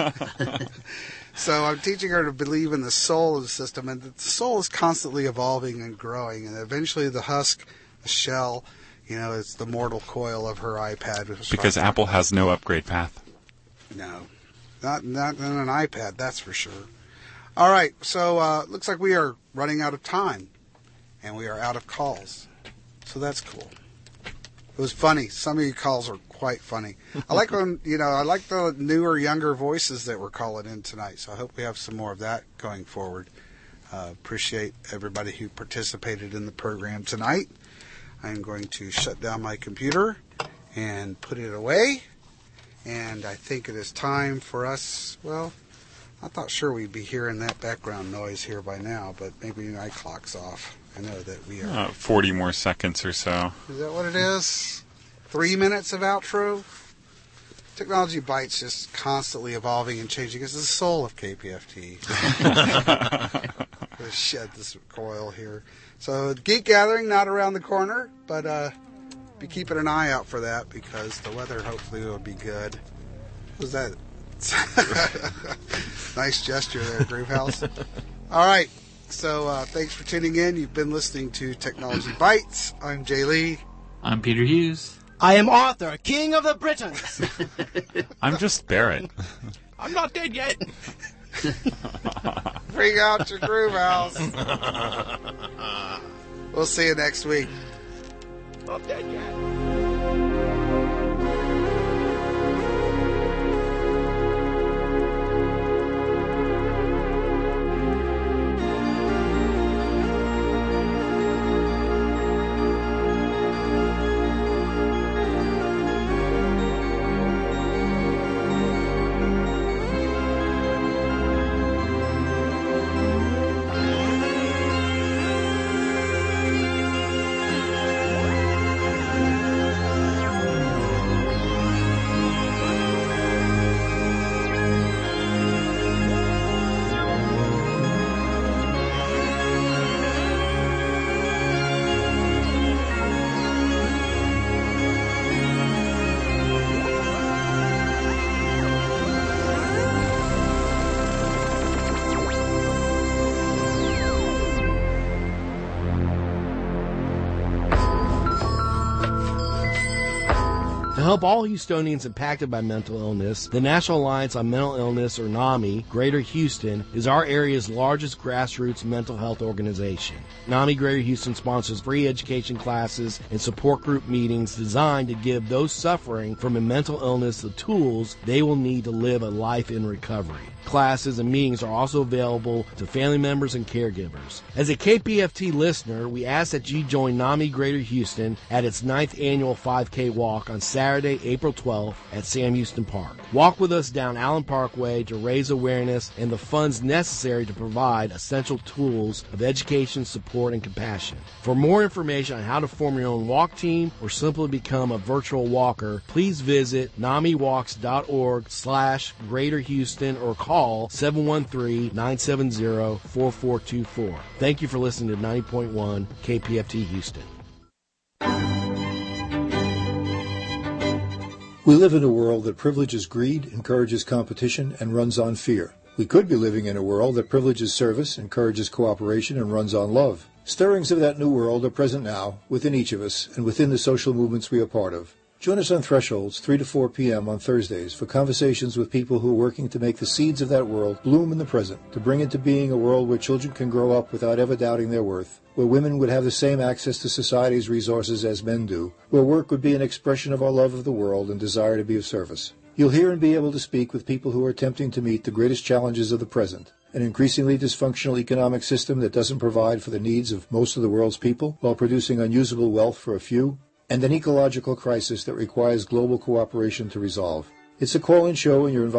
So I'm teaching her to believe in the soul of the system, and the soul is constantly evolving and growing, and eventually the husk, the shell, you know, it's the mortal coil of her iPad. Because Apple has no upgrade path. No, not not on an iPad, that's for sure. All right, so uh, looks like we are running out of time, and we are out of calls. So that's cool. It was funny. Some of your calls are quite funny. I like when, you know, I like the newer, younger voices that were calling in tonight. So I hope we have some more of that going forward. Uh, appreciate everybody who participated in the program tonight. I'm going to shut down my computer and put it away. And I think it is time for us, well, I thought sure we'd be hearing that background noise here by now, but maybe my clock's off. I know that we are. Uh, forty more seconds or so. Is that what it is? Three minutes of outro? Technology Bytes just constantly evolving and changing. It's the soul of K P F T. Let's shed this coil here. So, Geek Gathering, not around the corner, but uh, be keeping an eye out for that because the weather hopefully will be good. What was that? Nice gesture there, Groove House. All right. So, uh, thanks for tuning in. You've been listening to Technology Bytes. I'm Jay Lee. I'm Peter Hughes. I am Arthur, King of the Britons. I'm just Barrett. I'm not dead yet. Bring out your Groove House. We'll see you next week. Not dead yet. To help all Houstonians impacted by mental illness, the National Alliance on Mental Illness, or NAMI, Greater Houston, is our area's largest grassroots mental health organization. NAMI Greater Houston sponsors free education classes and support group meetings designed to give those suffering from a mental illness the tools they will need to live a life in recovery. Classes and meetings are also available to family members and caregivers. As a K P F T listener, we ask that you join NAMI Greater Houston at its ninth annual five K walk on Saturday, Saturday, April twelfth at Sam Houston Park. Walk with us down Allen Parkway to raise awareness and the funds necessary to provide essential tools of education, support, and compassion. For more information on how to form your own walk team or simply become a virtual walker, please visit namiwalks.org slash Greater Houston or call seven one three, nine seven zero, four four two four. Thank you for listening to ninety point one K P F T Houston. We live in a world that privileges greed, encourages competition, and runs on fear. We could be living in a world that privileges service, encourages cooperation, and runs on love. Stirrings of that new world are present now, within each of us, and within the social movements we are part of. Join us on Thresholds, three to four p.m. on Thursdays for conversations with people who are working to make the seeds of that world bloom in the present, to bring into being a world where children can grow up without ever doubting their worth, where women would have the same access to society's resources as men do, where work would be an expression of our love of the world and desire to be of service. You'll hear and be able to speak with people who are attempting to meet the greatest challenges of the present, an increasingly dysfunctional economic system that doesn't provide for the needs of most of the world's people while producing unusable wealth for a few, and an ecological crisis that requires global cooperation to resolve. It's a call-in show, and you're invited